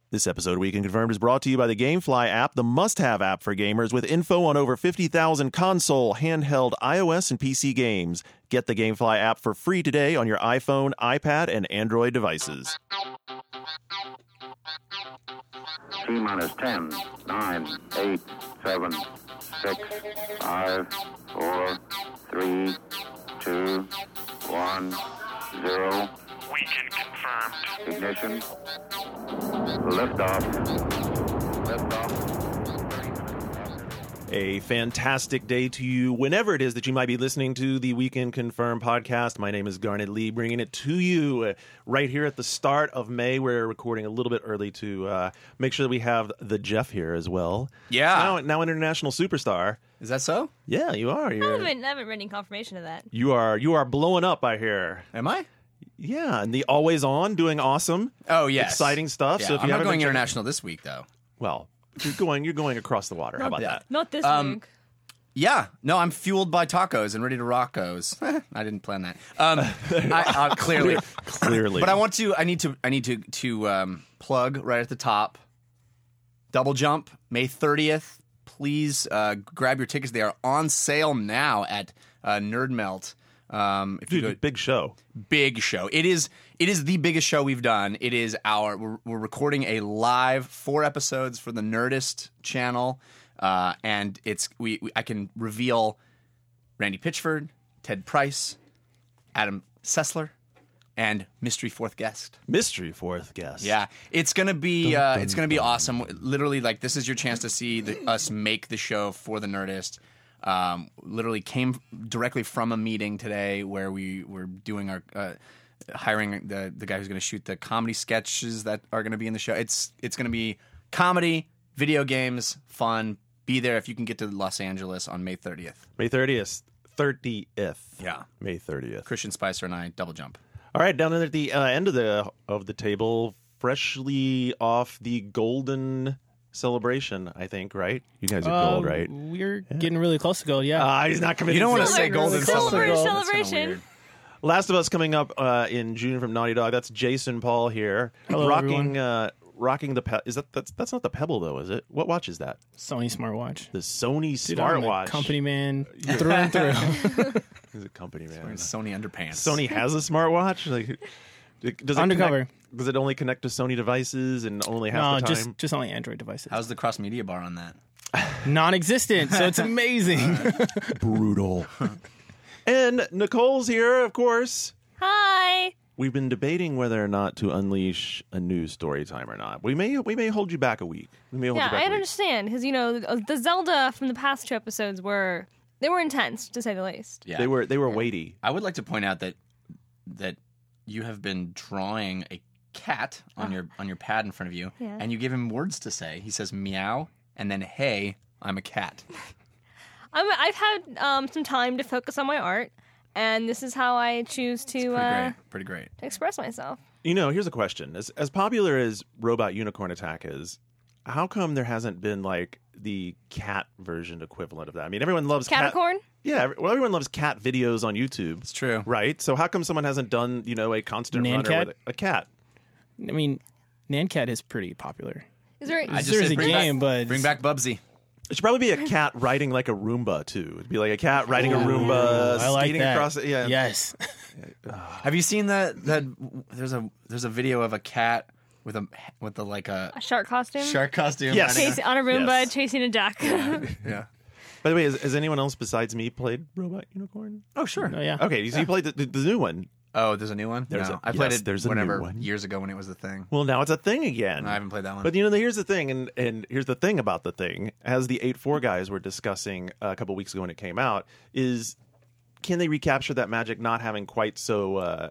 This episode of Weekend Confirmed is brought to you by the GameFly app, the must-have app for gamers with info on over 50,000 console, handheld, iOS, and PC games. Get the GameFly app for free today on your iPhone, iPad, and Android devices. T-minus 10, 9, 8, 7, 6, 5, 4, 3, 2, 1, 0. Weekend confirmed. Ignition. Liftoff. A fantastic day to you whenever it is that you might be listening to the Weekend Confirmed podcast. My name is Garnet Lee, bringing it to you right here at the start of May. We're recording a little bit early to make sure that we have the Jeff here as well. Yeah. Now an international superstar. Is that so? Yeah, you are. I haven't read any confirmation of that. You are blowing up, I hear. Am I? Yeah, and the Always On doing awesome. Oh, yes. Exciting stuff. Yeah, So if I'm you not haven't going been international this week, though. well, you're going across the water. How about that? Not this week. Yeah. No, I'm fueled by tacos and ready to rock those. I didn't plan that. Clearly. Clearly. But I need to plug right at the top. Double Jump, May 30th. Please grab your tickets. They are on sale now at Nerd Melt. If you go, big show. Big show. It is the biggest show we've done. It is we're recording a live 4 episodes for the Nerdist channel, and I can reveal Randy Pitchford, Ted Price, Adam Sessler, and mystery fourth guest. Mystery fourth guest. Yeah, it's gonna be awesome. Literally, like, this is your chance to see us make the show for the Nerdist. Literally came directly from a meeting today where we were doing our hiring the guy who's going to shoot the comedy sketches that are going to be in the show. It's going to be comedy, video games, fun. Be there if you can get to Los Angeles on May 30th. May 30th. 30th. Yeah. May 30th. Christian Spicer and I double jump. All right, down at the end of the table, freshly off the golden celebration, I think, right? You guys are gold, right? We're getting really close to gold, yeah. He's not coming. You don't want to say Like, golden Silver celebration. celebration. Last of Us coming up in June from Naughty Dog. That's Jason Paul here. Hello, rocking the Is that's not the Pebble though, is it? What watch is that? Sony smartwatch. The Sony Dude, I'm a smartwatch. company man through and through. He's a company man. Sony underpants. Sony has a smartwatch. Like, does it Undercover. Connect, does it only connect to Sony devices and only half No, the time? just only Android devices. How's the cross media bar on that? Non-existent, so it's amazing. Brutal. And Nicole's here, of course. Hi. We've been debating whether or not to unleash a new story time or not. We may hold you back a week. We may hold you Yeah, back I a week. understand because the Zelda from the past 2 episodes were intense, to say the least. Yeah. They were weighty. I would like to point out that you have been drawing a cat on your pad in front of you, Yeah. and you give him words to say. He says meow, and then hey, I'm a cat. I've had some time to focus on my art, and this is how I choose to Pretty great. express myself. Here's a question. As popular as Robot Unicorn Attack is, how come there hasn't been like the cat version equivalent of that? I mean, everyone loves Caticorn? Yeah, well, everyone loves cat videos on YouTube. It's true. Right? So how come someone hasn't done, a constant runner Nancat? with a cat? I mean, Nancat is pretty popular. Is there? I just There's said a bring game, back, but bring back Bubsy. It should probably be a cat riding like a Roomba, too. It'd be like a cat riding a Roomba, I like skating that. across it. Yeah. Yes. Have you seen that there's a video of a cat with a A shark costume? shark costume? Yes. Chasing, on a Roomba, Yes. chasing a duck. Yeah. By the way, has anyone else besides me played Robot Unicorn? Oh sure. Oh, yeah. Okay, so you played the new one. Oh, there's a new one. I played it there's a whenever new one. years ago when it was the thing. Well, now it's a thing again. I haven't played that one. But here's the thing, and here's the thing about the thing, as the 8-4 guys were discussing a couple weeks ago when it came out, is can they recapture that magic not having quite so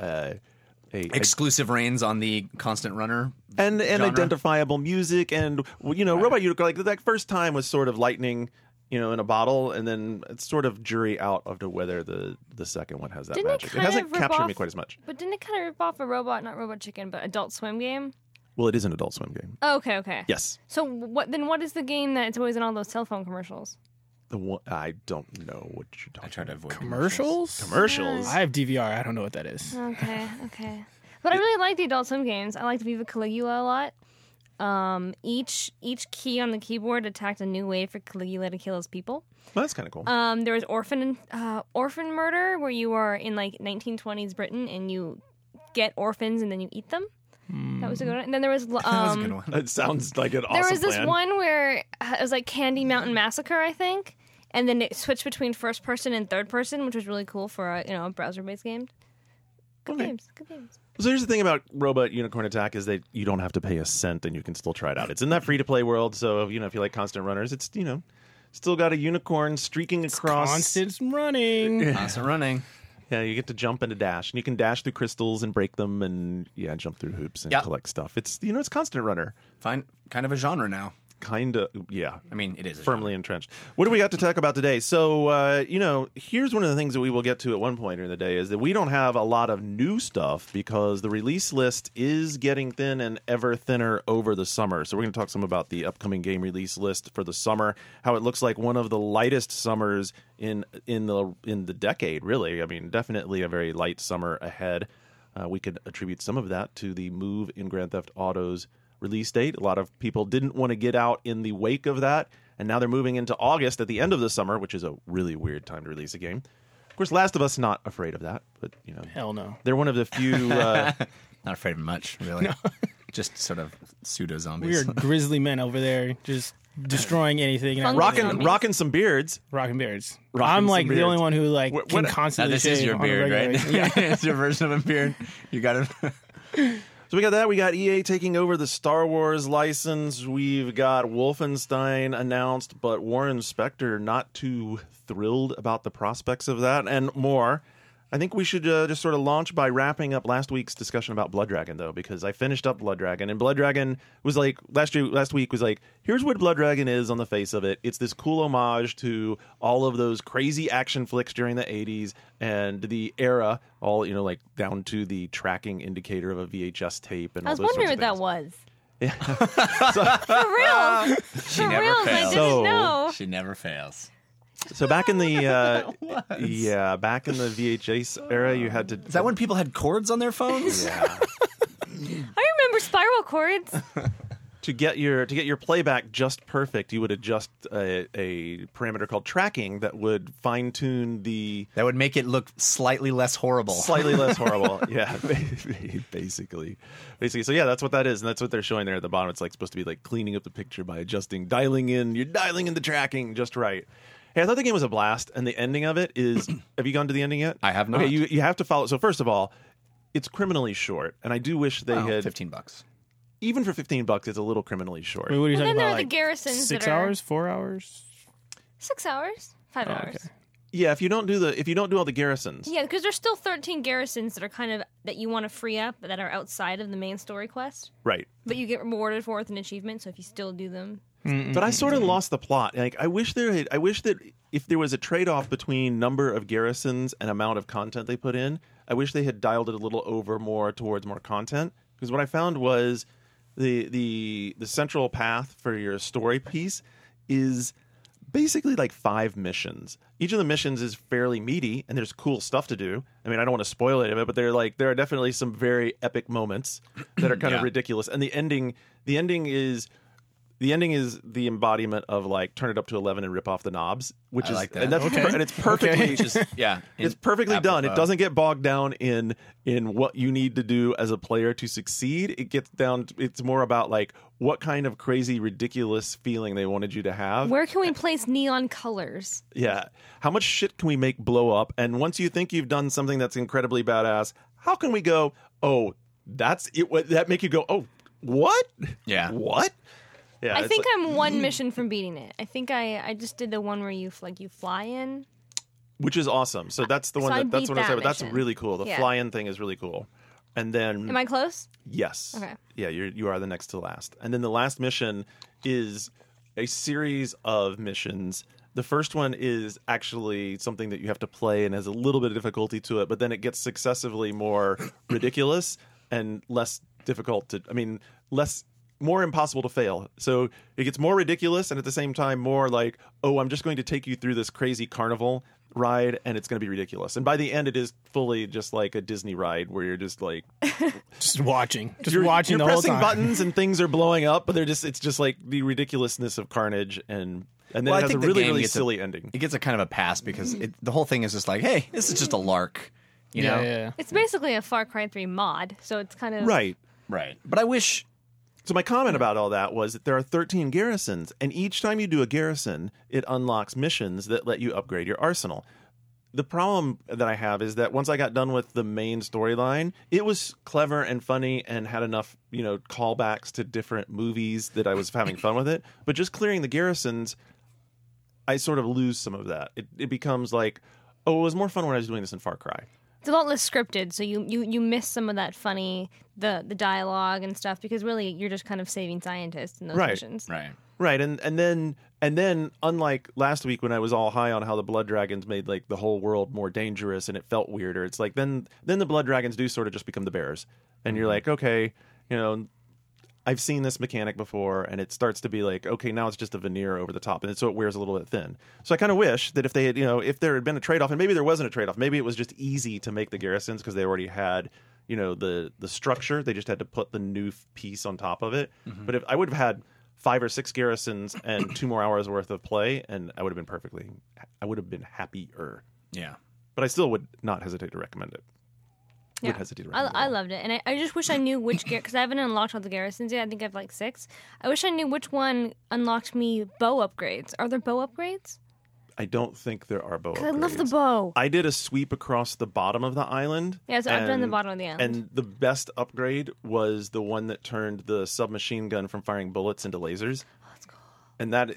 exclusive reigns on the constant runner and genre? identifiable music and Robot Unicorn, like that first time was sort of lightning, in a bottle, and then it's sort of jury out of to whether the second one has that Didn't it magic. It kind hasn't of rip captured me off- quite as much. But didn't it kind of rip off a not Robot Chicken, but Adult Swim game? Well, it is an Adult Swim game. Oh, okay. Yes. So what is the game that's always in all those cell phone commercials? The one, I don't know what you're talking I try to avoid Commercials? Commercials. I have DVR. I don't know what that is. Okay. But I really like the Adult Swim games. I liked Viva Caligula a lot. each key on the keyboard attacked a new way for Caligula to kill his people. Well, that's kind of cool. There was orphan murder, where you are in like 1920s Britain and you get orphans and then you eat them. That was a good one. And then there was That was a good one. It sounds like an awesome there was this plan. one where it was like Candy Mountain Massacre, I think, and then it switched between first person and third person, which was really cool for a browser based game. Good games. So here's the thing about Robot Unicorn Attack is that you don't have to pay a cent and you can still try it out. It's in that free-to-play world, so if you like constant runners, it's still got a unicorn streaking across. Constant running. Constant running. Yeah, you get to jump and to dash, and you can dash through crystals and break them, and jump through hoops and Yep. collect stuff. It's it's constant runner, Fine. Kind of a genre now. kind of I mean, it is a firmly entrenched. What do we got to talk about today? So, here's one of the things that we will get to at one point in the day is that we don't have a lot of new stuff because the release list is getting thin and ever thinner over the summer. So we're going to talk some about the upcoming game release list for the summer, how it looks like one of the lightest summers in the decade, really. I mean, definitely a very light summer ahead. We could attribute some of that to the move in Grand Theft Auto's release date. A lot of people didn't want to get out in the wake of that, and now they're moving into August at the end of the summer, which is a really weird time to release a game. Of course, Last of Us not afraid of that, but Hell no. they're one of the few. Not afraid of much, really. Just sort of pseudo zombies. We are grizzly men over there, just destroying anything. And Fungus everything. rocking some beards. Rocking beards. Rocking I'm some like the beards. only one who like What- can what- Now, constantly this is shave your on a beard, regular right? basis. Yeah. It's your version of a beard. You got it. So we got that. We got EA taking over the Star Wars license. We've got Wolfenstein announced, but Warren Spector not too thrilled about the prospects of that, and more. I think we should just sort of launch by wrapping up last week's discussion about Blood Dragon, though, because I finished up Blood Dragon, and Blood Dragon was like last week was like, here's what Blood Dragon is on the face of it. It's this cool homage to all of those crazy action flicks during the 80s and the era, all like down to the tracking indicator of a VHS tape. And I was all those wondering sorts what of that things. was. For real. She For never real, I fails. didn't So- know. She never fails. So back in the back in the VHS era, you had to. Is that when people had cords on their phones? Yeah. I remember spiral cords. To get your playback just perfect, you would adjust a parameter called tracking that would fine tune the That would make it look slightly less horrible. slightly less horrible. Yeah, basically. So yeah, that's what that is, and that's what they're showing there at the bottom. It's like supposed to be like cleaning up the picture by dialing in the tracking just right. Hey, I thought the game was a blast, and the ending of it is. Have you gone to the ending yet? I have not. Okay, you have to follow. So first of all, it's criminally short, and I do wish they had $15. even for $15. It's a little criminally short. Wait, what are you And talking then there about? are the Like garrisons 6 that are hours, 4 hours. 6 hours, 5 Oh, hours. okay. Yeah, if you don't do all the garrisons. Yeah, because there's still 13 garrisons that are kind of that you want to free up that are outside of the main story quest, Right. but you get rewarded for with an achievement. So if you still do them, But I sort of lost the plot. Like I wish that if there was a trade-off between number of garrisons and amount of content they put in, I wish they had dialed it a little over more towards more content. Because what I found was the central path for your story piece is basically like 5 missions. Each of the missions is fairly meaty, and there's cool stuff to do. I mean, I don't want to spoil it, but there are definitely some very epic moments that are kind of Yeah. ridiculous. And the ending is the embodiment of like turn it up to 11 and rip off the knobs, which I is like that. and that's Okay. and it's perfectly Okay. Just, yeah. it's perfectly done. It apropos. doesn't get bogged down in what you need to do as a player to succeed. It gets down to, it's more about like what kind of crazy ridiculous feeling they wanted you to have. where can we place neon colors? Yeah. How much shit can we make blow up? And once you think you've done something that's incredibly badass, how can we go, "Oh, that's it." That make you go, "Oh, what?" Yeah. What? Yeah. I it's think like- I'm one mission from beating it. I think I just did the one where you fly in. which is awesome. So that's the So one I that's beat what I said, that but that's mission. really cool. The Yeah. fly-in thing is really cool. And then Am I close? yes. Okay. Yeah, you are the next to last. And then the last mission is a series of missions. The first one is actually something that you have to play and has a little bit of difficulty to it, but then it gets successively more ridiculous and less difficult to more impossible to fail. So it gets more ridiculous and at the same time more like, oh, I'm just going to take you through this crazy carnival ride, and it's going to be ridiculous. And by the end, it is fully just like a Disney ride where you're just like Just watching. you're the whole pressing time. buttons and things are blowing up, but it's just like the ridiculousness of carnage, and then Well, I it has a think the really game really gets silly ending. It gets a kind of a pass because the whole thing is just like, hey, this is just a lark. You know? Yeah. It's basically a Far Cry 3 mod, so it's kind of Right. Right. But I wish. So my comment about all that was that there are 13 garrisons, and each time you do a garrison, it unlocks missions that let you upgrade your arsenal. The problem that I have is that once I got done with the main storyline, it was clever and funny and had enough, callbacks to different movies that I was having fun with it. But just clearing the garrisons, I sort of lose some of that. It becomes like, oh, it was more fun when I was doing this in Far Cry. it's a lot less scripted, so you miss some of that funny the dialogue and stuff because really you're just kind of saving scientists in those Right. missions. Right. Right, and then unlike last week when I was all high on how the blood dragons made like the whole world more dangerous and it felt weirder, it's like then the blood dragons do sort of just become the bears, and you're like, okay, I've seen this mechanic before, and it starts to be like, okay, now it's just a veneer over the top, and so it wears a little bit thin. So I kind of wish that if they had, if there had been a trade off, and maybe there wasn't a trade off, maybe it was just easy to make the garrisons because they already had. The structure, they just had to put the new piece on top of it. But if I would have had 5 or 6 garrisons and 2 more hours worth of play, and I would have been happier. Yeah. But I still would not hesitate to recommend it. Yeah. I loved it, and I just wish I knew which because I haven't unlocked all the garrisons yet. I think I have like 6. I wish I knew which one unlocked me bow upgrades. Are there bow upgrades? I don't think there are bow upgrades. I love the bow. I did a sweep across the bottom of the island. Yeah, so I've done the bottom of the island. And the best upgrade was the one that turned the submachine gun from firing bullets into lasers. Oh, that's cool. And that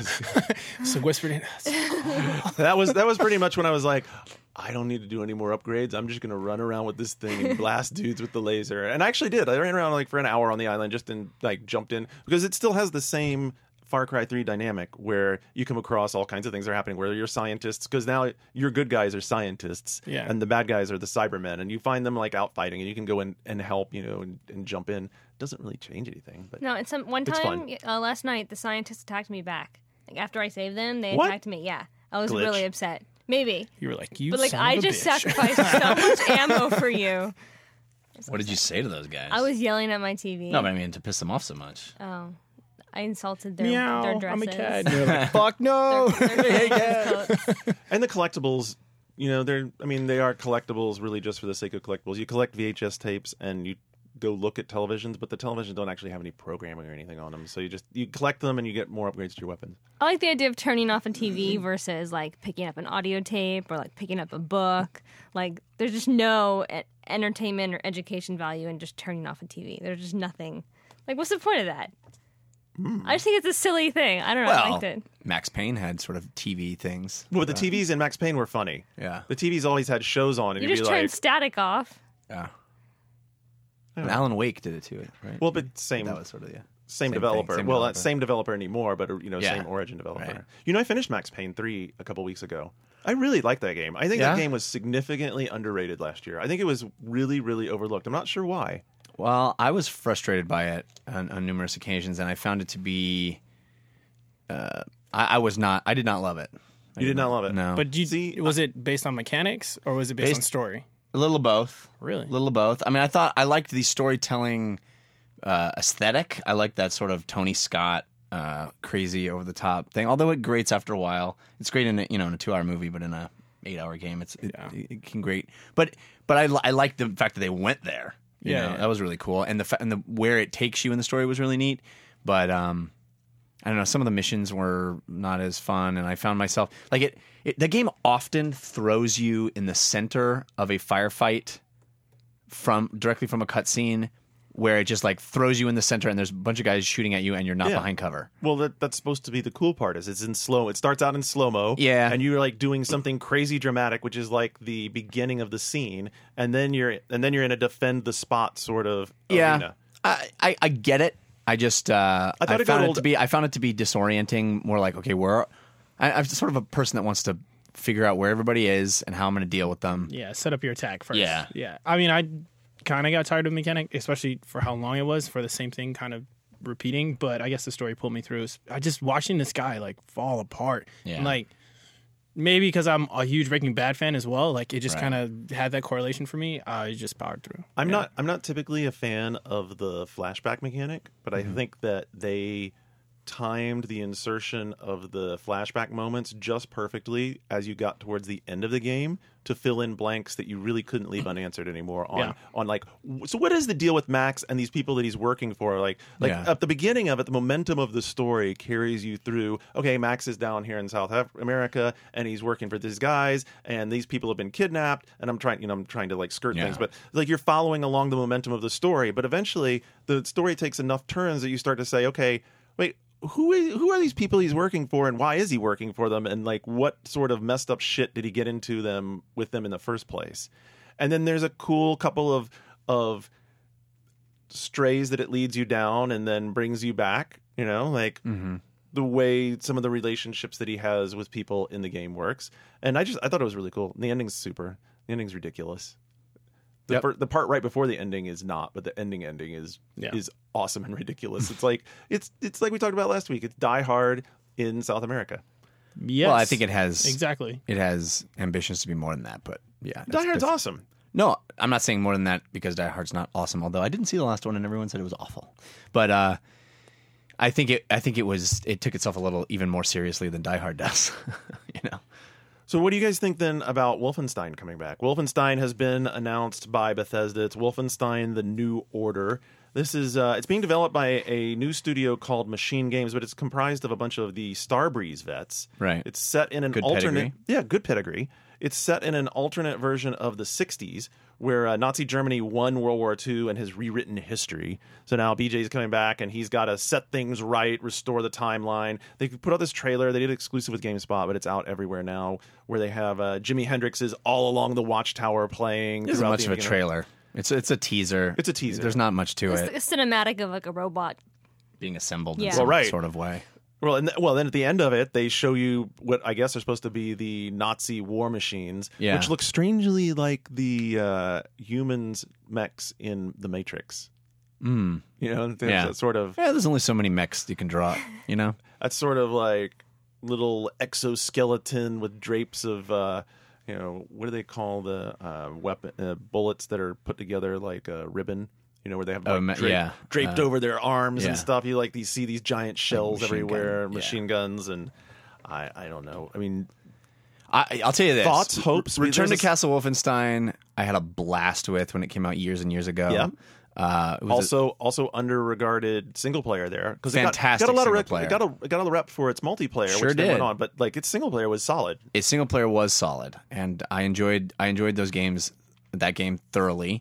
was So whispered in. that was pretty much when I was like, I don't need to do any more upgrades. I'm just going to run around with this thing and blast dudes with the laser. And I actually did. I ran around like for an hour on the island just jumped in because it still has the same Far Cry 3 dynamic where you come across all kinds of things that are happening where you're scientists, because now your good guys are scientists and the bad guys are the Cybermen, and you find them like out fighting and you can go in and help, and jump in. It doesn't really change anything. But No, it's one it's time fun. last night the scientists attacked me back. Like after I saved them, they What? attacked me. Yeah, I was Glitch. really upset. Maybe, You were like, but like son I of a just bitch. sacrificed so much ammo for you. What did you say to those guys? I was yelling at my TV. No, but I mean to piss them off so much. Oh, I insulted their Meow, dresses. I'm a cat. You're like, fuck no. Their coats. And the collectibles, they are collectibles really just for the sake of collectibles. You collect VHS tapes and you go look at televisions, but the televisions don't actually have any programming or anything on them. So you collect them and you get more upgrades to your weapons. I like the idea of turning off a TV versus like picking up an audio tape or like picking up a book. Like there's just no entertainment or education value in just turning off a TV. There's just nothing. Like what's the point of that? I just think it's a silly thing. I don't know. I liked it. Max Payne had sort of TV things. Well, the TVs in Max Payne were funny. Yeah. The TVs always had shows on, and You you'd just be turn like, static off. Yeah. And Alan Wake did it too, right? well, but same that was sort of same thing, developer. same Well, developer. same developer anymore, but Yeah. same origin developer. Right. I finished Max Payne 3 a couple weeks ago. I really liked that game. I think Yeah? that game was significantly underrated last year. I think it was really, really overlooked. I'm not sure why. Well, I was frustrated by it on numerous occasions, and I found it to be. I did not love it. You did not love it? No. But See, was it based on mechanics or was it based on story? A little of both. Really? A little of both. I mean, I liked the storytelling aesthetic. I liked that sort of Tony Scott crazy over the top thing. Although it grates after a while. It's great in a 2-hour movie, but in a 8-hour game, it can grate. But I like the fact that they went there. You know, that was really cool, and the where it takes you in the story was really neat. But I don't know, some of the missions were not as fun, and I found myself like the game often throws you in the center of a firefight directly from a cutscene, where it just like throws you in the center, and there's a bunch of guys shooting at you, and you're not behind cover. Well, that's supposed to be the cool part. Is it's in slow. It starts out in slow mo. Yeah. and you're like doing something crazy dramatic, which is like the beginning of the scene, and then you're in a defend the spot sort of arena. I get it. I just I found it to be disorienting. More like, okay, I'm sort of a person that wants to figure out where everybody is and how I'm going to deal with them. Yeah, set up your attack first. Yeah. Yeah. I mean, I kind of got tired of mechanic, especially for how long it was for the same thing kind of repeating, but I guess the story pulled me through. I just watching this guy like fall apart. Yeah. And, like maybe because I'm a huge Breaking Bad fan as well, like it just Right. kind of had that correlation for me. I just powered through. I'm not typically a fan of the flashback mechanic, but I think that they timed the insertion of the flashback moments just perfectly as you got towards the end of the game to fill in blanks that you really couldn't leave unanswered anymore on like, so what is the deal with Max and these people that he's working for? Like at the beginning of it, the momentum of the story carries you through, okay, Max is down here in South America and he's working for these guys and these people have been kidnapped and I'm trying to like skirt things, but like you're following along the momentum of the story, but eventually the story takes enough turns that you start to say, okay, wait, who are these people he's working for and why is he working for them and like what sort of messed up shit did he get into with them in the first place? And then there's a cool couple of strays that it leads you down and then brings you back, like the way some of the relationships that he has with people in the game works. And I thought it was really cool. And the ending's super. The ending's ridiculous. The part right before the ending is not, but the ending is awesome and ridiculous. It's like it's like we talked about last week. It's Die Hard in South America. Yes. Well, I think it has exactly. It has ambitions to be more than that, but yeah, Die Hard's awesome. No, I'm not saying more than that because Die Hard's not awesome. Although I didn't see the last one, and everyone said it was awful. But I think it took itself a little even more seriously than Die Hard does. So what do you guys think then about Wolfenstein coming back? Wolfenstein has been announced by Bethesda. It's Wolfenstein: The New Order. This is it's being developed by a new studio called Machine Games, but it's comprised of a bunch of the Starbreeze vets. Right. It's set in an Good alternate, pedigree. good pedigree. It's set in an alternate version of the '60s, where Nazi Germany won World War II and has rewritten history. So now BJ's coming back, and he's got to set things right, restore the timeline. They put out this trailer. They did it exclusive with GameSpot, but it's out everywhere now, where they have Jimi Hendrix is all along the Watchtower playing. It isn't throughout much the of a trailer. It's a teaser. It's a teaser. There's not much to It's it. like a cinematic of like a robot. Being assembled Yeah. in some Well, right. sort of way. Well, then at the end of it, they show you what I guess are supposed to be the Nazi war machines, Yeah. which look strangely like the humans mechs in The Matrix. Mm. There's Yeah. that sort of Yeah, there's only so many mechs you can draw. that's sort of like little exoskeleton with drapes of what do they call the weapon bullets that are put together like a ribbon? Where they have like, draped over their arms and stuff. You see these giant shells everywhere, machine guns, and I don't know. I mean, I'll tell you this: thoughts, hopes. Return to There's Castle Wolfenstein. I had a blast with when it came out years and years ago. Yeah. It was also under-regarded single player there because Fantastic got a lot single of player. it got a lot of rep for its multiplayer, Sure which they did. went on, but like its single player was solid. its single player was solid, and I enjoyed those games, that game thoroughly.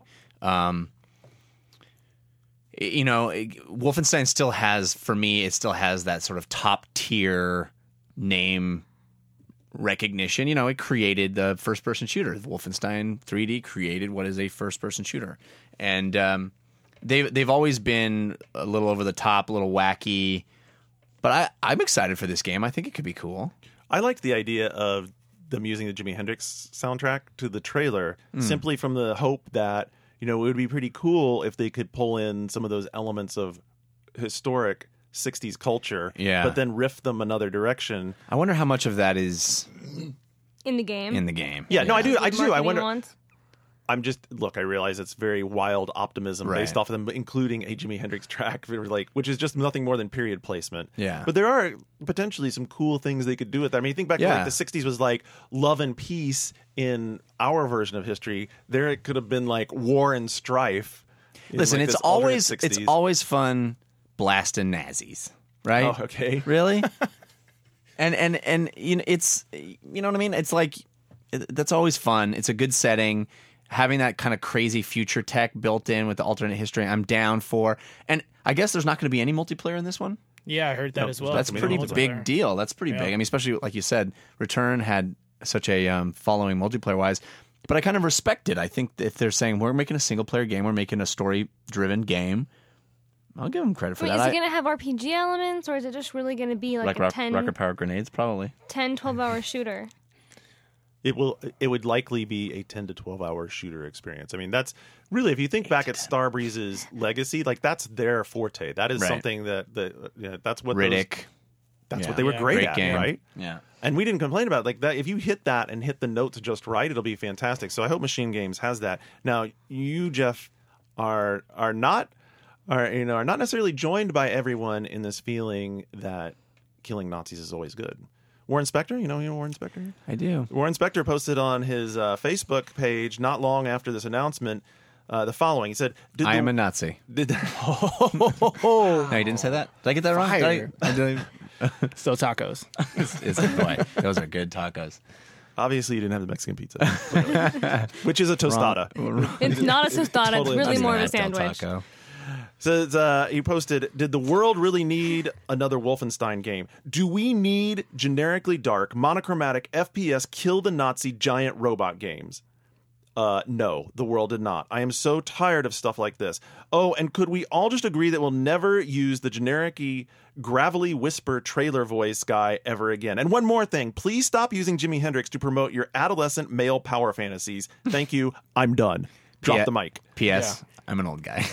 Wolfenstein still has, for me, it still has that sort of top tier name recognition. It created the first person shooter. Wolfenstein 3D created what is a first person shooter, and they've always been a little over the top, a little wacky. But I'm excited for this game. I think it could be cool. I liked the idea of them using the Jimi Hendrix soundtrack to the trailer simply from the hope that it would be pretty cool if they could pull in some of those elements of historic 60s culture, but then riff them another direction. I wonder how much of that is In the game. in the game. Yeah, no, I do. I Marketing wonder. ones. I realize it's very wild optimism Right. based off of them including a Jimi Hendrix track, which is just nothing more than period placement. Yeah. But there are potentially some cool things they could do with that. I mean, you think back to Yeah. like the 60s was like love and peace in our version of history. There it could have been like war and strife. in, Listen, like, it's this alternate always 60s. fun blasting Nazis, right? Oh, okay. Really? and it's what I mean? It's like that's always fun. It's a good setting. Having that kind of crazy future tech built in with the alternate history, I'm down for. And I guess there's not going to be any multiplayer in this one. Yeah, I heard that as well. That's a gonna pretty be multiplayer. big deal. That's pretty big. I mean, especially like you said, Return had such a following multiplayer wise. But I kind of respect it. I think if they're saying we're making a single player game, we're making a story driven game, I'll give them credit for Wait, that. is it going to have RPG elements, or is it just really going to be like a 10, rocket powered grenades, probably. 12-hour shooter? It would likely be a 10 to 12 hour shooter experience. I mean, that's really, if you think back at Starbreeze's legacy, like that's their forte. That is Right. something that's what Riddick. that's Yeah. what they were Yeah. great Great at, game. right? Yeah. And we didn't complain about it. Like that. If you hit that and hit the notes just right, it'll be fantastic. So I hope Machine Games has that. Now you, Jeff, are not necessarily joined by everyone in this feeling that killing Nazis is always good. Warren Spector, you know Warren Spector? I do. Warren Spector posted on his Facebook page not long after this announcement the following. He said, I am a Nazi. Did No, you didn't say that? Did I get that wrong? Fire. Did I- Still tacos. it's good boy. Those are good tacos. Obviously, you didn't have the Mexican pizza, clearly. Which is a tostada. It's not a tostada. Totally it's really not more of a That's Del sandwich. Taco. Says he posted, did the world really need another Wolfenstein game? Do we need generically dark, monochromatic FPS kill the Nazi giant robot games? No, the world did not. I am so tired of stuff like this. Oh, and could we all just agree that we'll never use the generic-y, gravelly whisper trailer voice guy ever again? And one more thing. Please stop using Jimi Hendrix to promote your adolescent male power fantasies. Thank you. I'm done. Drop the mic. P.S. I'm an old guy.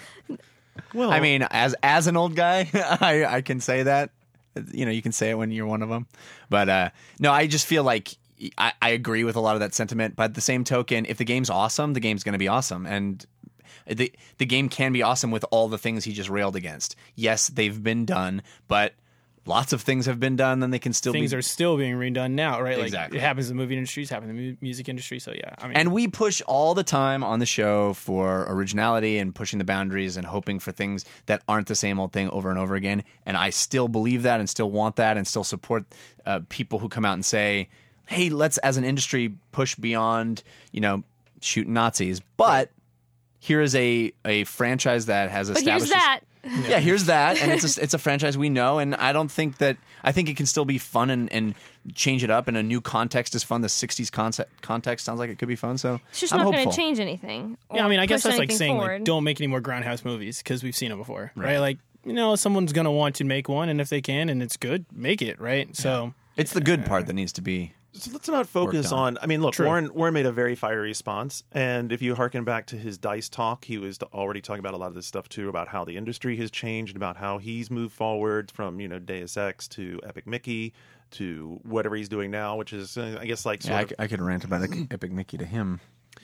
Well, I mean, as an old guy, I can say that. You know, you can say it when you're one of them. But no, I just feel like I agree with a lot of that sentiment. But at the same token, if the game's awesome, the game's going to be awesome. And the game can be awesome with all the things he just railed against. Yes, they've been done, but lots of things have been done, and they can still Things be... are still being redone now, right? Like, Exactly. it happens in the movie industry, it's happened in the music industry. So yeah, I mean, And we push all the time on the show for originality and pushing the boundaries and hoping for things that aren't the same old thing over and over again. And I still believe that and still want that and still support people who come out and say, hey, let's, as an industry, push beyond, shooting Nazis. But here is a franchise that has But established... here's that. Yeah, here's that, and it's a franchise we know, and I think it can still be fun and change it up, and a new context is fun. The '60s context sounds like it could be fun, so It's just I'm not going hopeful. to change anything. yeah, I mean, I guess push that's like anything saying forward. like, don't make any more Grindhouse movies because we've seen them before, right? Like, someone's gonna want to make one, and if they can and it's good, make it, right? So It's the good part that needs to be. So let's not focus worked on. on. I mean, look, True. Warren made a very fiery response, and if you hearken back to his DICE talk, he was already talking about a lot of this stuff too, about how the industry has changed, and about how he's moved forward from Deus Ex to Epic Mickey to whatever he's doing now, which is I guess like sort I could rant about Epic Mickey to him.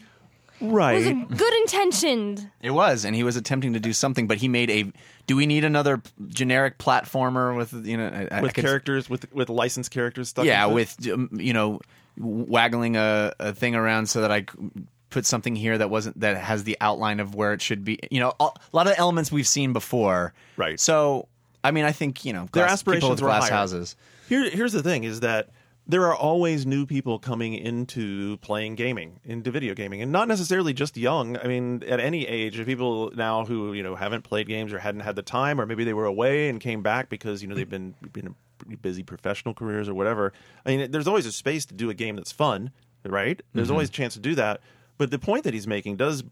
It was right. good intentioned. It was, and he was attempting to do something, but he made a. Do we need another generic platformer with With characters, with licensed characters stuck. Yeah, into it? with waggling a thing around so that I put something here that has the outline of where it should be. A lot of elements we've seen before. Right. So, I mean, I think Their people aspirations with were glass higher. houses. Here's the thing: is that there are always new people coming into playing gaming, into video gaming, and not necessarily just young. I mean, at any age, people now who haven't played games or hadn't had the time, or maybe they were away and came back because they've been in pretty busy professional careers or whatever. I mean, there's always a space to do a game that's fun, right? There's always a chance to do that. But the point that he's making does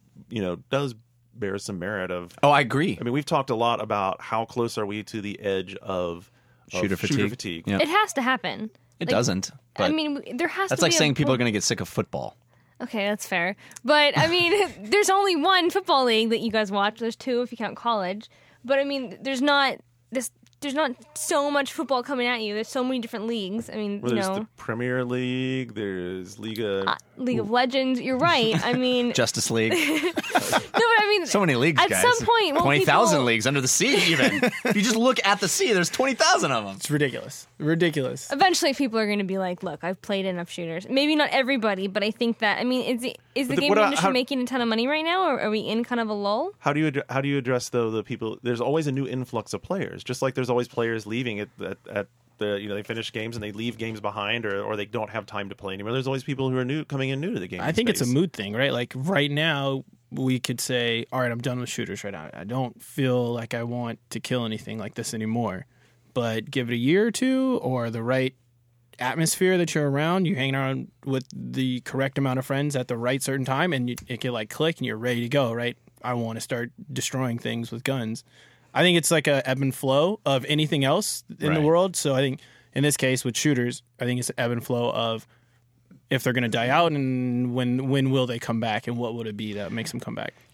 bear some merit of. Oh, I agree. I mean, we've talked a lot about how close are we to the edge of Shooter fatigue. Yeah. It has to happen. It Like, doesn't. But I mean, there has that's to like be saying a people are point. going to get sick of football. Okay, that's fair. But I mean, there's only one football league that you guys watch. There's two if you count college. But I mean, there's not so much football coming at you. There's so many different leagues. I mean, Well, there's the Premier League. There's Liga. League of Legends. You're right. I mean, Justice League. no, but I mean, So many leagues, At guys. some point, won't 20,000 people- leagues under the sea, even. If you just look at the sea, there's 20,000 of them. it's ridiculous. Eventually, people are going to be like, "Look, I've played enough shooters." Maybe not everybody, but I think that. I mean, is the But game what- industry how- making a ton of money right now, or are we in kind of a lull? How do you address though the people? There's always a new influx of players, just like there's always players leaving at the they finish games and they leave games behind, or they don't have time to play anymore. There's always people who are coming in new to the game. I think it's a space. mood thing, right? Like right now, we could say, all right, I'm done with shooters right now. I don't feel like I want to kill anything like this anymore. But give it a year or two, or the right atmosphere that you're around, you hang around with the correct amount of friends at the right certain time, and it can like click and you're ready to go, right? I want to start destroying things with guns. I think it's like a ebb and flow of anything else in the Right. world. So I think in this case with shooters, I think it's an ebb and flow of if they're going to die out, and when will they come back, and what would it be that makes them come back?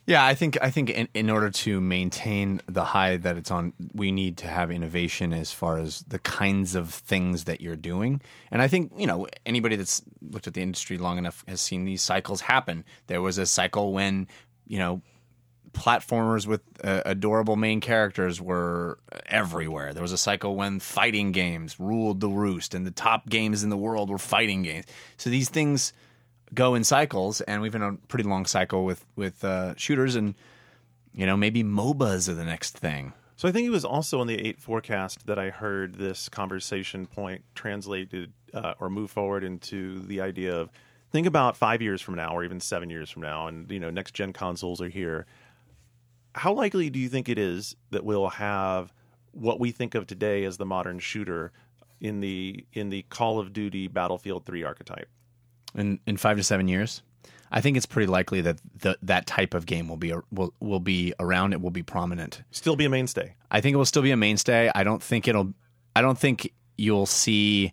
Yeah, I think in order to maintain the high that it's on, we need to have innovation as far as the kinds of things that you're doing. And I think, anybody that's looked at the industry long enough has seen these cycles happen. There was a cycle when, platformers with adorable main characters were everywhere. There was a cycle when fighting games ruled the roost and the top games in the world were fighting games. So these things go in cycles, and we've been on a pretty long cycle with shooters, and maybe MOBAs are the next thing. So I think it was also in the 8 forecast that I heard this conversation point translated or move forward into the idea of think about 5 years from now or even 7 years from now, and next gen consoles are here. How likely do you think it is that we'll have what we think of today as the modern shooter in the Call of Duty Battlefield 3 archetype? In 5 to 7 years, I think it's pretty likely that that type of game will be around. It will be prominent. Still be a mainstay. I think it will still be a mainstay. I don't think you'll see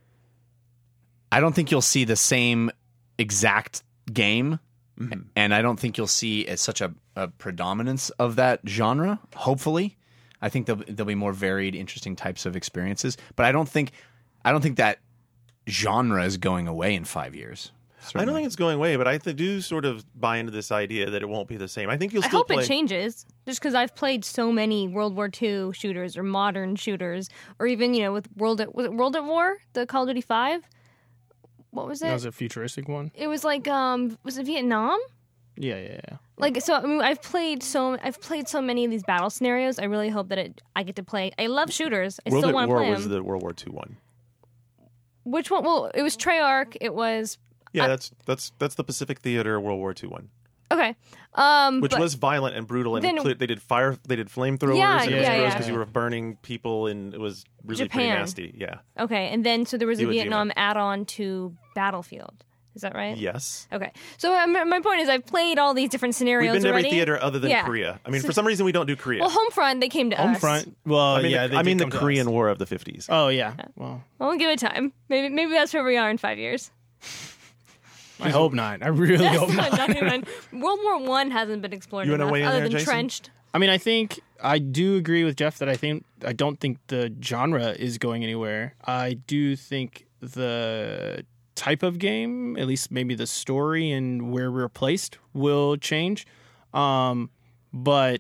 the same exact game, and I don't think you'll see such a predominance of that genre. Hopefully, I think there'll be more varied, interesting types of experiences. But I don't think that genre is going away in 5 years. Certainly. I don't think it's going away, but I do sort of buy into this idea that it won't be the same. I think you'll still I hope it changes, just because I've played so many World War II shooters or modern shooters, or even with was it World at War, the Call of Duty 5? What was it? That was a futuristic one. It was like was it Vietnam? Yeah. Like, so I mean, I've played so many of these battle scenarios. I really hope that I get to play. I love shooters. I still want to play them. World at War was the World War II one. Which one? Well, it was Treyarch. It was. Yeah, that's the Pacific Theater World War II one. Okay. Which was violent and brutal, and they did flamethrowers, and it was gross because you were burning people, and it was really pretty nasty. Yeah. Okay, and then so there was a Vietnam add-on to Battlefield. Is that right? Yes. Okay. So my point is, I've played all these different scenarios. We've been to already. every theater other than Korea. I mean, for some reason, we don't do Korea. Well, Homefront, they came to us. Homefront. Well, I mean the Korean War of the 50s. Oh yeah. Well, we'll give it time. Maybe that's where we are in 5 years. I hope not. I really hope not. World War I hasn't been explored enough, other than Jason? Trenched. I mean, I do agree with Jeff that I don't think the genre is going anywhere. I do think the type of game, at least maybe the story and where we're placed, will change. But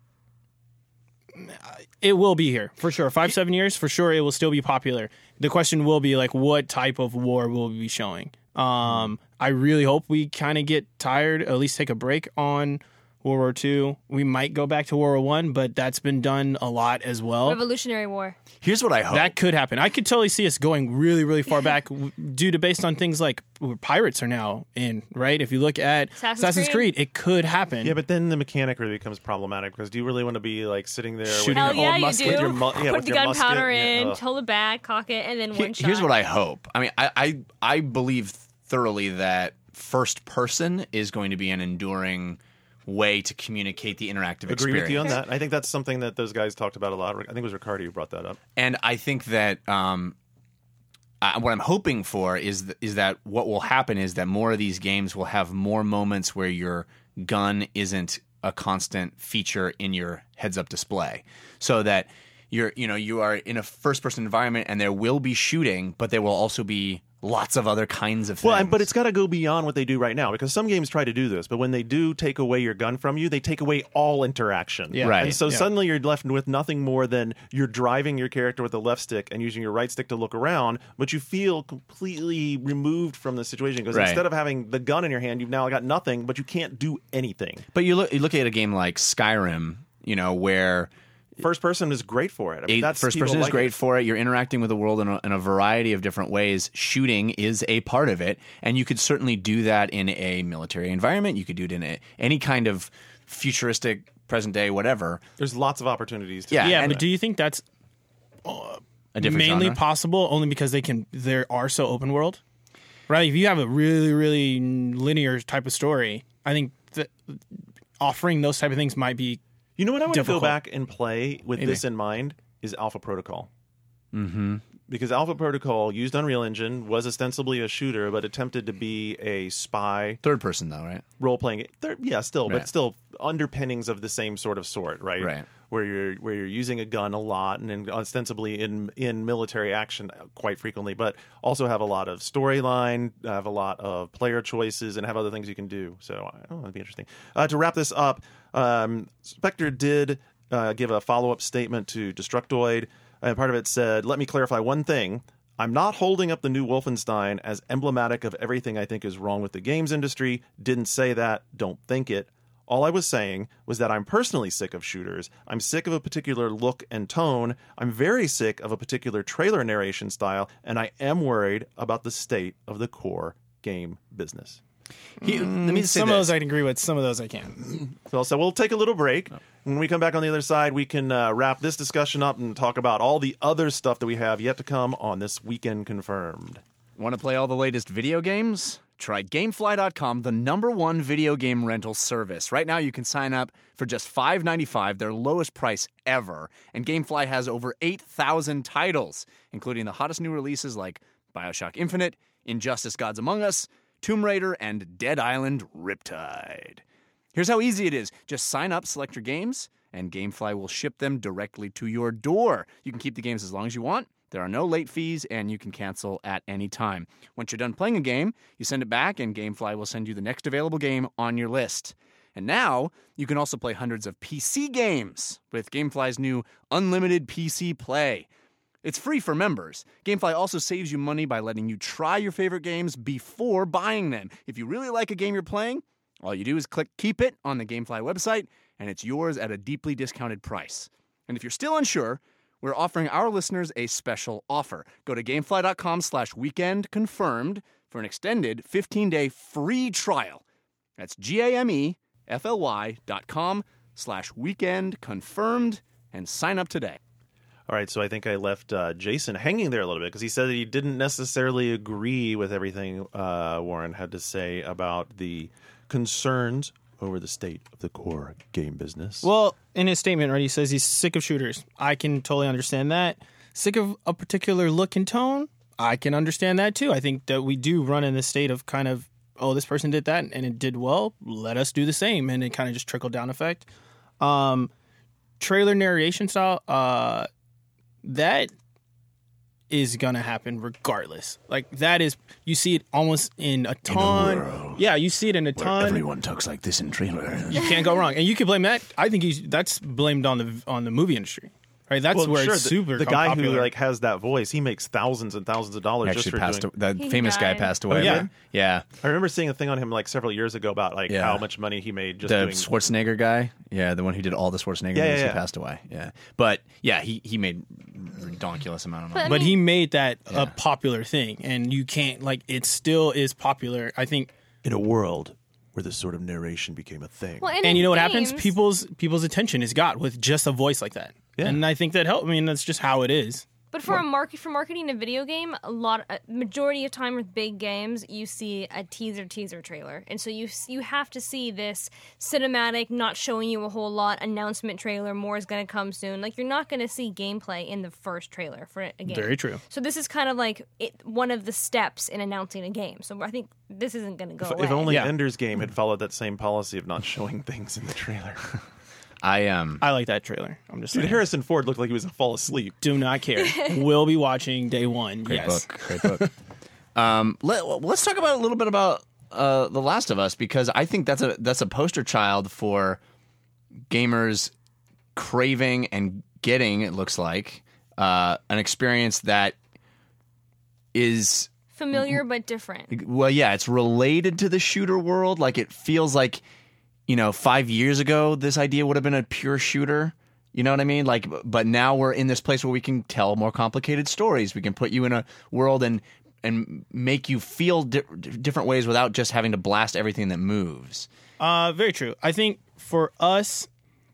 it will be here for sure. 5-7 years for sure. It will still be popular. The question will be like, what type of war will we be showing? I really hope we kind of get tired, at least take a break on World War II. We might go back to World War I, but that's been done a lot as well. Revolutionary War. Here's what I hope. That could happen. I could totally see us going really, really far back based on things like pirates are now in, right? If you look at Assassin's Creed, it could happen. Yeah, but then the mechanic really becomes problematic because do you really want to be like sitting there shooting an old musket? You do. Put the gunpowder in, hold it back, cock it, and then one shot. Here's what I hope. I mean, I believe thoroughly that first person is going to be an enduring way to communicate the interactive experience. Agree with you on that. I think that's something that those guys talked about a lot. I think it was Ricardo who brought that up. And I think that what I'm hoping for is that what will happen is that more of these games will have more moments where your gun isn't a constant feature in your heads-up display, so that you are in a first-person environment and there will be shooting, but there will also be lots of other kinds of things. Well, but it's got to go beyond what they do right now, because some games try to do this, but when they do take away your gun from you, they take away all interaction. Yeah. Right. And so suddenly you're left with nothing more than you're driving your character with the left stick and using your right stick to look around, but you feel completely removed from the situation, because instead of having the gun in your hand, you've now got nothing, but you can't do anything. But you look at a game like Skyrim, where First person is great for it. I mean, first person is great for it. You're interacting with the world in a variety of different ways. Shooting is a part of it, and you could certainly do that in a military environment. You could do it in any kind of futuristic, present day, whatever. There's lots of opportunities. But do you think that's a different mainly genre? possible only because they are so open world? Right? If you have a really, really linear type of story, I think that offering those type of things might be. You know what I want difficult. to go back and play with this in mind is Alpha Protocol. Mm-hmm. because Alpha Protocol used Unreal Engine, was ostensibly a shooter, but attempted to be a spy Third person though, right? role-playing. Still, Right. but still underpinnings of the same sort of sort, right? Right. Where you're using a gun a lot and ostensibly in military action quite frequently, but also have a lot of storyline, have a lot of player choices, and have other things you can do. So that'd be interesting. To wrap this up, Spectre did give a follow-up statement to Destructoid, and part of it said, "Let me clarify one thing. I'm not holding up the new Wolfenstein as emblematic of everything I think is wrong with the games industry. Didn't say that. Don't think it. All I was saying was that I'm personally sick of shooters. I'm sick of a particular look and tone. I'm very sick of a particular trailer narration style, and I am worried about the state of the core game business." Let me say Some of this. those I can agree with. Some of those I can't. So we'll take a little break. When we come back on the other side, we can wrap this discussion up and talk about all the other stuff that we have yet to come on this Weekend Confirmed. Want to play all the latest video games? Try Gamefly.com, the #1 video game rental service. Right now, you can sign up for just $5.95, their lowest price ever. And Gamefly has over 8,000 titles, including the hottest new releases like Bioshock Infinite, Injustice: Gods Among Us, Tomb Raider, and Dead Island: Riptide. Here's how easy it is. Just sign up, select your games, and Gamefly will ship them directly to your door. You can keep the games as long as you want. There are no late fees, and you can cancel at any time. Once you're done playing a game, you send it back, and Gamefly will send you the next available game on your list. And now, you can also play hundreds of PC games with Gamefly's new Unlimited PC Play. It's free for members. Gamefly also saves you money by letting you try your favorite games before buying them. If you really like a game you're playing, all you do is click Keep It on the Gamefly website, and it's yours at a deeply discounted price. And if you're still unsure, we're offering our listeners a special offer. Go to gamefly.com/weekendconfirmed for an extended 15-day free trial. That's GAMEFLY.com/weekendconfirmed and sign up today. All right, so I think I left Jason hanging there a little bit because he said that he didn't necessarily agree with everything Warren had to say about the concerns over the state of the core game business. Well, in his statement, right, he says he's sick of shooters. I can totally understand that. Sick of a particular look and tone? I can understand that too. I think that we do run in this state of kind of, oh, this person did that and it did well. Let us do the same. And it kind of just trickled down effect. Trailer narration style, that is going to happen regardless. Like, that is, you see it almost in a ton. Yeah, you see it in a ton. Everyone talks like this in trailers. You can't go wrong. And you can blame that. I think that's blamed on the movie industry. Right? That's where it's super the guy popular. who like has that voice, he makes thousands and thousands of dollars just for doing. The He famous guy died. passed away. Oh, yeah. right? Yeah. I remember seeing a thing on him like several years ago about like Yeah. how much money he made just The doing. Schwarzenegger guy, yeah, the one who did all the Schwarzenegger Yeah, movies, yeah, he yeah. passed away. Yeah, but yeah, he made ridiculous amount of money. But he made that a popular thing, and you can't, like, it still is popular. I think, In a world where this sort of narration became a thing. Well, and you know what happens? games- People's attention is got with just a voice like that. Yeah. And I think that helps. I mean, that's just how it is. But for marketing a video game, a majority of time with big games, you see a teaser trailer, and so you have to see this cinematic, not showing you a whole lot announcement trailer. More is going to come soon. Like, you're not going to see gameplay in the first trailer for a game. Very true. So this is kind of like one of the steps in announcing a game. So I think this isn't going to go away. If only Yeah. Ender's Game had followed that same policy of not showing things in the trailer. I I like that trailer. I'm just Dude, saying. Harrison Ford looked like he was gonna fall asleep. Do not care. We'll be watching day one. Great yes. book. Great book. Let's talk about a little bit about The Last of Us, because I think that's a poster child for gamers craving and getting, it looks like, an experience that is, Familiar but different. well, yeah, it's related to the shooter world. Like, it feels like, 5 years ago, this idea would have been a pure shooter. You know what I mean? Like, but now we're in this place where we can tell more complicated stories. We can put you in a world and make you feel different ways without just having to blast everything that moves. Very true. I think for us,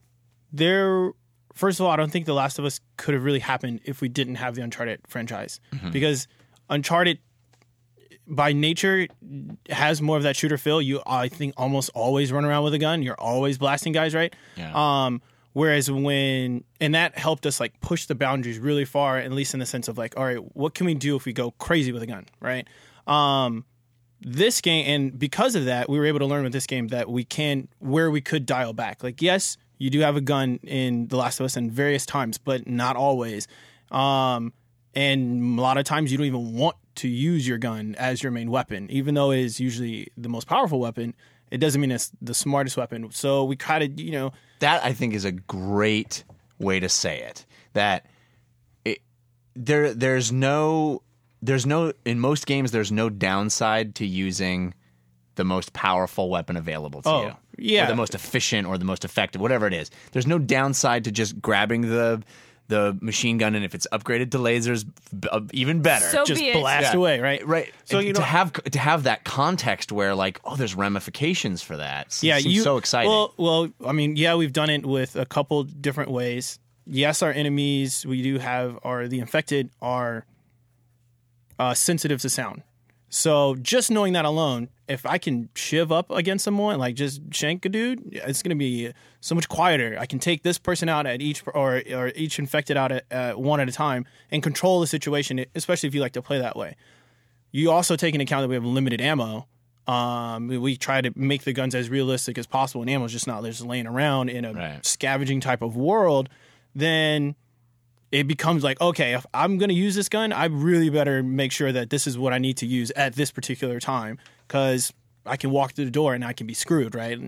first of all, I don't think The Last of Us could have really happened if we didn't have the Uncharted franchise. Because Uncharted, by nature, has more of that shooter feel. You, I think, almost always run around with a gun. You're always blasting guys, right? Yeah. Whereas and that helped us like push the boundaries really far, at least in the sense of like, all right, what can we do if we go crazy with a gun, right? This game, and because of that, we were able to learn with this game that where we could dial back. Like, yes, you do have a gun in The Last of Us in various times, but not always. And a lot of times you don't even want to use your gun as your main weapon, even though it is usually the most powerful weapon. It doesn't mean it's the smartest weapon. So we kind of, That, I think, is a great way to say it. That there's no in most games there's no downside to using the most powerful weapon available to you. Yeah. Or the most efficient or the most effective, whatever it is. There's no downside to just grabbing the machine gun, and if it's upgraded to lasers, even better. So just be it. blast away, right? Right. So, to have that context where like, oh, there's ramifications for that. Seems so exciting. Well, I mean, yeah, we've done it with a couple different ways. Yes, our enemies the infected are sensitive to sound. So just knowing that alone, if I can shiv up against someone, like just shank a dude, it's going to be so much quieter. I can take this person out at each or each infected out at one at a time and control the situation, especially if you like to play that way. You also take into account that we have limited ammo. We try to make the guns as realistic as possible, and ammo's just not just laying around in a scavenging type of world. Then it becomes like, okay, if I'm going to use this gun, I really better make sure that this is what I need to use at this particular time, because I can walk through the door and I can be screwed, right?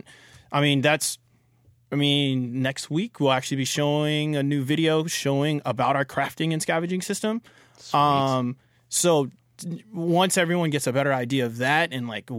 Next week we'll actually be showing a new video showing about our crafting and scavenging system. Sweet. So once everyone gets a better idea of that and like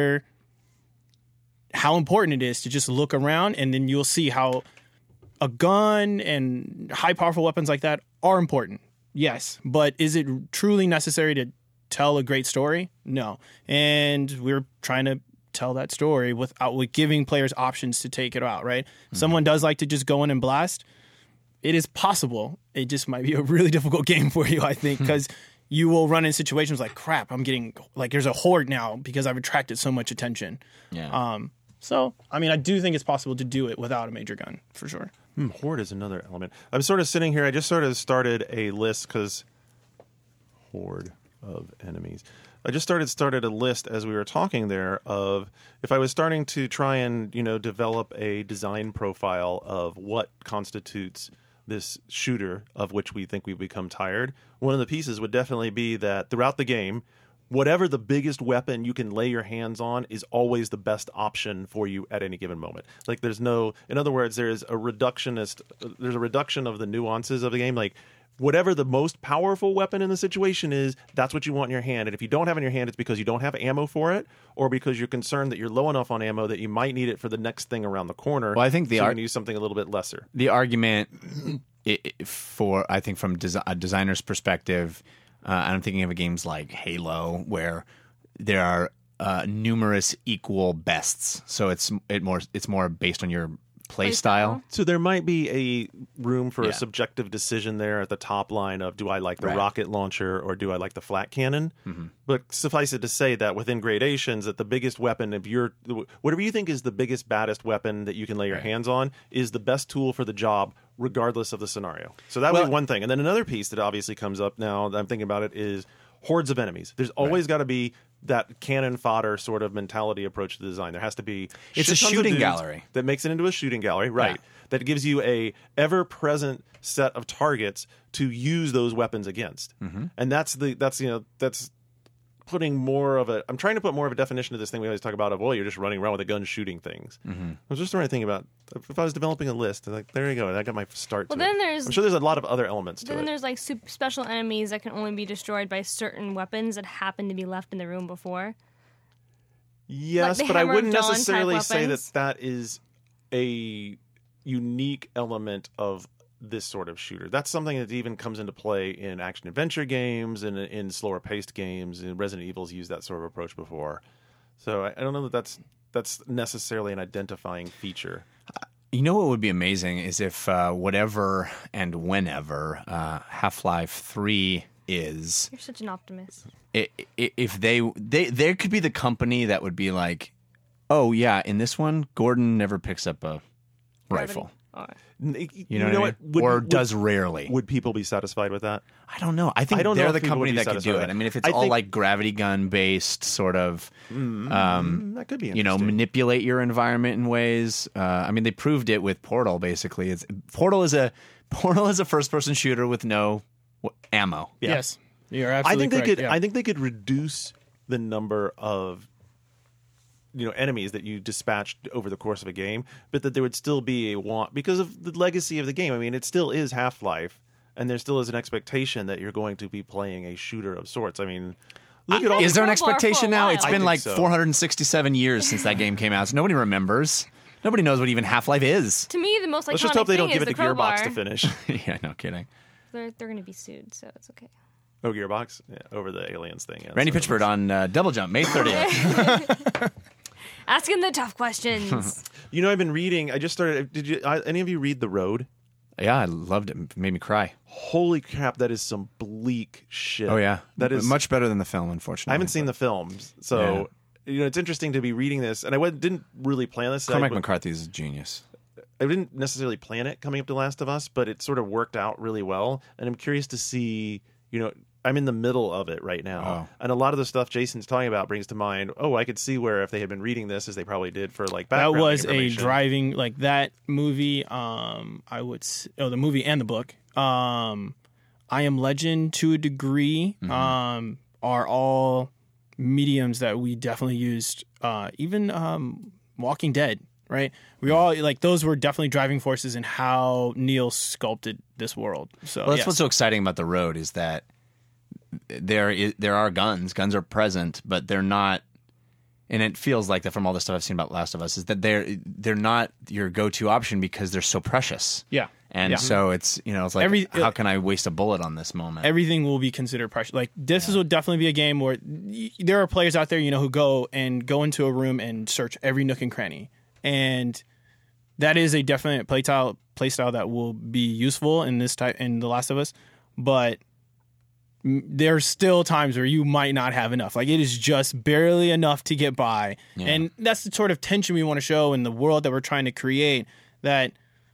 how important it is to just look around, and then you'll see how a gun and high powerful weapons like that are important. Yes. But is it truly necessary to tell a great story? No. And we're trying to tell that story with giving players options to take it out, right? Mm-hmm. Someone does like to just go in and blast. It is possible. It just might be a really difficult game for you, I think, because you will run in situations like, crap, I'm getting, like, there's a horde now because I've attracted so much attention. Yeah. So, I mean, I do think it's possible to do it without a major gun, for sure. Horde is another element. I'm sort of sitting here. I just sort of started a list because horde of enemies. I just started a list as we were talking there of if I was starting to try and develop a design profile of what constitutes this shooter of which we think we've become tired. One of the pieces would definitely be that throughout the game, whatever the biggest weapon you can lay your hands on is always the best option for you at any given moment. Like in other words, there's a reduction of the nuances of the game. Like whatever the most powerful weapon in the situation is, that's what you want in your hand. And if you don't have it in your hand, it's because you don't have ammo for it, or because you're concerned that you're low enough on ammo that you might need it for the next thing around the corner. Well, I think you can use something a little bit lesser. The argument from a designer's perspective, I'm thinking of games like Halo, where there are numerous equal bests. So it's more based on your play style. So there might be a room for a subjective decision there at the top line of, do I like the rocket launcher or do I like the flat cannon? Mm-hmm. But suffice it to say that within gradations, that the biggest weapon whatever you think is the biggest, baddest weapon that you can lay your hands on is the best tool for the job, regardless of the scenario. So that would be one thing. And then another piece that obviously comes up now that I'm thinking about it is hordes of enemies. There's always got to be that cannon fodder sort of mentality approach to the design. There has to be it's a shooting gallery that makes it into a shooting gallery, right? Yeah. That gives you a ever-present set of targets to use those weapons against. Mm-hmm. And that's putting more of I'm trying to put more of a definition to this thing we always talk about of, you're just running around with a gun shooting things. Mm-hmm. I was just trying to think about if I was developing a list, like, there you go, I got my start to it. I'm sure there's a lot of other elements to it. Then there's like special enemies that can only be destroyed by certain weapons that happen to be left in the room before. Yes, like but I wouldn't necessarily say that is a unique element of this sort of shooter. That's something that even comes into play in action adventure games and in slower paced games. And Resident Evil's used that sort of approach before. So I don't know that that's necessarily an identifying feature. You know what would be amazing is if whatever and whenever Half-Life 3 is. You're such an optimist. If there could be the company that would be like, oh yeah, in this one, Gordon never picks up a rifle. Or You know what I mean? Or does rarely. Would people be satisfied with that? I don't know. I think don't they're know the if people company would be that could do satisfied. it. I mean, if it's I all think- like gravity gun based sort of, That could be interesting. manipulate your environment in ways. I mean, they proved it with Portal. Basically, Portal is a first person shooter with no ammo. Yeah. Yes, you're I absolutely think they correct. could. yeah. I think they could reduce the number of enemies that you dispatched over the course of a game, but that there would still be a want because of the legacy of the game. I mean, it still is Half-Life, and there still is an expectation that you're going to be playing a shooter of sorts. I mean, look at all. Is there an Crowbar for a expectation now? while. It's I been think like so. 467 years since that game came out. So nobody remembers. Nobody knows what even Half-Life is. To me, the most iconic Let's just hope they don't thing give it is to the Gearbox crowbar. to finish. Yeah, no kidding. They're going to be sued, so it's okay. Oh, Gearbox over the aliens thing. Yeah, Randy so- Pitchford on Double Jump, May 30th. Asking the tough questions. I've been reading. I just started. Did you? Any of you read The Road? Yeah, I loved it. It made me cry. Holy crap, that is some bleak shit. Oh, yeah. that is much better than the film, unfortunately. I haven't seen the films, so it's interesting to be reading this. And I didn't really plan this. Cormac McCarthy is a genius. I didn't necessarily plan it coming up to Last of Us, but it sort of worked out really well. And I'm curious to see. I'm in the middle of it right now, and a lot of the stuff Jason's talking about brings to mind. Oh, I could see where if they had been reading this, as they probably did for like that background was a information. driving like that movie. The movie and the book. I Am Legend to a degree. Are all mediums that we definitely used. Even Walking Dead. Right, we all like those were definitely driving forces in how Neil sculpted this world. So Well, that's yes. what's so exciting about The Road is that there are guns. Guns are present, but they're not. And it feels like that from all the stuff I've seen about Last of Us is that they're not your go-to option because they're so precious. Yeah. And Yeah. so it's it's like how can I waste a bullet on this moment? Everything will be considered precious. Like this will definitely be a game where there are players out there, who go into a room and search every nook and cranny, and that is a definite playstyle that will be useful in The Last of Us. But there's still times where you might not have enough. Like it is just barely enough to get by, and that's the sort of tension we want to show in the world that we're trying to create. That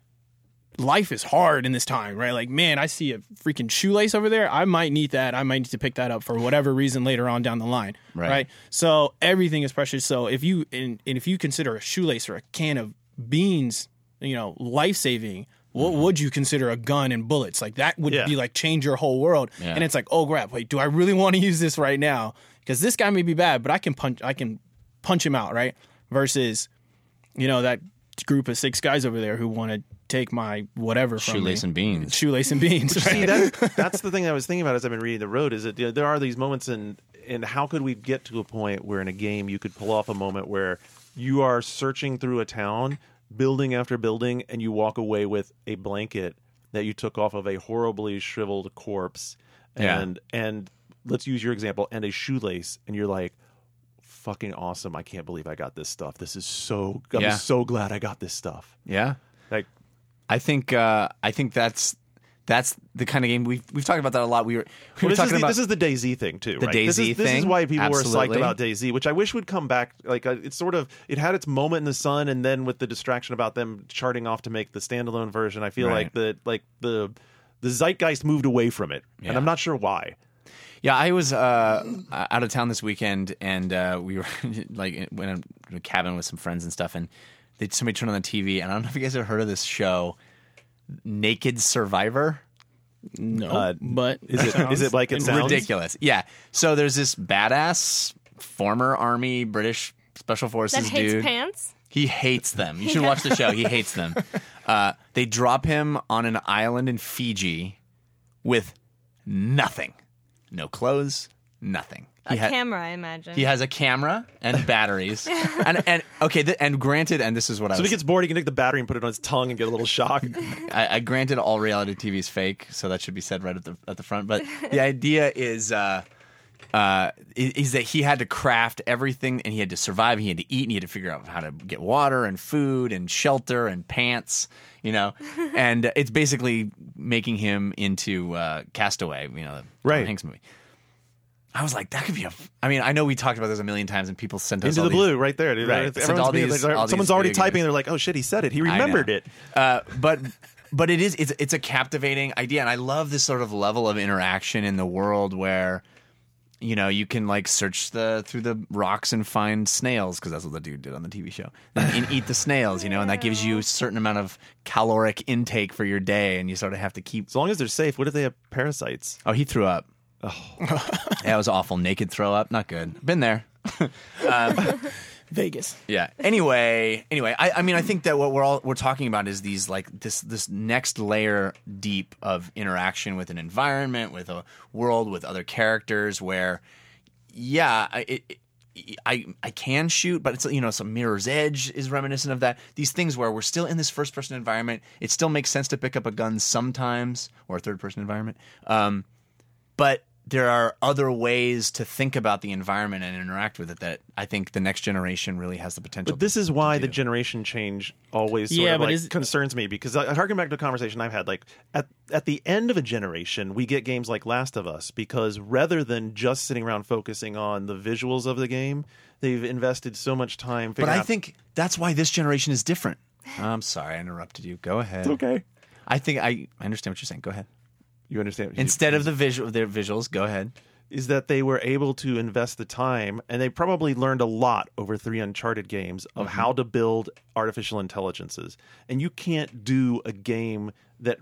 life is hard in this time, right? Like, man, I see a freaking shoelace over there. I might need that. I might need to pick that up for whatever reason later on down the line, right? So everything is precious. So if you if you consider a shoelace or a can of beans, life saving, what would you consider a gun and bullets? Like that would be like change your whole world. Yeah. And it's like, oh crap, wait, do I really want to use this right now? Because this guy may be bad, but I can punch him out, right? Versus, that group of 6 guys over there who want to take my whatever from Shoelace me. and beans. Shoelace and beans. See, right? that's the thing I was thinking about as I've been reading The Road. Is that there are these moments, and how could we get to a point where in a game you could pull off a moment where you are searching through a town, building after building, and you walk away with a blanket that you took off of a horribly shriveled corpse, and let's use your example, and a shoelace, and you're like, fucking awesome! I can't believe I got this stuff. This is I'm so glad I got this stuff. Yeah. Like, I think that's the kind of game we've talked about that a lot. We were this talking about this is the DayZ thing too. The right? DayZ this is thing? why people were Absolutely. psyched about DayZ, which I wish would come back. Like it's it had its moment in the sun, and then with the distraction about them charting off to make the standalone version, I feel Right. like the zeitgeist moved away from it, and Yeah. I'm not sure why. Yeah, I was out of town this weekend, and we were like went in a cabin with some friends and stuff, and somebody turned on the TV, and I don't know if you guys have heard of this show, Naked Survivor. No, but Is it like it sounds Ridiculous? Yeah. So there's this badass former Army British Special Forces That hates dude. pants? He hates them. You should watch the show. He hates them. They drop him on an island in Fiji with nothing. No clothes, nothing. A camera, I imagine. He has a camera and batteries. and okay, and granted, and this is what I So was... if he gets bored, he can take the battery and put it on his tongue and get a little shock. I granted all reality TV is fake, so that should be said right at the front. But the idea is that he had to craft everything, and he had to survive. He had to eat, and he had to figure out how to get water and food and shelter and pants. And it's basically making him into Castaway. The Tom Right. Hanks movie. I was like, that could be I mean, I know we talked about this a million times, and people sent us Into all the these, blue, right there, dude. Right. It's- Sent all everyone's being- these- like, all these someone's already video typing. games. They're like, "Oh shit, he said it. He I know. remembered it." But it's a captivating idea, and I love this sort of level of interaction in the world where, you know, you can like search through the rocks and find snails, because that's what the dude did on the TV show, and eat the snails, you know, and that gives you a certain amount of caloric intake for your day, and you sort of have to keep. As long as they're safe. What if they have parasites? Oh, he threw up. That was awful. Naked throw up, not good. Been there. Vegas. Yeah. Anyway, I mean, I think that what we're talking about is these like this next layer deep of interaction with an environment, with a world, with other characters. Where, yeah, I can shoot, but it's, you know, some Mirror's Edge is reminiscent of that. These things where we're still in this first person environment. It still makes sense to pick up a gun sometimes, or a third person environment. But there are other ways to think about the environment and interact with it that I think the next generation really has the potential. But this is to why do. the generation change always sort Yeah, of but like is- concerns me, because I harken back to a conversation I've had. Like at the end of a generation, we get games like Last of Us, because rather than just sitting around focusing on the visuals of the game, they've invested so much time. But figuring I out, think that's why this generation is different. I'm sorry, I interrupted you. Go ahead. it's okay. I think I understand what you're saying. Go ahead. You understand? Instead of their visuals, go ahead. Is that they were able to invest the time, and they probably learned a lot over 3 Uncharted games of how to build artificial intelligences. And you can't do a game that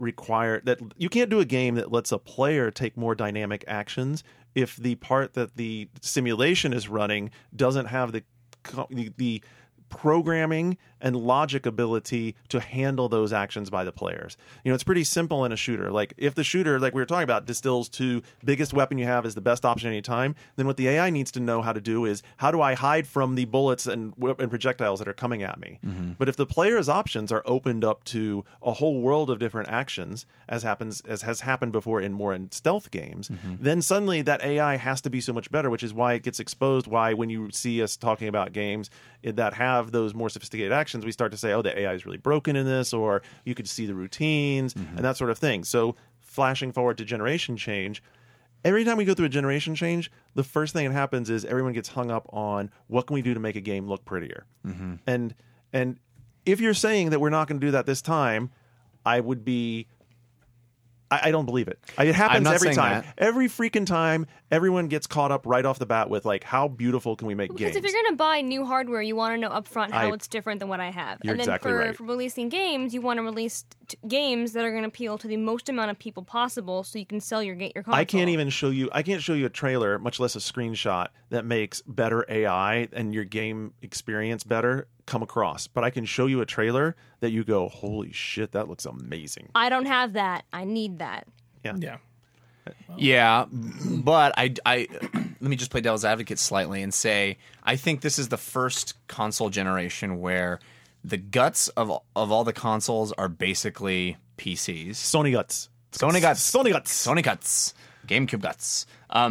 lets a player take more dynamic actions if the part that the simulation is running doesn't have the programming and logic ability to handle those actions by the players. You know, it's pretty simple in a shooter. Like, if the shooter, like we were talking about, distills to biggest weapon you have is the best option any time, then what the AI needs to know how to do is, how do I hide from the bullets and projectiles that are coming at me? But if the player's options are opened up to a whole world of different actions, as has happened before in stealth games, then suddenly that AI has to be so much better, which is why it gets exposed, why when you see us talking about games that have those more sophisticated actions, we start to say, oh, the AI is really broken in this, or you could see the routines and that sort of thing. So flashing forward to generation change, every time we go through a generation change, the first thing that happens is everyone gets hung up on what can we do to make a game look prettier. And if you're saying that we're not going to do that this time, I would be... I don't believe it. It happens not every saying time. that. Every freaking time, everyone gets caught up right off the bat with, like, how beautiful can we make Because games? if you're going to buy new hardware, you want to know upfront how it's different than what I have. You're and then exactly right. for releasing games, you want to release games that are going to appeal to the most amount of people possible, so you can sell your console. I can't show you a trailer, much less a screenshot, that makes better AI and your game experience better come across. But I can show you a trailer that you go, holy shit, that looks amazing. I don't have that. I need that. Yeah. Yeah, but I let me just play devil's advocate slightly and say I think this is the first console generation where the guts of all the consoles are basically PCs. Sony guts. Sony guts. Sony guts. Sony guts. GameCube guts.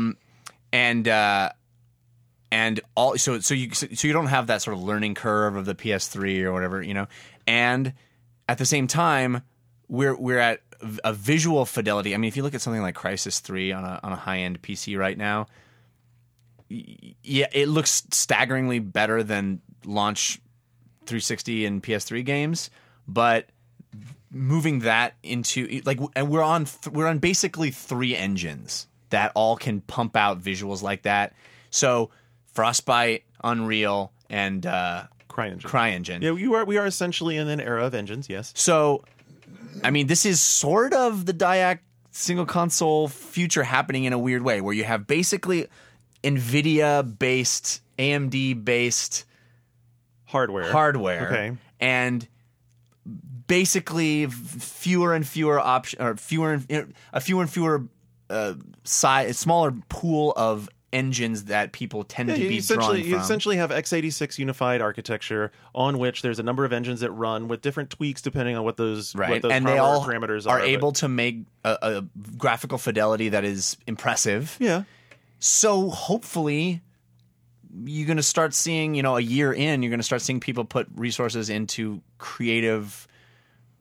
And all so you don't have that sort of learning curve of the PS3 or whatever, you know. And at the same time, we're at a visual fidelity. I mean, if you look at something like Crysis 3 on a high-end PC right now, yeah, it looks staggeringly better than launch 360 and PS3 games, but moving that into like, and we're on basically 3 engines that all can pump out visuals like that. So Frostbite, Unreal, and CryEngine. Yeah, we are essentially in an era of engines, yes. So, I mean, this is sort of the DIAC single console future happening in a weird way, where you have basically NVIDIA-based, AMD-based hardware. Okay. And basically fewer and fewer options, or fewer and fewer smaller pool of engines that people tend to be drawing from. You essentially have x86 unified architecture on which there's a number of engines that run with different tweaks depending on what those and they all parameters are able to make a graphical fidelity that is impressive. Yeah. So hopefully you're going to start seeing, a year in, you're going to start seeing people put resources into creative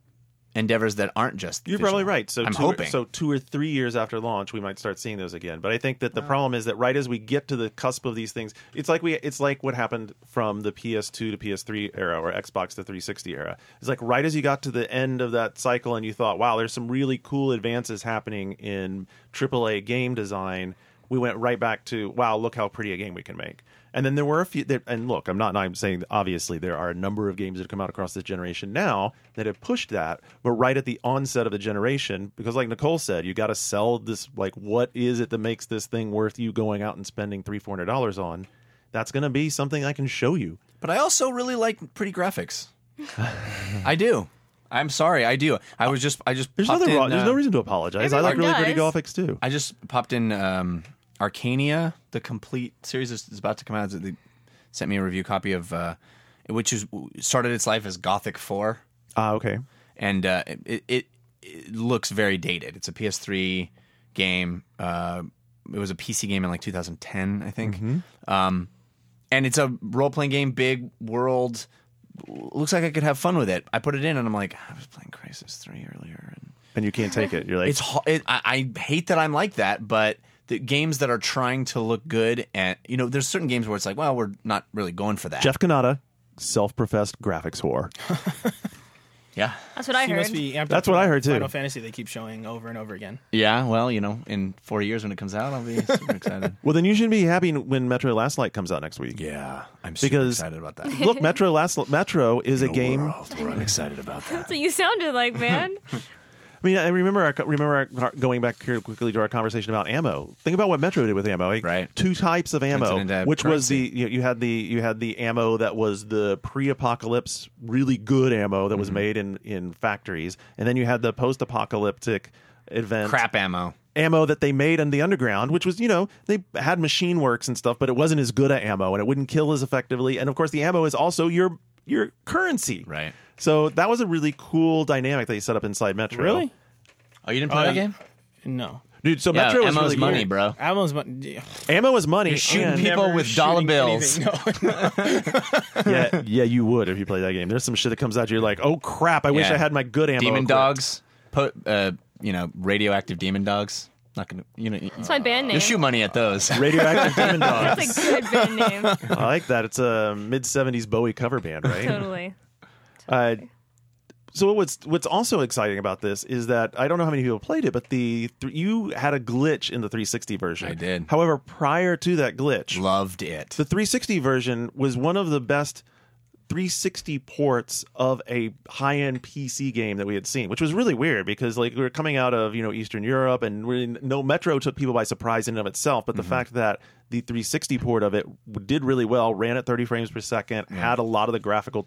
endeavors that aren't just You're visual. probably right. So I'm two, hoping. So 2 or 3 years after launch, we might start seeing those again. But I think that the problem is that right as we get to the cusp of these things, it's like what happened from the PS2 to PS3 era or Xbox to 360 era. It's like right as you got to the end of that cycle and you thought, wow, there's some really cool advances happening in AAA game design. We went right back to, wow, look how pretty a game we can make. And then there were a few, and look, I'm saying obviously there are a number of games that have come out across this generation now that have pushed that, but right at the onset of the generation, because like Nicole said, you got to sell this, like, what is it that makes this thing worth you going out and spending $300-$400 on? That's going to be something I can show you. But I also really like pretty graphics. I do. I'm sorry, I do. I just There's popped nothing in, wrong. There's no reason to apologize. I like Everyone really pretty does. graphics too. I just popped in Arcania, the complete series is about to come out. They sent me a review copy of which started its life as Gothic 4. Okay. And it looks very dated. It's a PS3 game. It was a PC game in like 2010, I think. And it's a role-playing game, big world. Looks like I could have fun with it. I put it in, and I'm like, I was playing Crysis 3 earlier. And you can't take it. You're like, I hate that I'm like that, but the games that are trying to look good, and there's certain games where it's like, well, we're not really going for that. Jeff Kanata, self-professed graphics whore. Yeah. That's what I He heard. must be amped That's up what for I heard, too. Final Fantasy they keep showing over and over again. Yeah, well, in 4 years when it comes out, I'll be super excited. Well, then you should be happy when Metro Last Light comes out next week. Yeah, I'm super Because excited about that. look, Metro is a game. I'm excited about that. That's what you sounded like, man. I mean, I remember going back here quickly to our conversation about ammo. Think about what Metro did with ammo. Right. 2 types of ammo, Incident which was currency. you had the ammo that was the pre-apocalypse, really good ammo that was made in factories, and then you had the post-apocalyptic event Crap ammo. ammo that they made in the underground, which was, they had machine works and stuff, but it wasn't as good a ammo and it wouldn't kill as effectively. And of course, the ammo is also your currency. Right. So that was a really cool dynamic that you set up inside Metro. Really? Oh, you didn't play that game? No. Dude, so Yeah, Metro was ammo's really money, weird. bro. Ammo's money. Ammo is money. You're shooting and- people Never with dollar shooting bills. anything. No. yeah, you would if you played that game. There's some shit that comes out, you're like, oh crap, I wish Yeah. I had my good ammo. Demon equipped. dogs. Radioactive demon dogs. Not gonna, That's my band name. you'll shoot money at those. Radioactive Demon Dogs. That's a good band name. I like that. It's a mid-70s Bowie cover band, right? Totally. So what's also exciting about this is that I don't know how many people played it, but you had a glitch in the 360 version. I did. However, prior to that glitch, Loved it. the 360 version was one of the best 360 ports of a high-end PC game that we had seen, which was really weird because like we were coming out of Eastern Europe, and Metro took people by surprise in and of itself. But the fact that the 360 port of it did really well, ran at 30 frames per second, had a lot of the graphical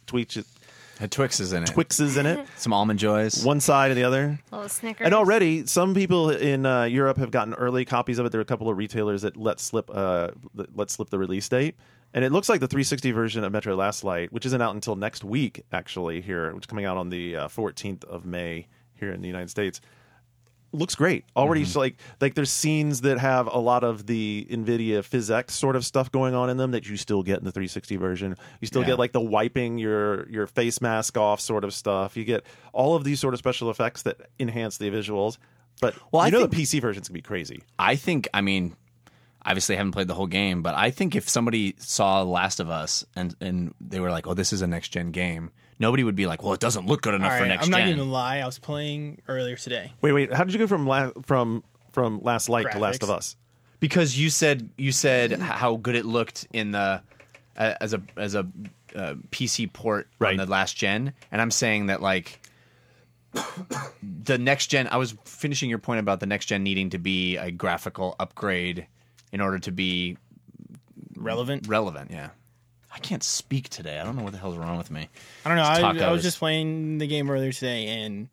Had Twixes in it. Twixes in it, Some Almond Joys. one side and the other. Little Snickers. And already, some people in Europe have gotten early copies of it. There are a couple of retailers that let slip the release date. And it looks like the 360 version of Metro Last Light, which isn't out until next week, actually, here, which is coming out on the 14th of May here in the United States, looks great. Already, so like there's scenes that have a lot of the NVIDIA PhysX sort of stuff going on in them that you still get in the 360 version. You still get like the wiping your face mask off sort of stuff. You get all of these sort of special effects that enhance the visuals. But I the think- PC version's going to be crazy. I mean, obviously I haven't played the whole game, but I think if somebody saw Last of Us and they were like, oh, this is a next-gen game, nobody would be like, well, it doesn't look good enough All for right, next I'm not gen. going to lie. I was playing earlier today. Wait, how did you go from Last Light to Last of Graphics. Us? Because you said how good it looked in the as a PC port Right. on the last gen, and I'm saying that like the next gen. I was finishing your point about the next gen needing to be a graphical upgrade in order to be Relevant. relevant. Yeah, I can't speak today. I don't know what the hell's wrong with me. I don't know. It's I tacos. was just playing the game earlier today, and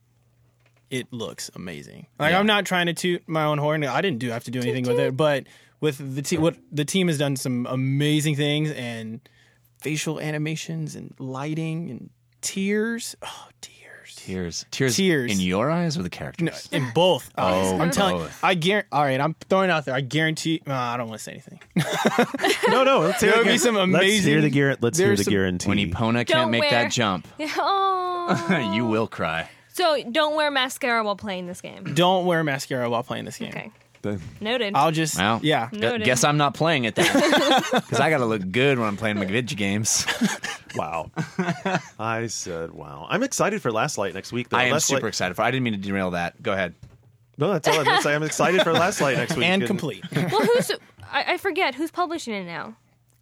it looks amazing. Like Yeah. I'm not trying to toot my own horn. I didn't have to do anything with it, but with what the team has done some amazing things, and facial animations and lighting and tears. Oh, tears. Tears in your eyes or the characters? No, in both eyes. Oh, I'm telling you. both. All right, I'm throwing it out there. I guarantee. I don't want to say anything. No. Let's hear There would the be some Let's amazing. hear the Let's hear there's the some- guarantee. When Epona Don't can't make wear- that jump, Oh. you will cry. So don't wear mascara while playing this game. Don't wear mascara while playing this game. Okay. The- Noted. I'll just. Well, Yeah. Noted. guess I'm not playing it then, because I got to look good when I'm playing my video games. Wow. I said wow. I'm excited for Last Light next week, though. I am Last super Light- excited for. I didn't mean to derail that. Go ahead. No, that's all I'm going to say. I'm excited for Last Light next week. And complete. Well, I forget who's publishing it now.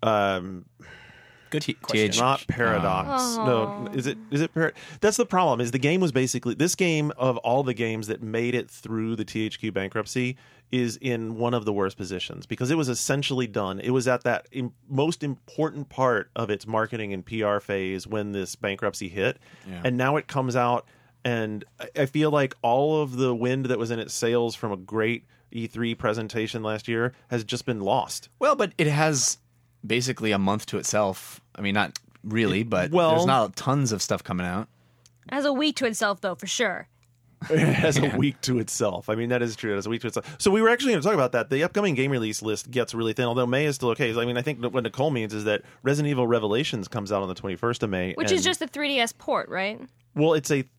Good question. Not Paradox. Oh. No, is it? That's the problem. Is the game was basically this game of all the games that made it through the THQ bankruptcy is in one of the worst positions because it was essentially done. It was at that most important part of its marketing and PR phase when this bankruptcy hit, and now it comes out, and I feel like all of the wind that was in its sails from a great E3 presentation last year has just been lost. Well, but it has basically a month to itself. I mean, not really, but well- there's not tons of stuff coming out. It has a week to itself, though, for sure. It has a week to itself. I mean, that is true. It has a week to itself. So we were actually going to talk about that. The upcoming game release list gets really thin, although May is still okay. I mean, I think what Nicole means is that Resident Evil Revelations comes out on the 21st of May. Which is just a 3DS port, right? Well, it's a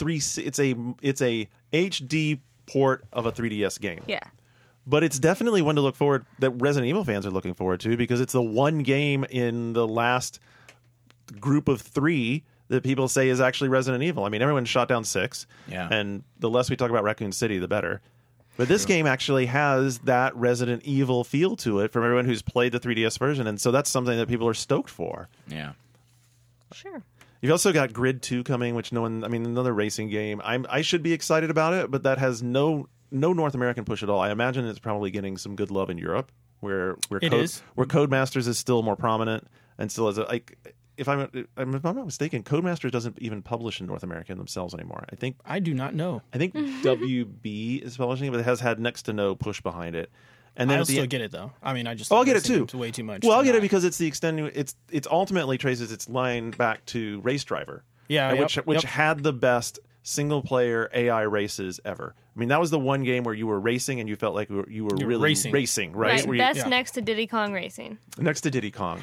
HD port of a 3DS game. Yeah. But it's definitely one to look forward that Resident Evil fans are looking forward to because it's the one game in the last group of 3 that people say is actually Resident Evil. I mean, everyone shot down 6, and the less we talk about Raccoon City, the better. But this game actually has that Resident Evil feel to it from everyone who's played the 3DS version, and so that's something that people are stoked for. Yeah. Sure. You've also got Grid 2 coming, which another racing game. I should be excited about it, but that has no North American push at all. I imagine it's probably getting some good love in Europe, where Codemasters is still more prominent and still has if I'm not mistaken, Codemasters doesn't even publish in North America themselves anymore. I do not know. I think WB is publishing it, but it has had next to no push behind it. And then I'll still get it though. I mean, I just. I'll get it too. It's way too much. Well, I'll to get it not- because it's the extended. It's ultimately traces its line back to Race Driver. Yeah, and yep, which yep. had the best single player AI races ever. I mean, that was the one game where you were racing and you felt like you were really racing. right? Right. Where you- That's yeah. next to Diddy Kong Racing. next to Diddy Kong.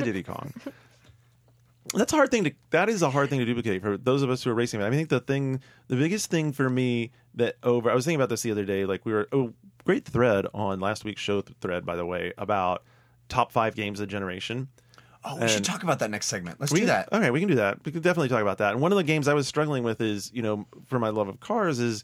That's a hard thing that is a hard thing to duplicate for those of us who are racing. I think the biggest thing for me I was thinking about this the other day, like great thread on last week's show thread, by the way, about top 5 games of the generation. Oh, we should talk about that next segment. Let's We do can- that. Okay, we can do that. We can definitely talk about that. And one of the games I was struggling with is, for my love of cars is,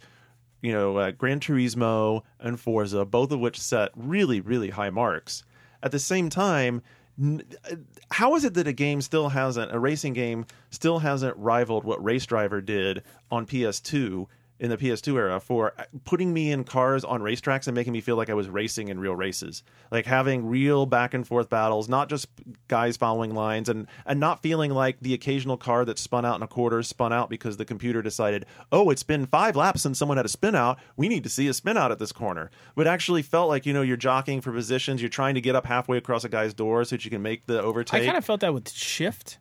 Gran Turismo and Forza, both of which set really, really high marks. At the same time, how is it that a racing game still hasn't rivaled what Race Driver did on PS2 in the PS2 era for putting me in cars on racetracks and making me feel like I was racing in real races, like having real back and forth battles, not just guys following lines, and not feeling like the occasional car that spun out in a quarter spun out because the computer decided, oh, it's been 5 laps since someone had a spin out, we need to see a spin out at this corner. But actually felt like, you're jockeying for positions, you're trying to get up halfway across a guy's door so that you can make the overtake. I kind of felt that with Shift.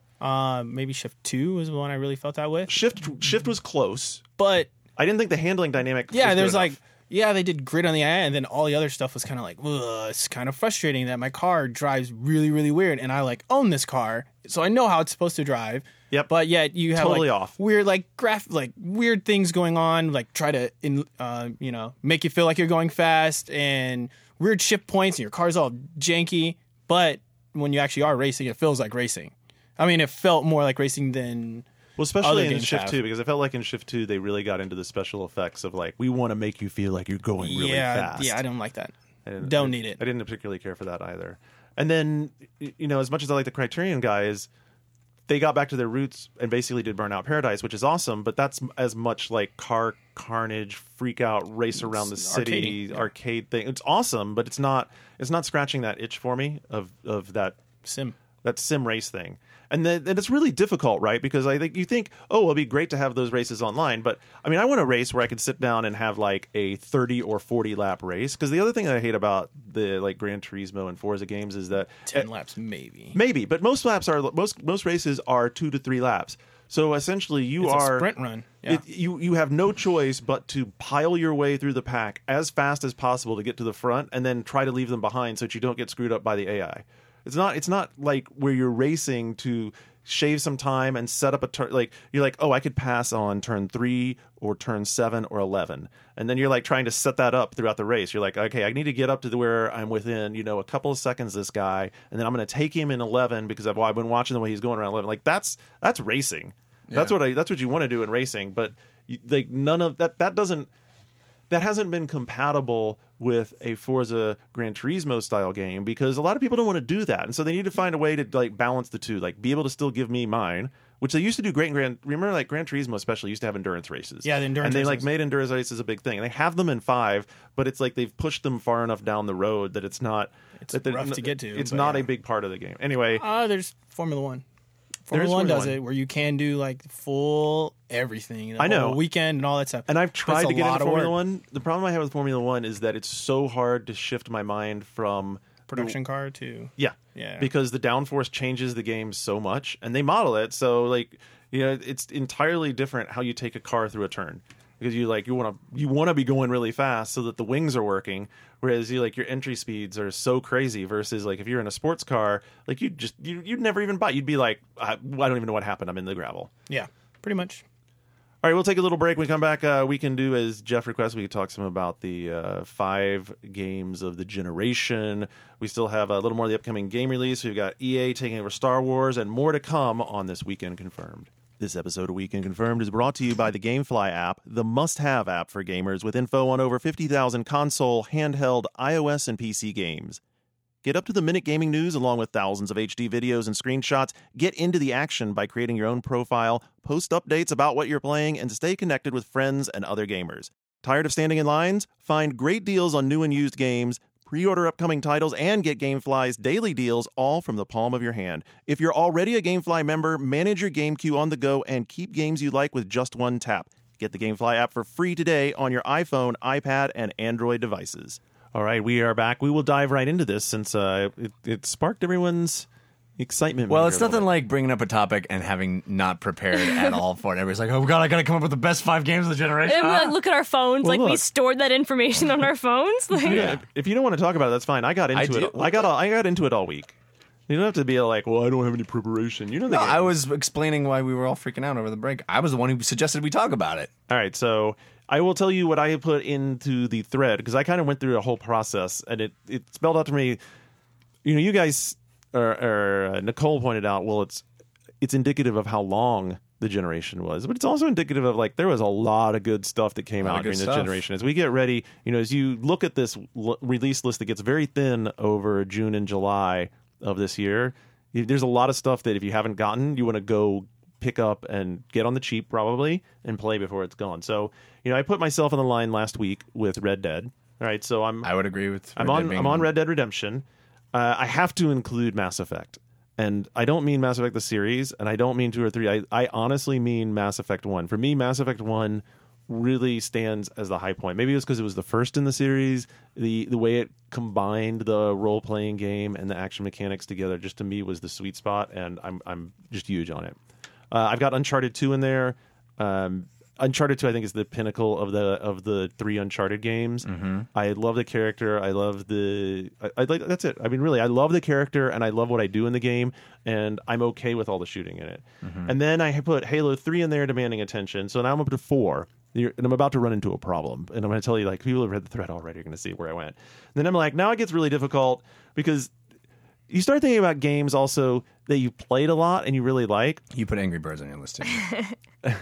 Maybe Shift 2 was the one I really felt that with. Shift was close. But I didn't think the handling dynamic. yeah, was there's good like, enough. they did grid on the eye, and then all the other stuff was kind of like, ugh, it's kind of frustrating that my car drives really, really weird, and I own this car, so I know how it's supposed to drive. Yep. But yet you have Totally off. weird weird things going on, try to make you feel like you're going fast, and weird shift points, and your car's all janky. But when you actually are racing, it feels like racing. I mean, it felt more like racing than. Well, especially other in games Shift have. 2, because I felt like in Shift 2 they really got into the special effects of we want to make you feel like you're going really fast. Yeah, I don't like that. I Don't need it. I didn't particularly care for that either. And then, as much as I like the Criterion guys, they got back to their roots and basically did Burnout Paradise, which is awesome, but that's as much like car carnage, freak out, race around the city, arcadey, yeah. arcade thing. It's awesome, but it's not scratching that itch for me of that Sim. race thing. And it's really difficult, right? Because I think you think, oh, it'll be great to have those races online. But, I mean, I want a race where I can sit down and have, a 30 or 40 lap race. Because the other thing that I hate about the, Gran Turismo and Forza games is that... 10 laps, maybe. Maybe, but most races are 2 to 3 laps. So essentially, you It's are a sprint run. Yeah. you have no choice but to pile your way through the pack as fast as possible to get to the front, and then try to leave them behind so that you don't get screwed up by the AI. It's not like where you're racing to shave some time and set up a turn. Like you're like, oh, I could pass on turn 3 or turn 7 or 11, and then you're like trying to set that up throughout the race. You're like, okay, I need to get up to where I'm within a couple of seconds of this guy, and then I'm going to take him in 11 because I've been watching the way he's going around 11. Like that's racing. Yeah. That's what you want to do in racing, but like none of that doesn't. That hasn't been compatible with a Forza Gran Turismo style game because a lot of people don't want to do that, and so they need to find a way to like balance the two, like be able to still give me mine, which they used to do great in remember like Gran Turismo especially used to have endurance races. Yeah, the endurance and they like races. made endurance races a big thing, and they have them in 5, but it's like they've pushed them far enough down the road that it's not. It's rough to get to, It's but not yeah. a big part of the game. Anyway, There's Formula One. There is Formula One Formula does One. it where you can do like full everything. The I know. whole weekend and all that stuff. And I've tried That's to a get lot into of Formula work. One. The problem I have with Formula One is that it's so hard to shift my mind from Production car to Yeah. Yeah. Because the downforce changes the game so much, and they model it so like it's entirely different how you take a car through a turn. Because you want to be going really fast so that the wings are working, whereas your entry speeds are so crazy versus like if you're in a sports car, like you'd never even bite. You'd be like, I don't even know what happened. I'm in the gravel. yeah, pretty much. All right, we'll take a little break. When we come back, we can do, as Jeff requested, we can talk some about the 5 games of the generation. We still have a little more of the upcoming game release. We've got EA taking over Star Wars and more to come on this Weekend Confirmed. This episode of Weekend Confirmed is brought to you by the GameFly app, the must-have app for gamers with info on over 50,000 console, handheld, iOS, and PC games. Get up-to-the-minute gaming news along with thousands of HD videos and screenshots. Get into the action by creating your own profile, post updates about what you're playing, and stay connected with friends and other gamers. Tired of standing in lines? Find great deals on new and used games, pre-order upcoming titles, and get GameFly's daily deals all from the palm of your hand. If you're already a GameFly member, manage your game queue on the go and keep games you like with just one tap. Get the GameFly app for free today on your iPhone, iPad, and Android devices. All right, we are back. We will dive right into this since it sparked everyone's excitement. Well, it's nothing like bringing up a topic and having not prepared at all for it. Everybody's like, oh, God, I got to come up with the best 5 games of the generation. And we like look at our phones, Well, like we look. stored that information on our phones. Like, Yeah, if you don't want to talk about it, that's fine. I got into it. I got into it all week. You don't have to be like, well, I don't have any preparation. You know the No, game. I was explaining why we were all freaking out over the break. I was the one who suggested we talk about it. All right, so I will tell you what I put into the thread because I kind of went through a whole process, and it spelled out to me. You guys, or Nicole pointed out, well, it's indicative of how long the generation was, but it's also indicative of like there was a lot of good stuff that came out during this generation. As we get ready, as you look at this release list that gets very thin over June and July of this year, there's a lot of stuff that if you haven't gotten, you want to go pick up and get on the cheap probably and play before it's gone. So, I put myself on the line last week with Red Dead. All right, so I would agree with I'm on Red Dead Redemption. I have to include Mass Effect. And I don't mean Mass Effect the series, and I don't mean 2 or 3. I honestly mean Mass Effect 1. For me, Mass Effect 1 really stands as the high point. Maybe it was because it was the first in the series. The way it combined the role-playing game and the action mechanics together just to me was the sweet spot, and I'm just huge on it. I've got Uncharted 2 in there. Uncharted 2, I think, is the pinnacle of the 3 Uncharted games. Mm-hmm. I love the character. I love I like that's it. I mean, really, I love the character and I love what I do in the game, and I'm okay with all the shooting in it. Mm-hmm. And then I put Halo 3 in there, demanding attention. So now I'm up to 4. And I'm about to run into a problem. And I'm going to tell you, like, people who have read the thread already are going to see where I went. And then I'm like, now it gets really difficult because you start thinking about games also that you played a lot and you really like. You put Angry Birds on your list, too.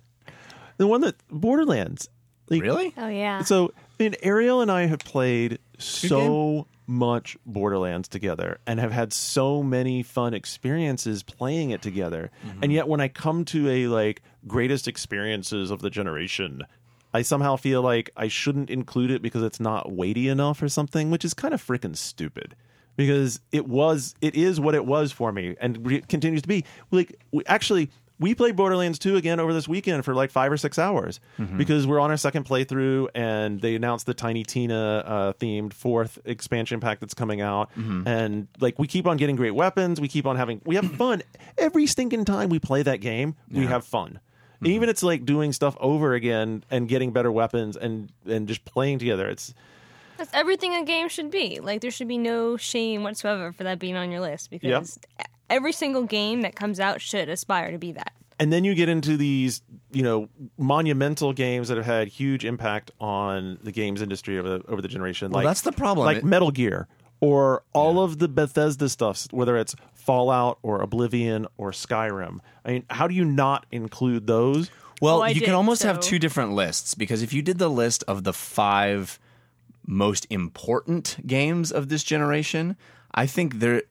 The one that Borderlands. Like, Really? oh yeah. So, Ariel and I have played so much Borderlands together and have had so many fun experiences playing it together. Mm-hmm. And yet when I come to a greatest experiences of the generation, I somehow feel like I shouldn't include it because it's not weighty enough or something, which is kind of freaking stupid. Because it is what it was for me and continues to be. we played Borderlands 2 again over this weekend for like 5 or 6 hours because we're on our second playthrough, and they announced the Tiny Tina themed 4th expansion pack that's coming out, and like we keep on getting great weapons. We have fun every stinking time we play that game. We have fun. Even it's like doing stuff over again and getting better weapons and just playing together. That's everything a game should be. Like, there should be no shame whatsoever for that being on your list, because every single game that comes out should aspire to be that. And then you get into these, monumental games that have had huge impact on the games industry over the generation. Well, that's the problem. Like Metal Gear, or all of the Bethesda stuff, whether it's Fallout or Oblivion or Skyrim. I mean, how do you not include those? Well, you can almost have two different lists, because if you did the list of the 5 most important games of this generation, I think people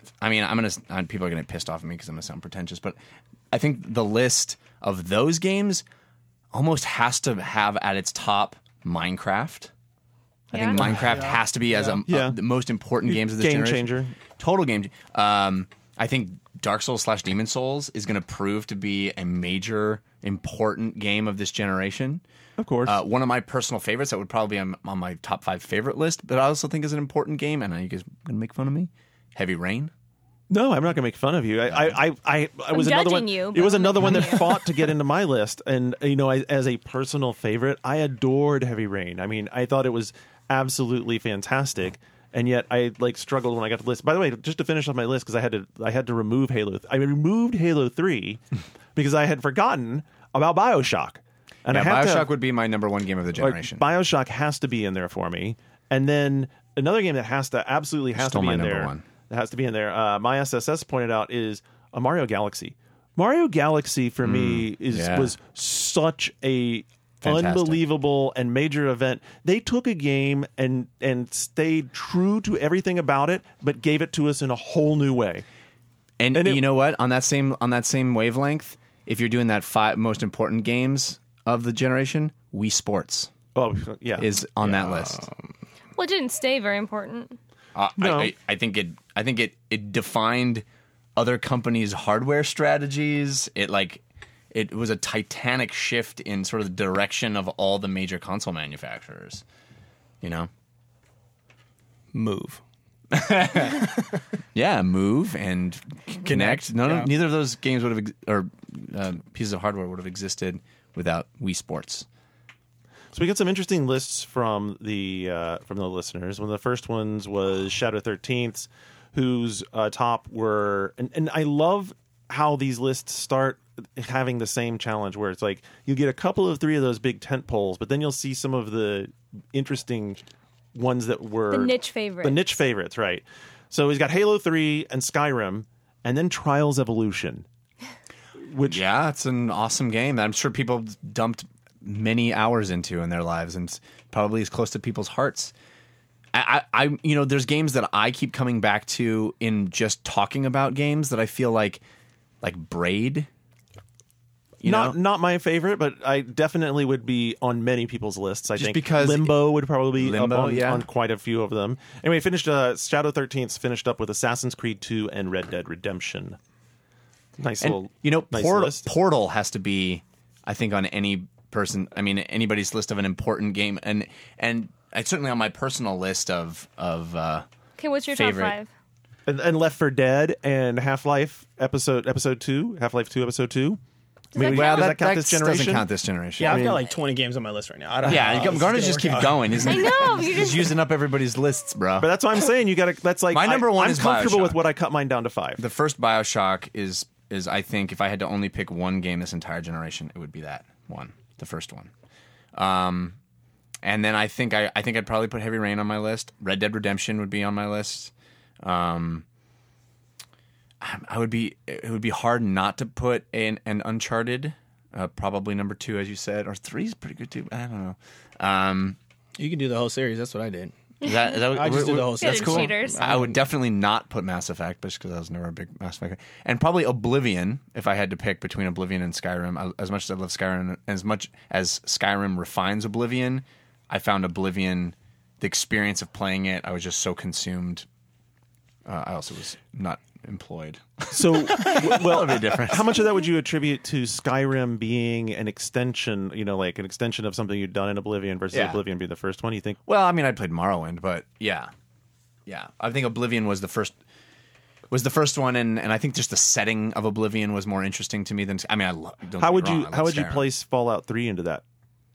are going to get pissed off at me because I'm going to sound pretentious, but I think the list of those games almost has to have at its top Minecraft. I think Minecraft has to be the most important games of this Game generation. changer. Total game. I think Dark Souls / Demon Souls is going to prove to be a major, important game of this generation. Of course. One of my personal favorites that would probably be on my top 5 favorite list, but I also think is an important game, and I know you guys are going to make fun of me. Heavy Rain. No, I'm not going to make fun of you. I was another one. You, it was another one that fought to get into my list, and as a personal favorite, I adored Heavy Rain. I mean, I thought it was absolutely fantastic, and yet I struggled when I got to the list. By the way, just to finish off my list, because I had to remove Halo. I removed Halo 3 because I had forgotten about BioShock. And BioShock would be my number 1 game of the generation. BioShock has to be in there for me, and then another game that absolutely has to be in there. One. That has to be in there. My SSS pointed out is a Mario Galaxy. Mario Galaxy for me was such a unbelievable and major event. They took a game and stayed true to everything about it, but gave it to us in a whole new way. And you know what? On that same wavelength, if you're doing that 5 most important games of the generation, Wii Sports is on that list. Well, it didn't stay very important. No. I think it defined other companies' hardware strategies. It was a titanic shift in sort of the direction of all the major console manufacturers. Move. Yeah, Move and Kinect. Neither of those games would have pieces of hardware would have existed without Wii Sports. So we got some interesting lists from the listeners. One of the first ones was Shadow 13th, whose top were, and I love how these lists start having the same challenge, where it's like you get a couple of 3 of those big tent poles, but then you'll see some of the interesting ones that were the niche favorites. The niche favorites, right? So he's got Halo 3 and Skyrim, and then Trials Evolution. Which it's an awesome game that I'm sure people dumped many hours into in their lives, and probably is close to people's hearts. There's games that I keep coming back to in just talking about games that I feel like Braid. Not my favorite, but I definitely would be on many people's lists. I think because Limbo would probably be up on quite a few of them. Anyway, Shadow 13th finished up with Assassin's Creed 2 and Red Dead Redemption. Nice list. Portal has to be, I think, on anybody's list of an important game, and it's certainly on my personal list of Okay, what's your favorite. top 5? And Left 4 Dead and Half-Life Episode 2, Half-Life 2 Episode 2. Does that does count? that count this generation? Doesn't count this generation. Yeah, I've got like 20 games on my list right now. I don't know. Garner just keep going, isn't he? I know. He's using up everybody's lists, bro. But that's what I'm saying. You got to. That's like my number one I'm is comfortable BioShock. with what I cut mine down to 5. The first BioShock is I think if I had to only pick one game this entire generation, it would be that one, the first one. And then I think I'd probably put Heavy Rain on my list. Red Dead Redemption would be on my list. It would be hard not to put an Uncharted, probably number 2, as you said, or 3 is pretty good too. I don't know. You can do the whole series. That's what I did. Is that I just did the whole series. That's cool. Cheaters. I would definitely not put Mass Effect, just because I was never a big Mass Effect, and probably Oblivion if I had to pick between Oblivion and Skyrim. As much as I love Skyrim, as much as Skyrim refines Oblivion, I found Oblivion, the experience of playing it, I was just so consumed. I also was not employed. So, well, That'd be different. how much of that would you attribute to Skyrim being an extension, like an extension of something you'd done in Oblivion versus Yeah. Oblivion being the first one? You think? Well, I mean, I played Morrowind, but yeah. I think Oblivion was the first one, and I think just the setting of Oblivion was more interesting to me than. I mean, How would you Skyrim. place Fallout 3 into that?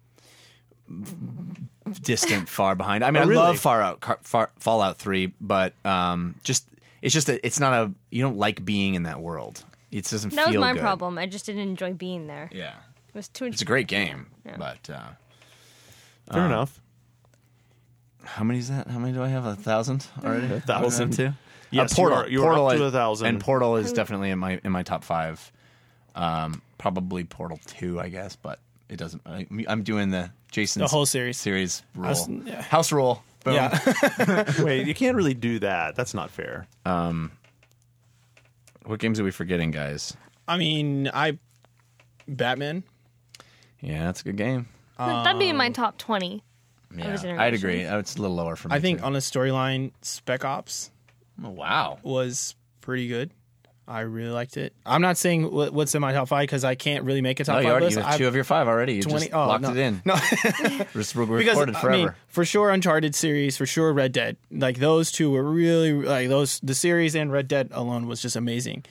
Distant, far behind. I mean, Oh, really? I love Fallout 3, but it's not a. You don't like being in that world. It doesn't That feel was my good. problem. I just didn't enjoy being there. Yeah, It was too. it's a great game, Yeah. but Fair enough. how many is that? How many do I have? 1,000 already? 1,000. Too. Yes, Portal. you are Portal up to is- 1,000. and Portal is definitely in my top 5. Probably Portal 2, I guess, but it doesn't. I'm doing the Jason's The whole series. rule. Yeah. House rule. Boom. Yeah. Wait, you can't really do that. That's not fair. What games are we forgetting, guys? I mean, Batman. Yeah, that's a good game. That'd be in my top 20. Yeah, Of his I'd agree. It's a little lower for me. I think too. on the storyline, Spec Ops Oh, wow. was pretty good. I really liked it. I'm not saying what's in my top 5 because I can't really make a top No, 5 you already list. you have 2 of your 5 already. You 20 just locked no. it in. No, Just because recorded forever. I mean, for sure, Uncharted series, for sure, Red Dead. Like those two were really like those. The series and Red Dead alone was just amazing.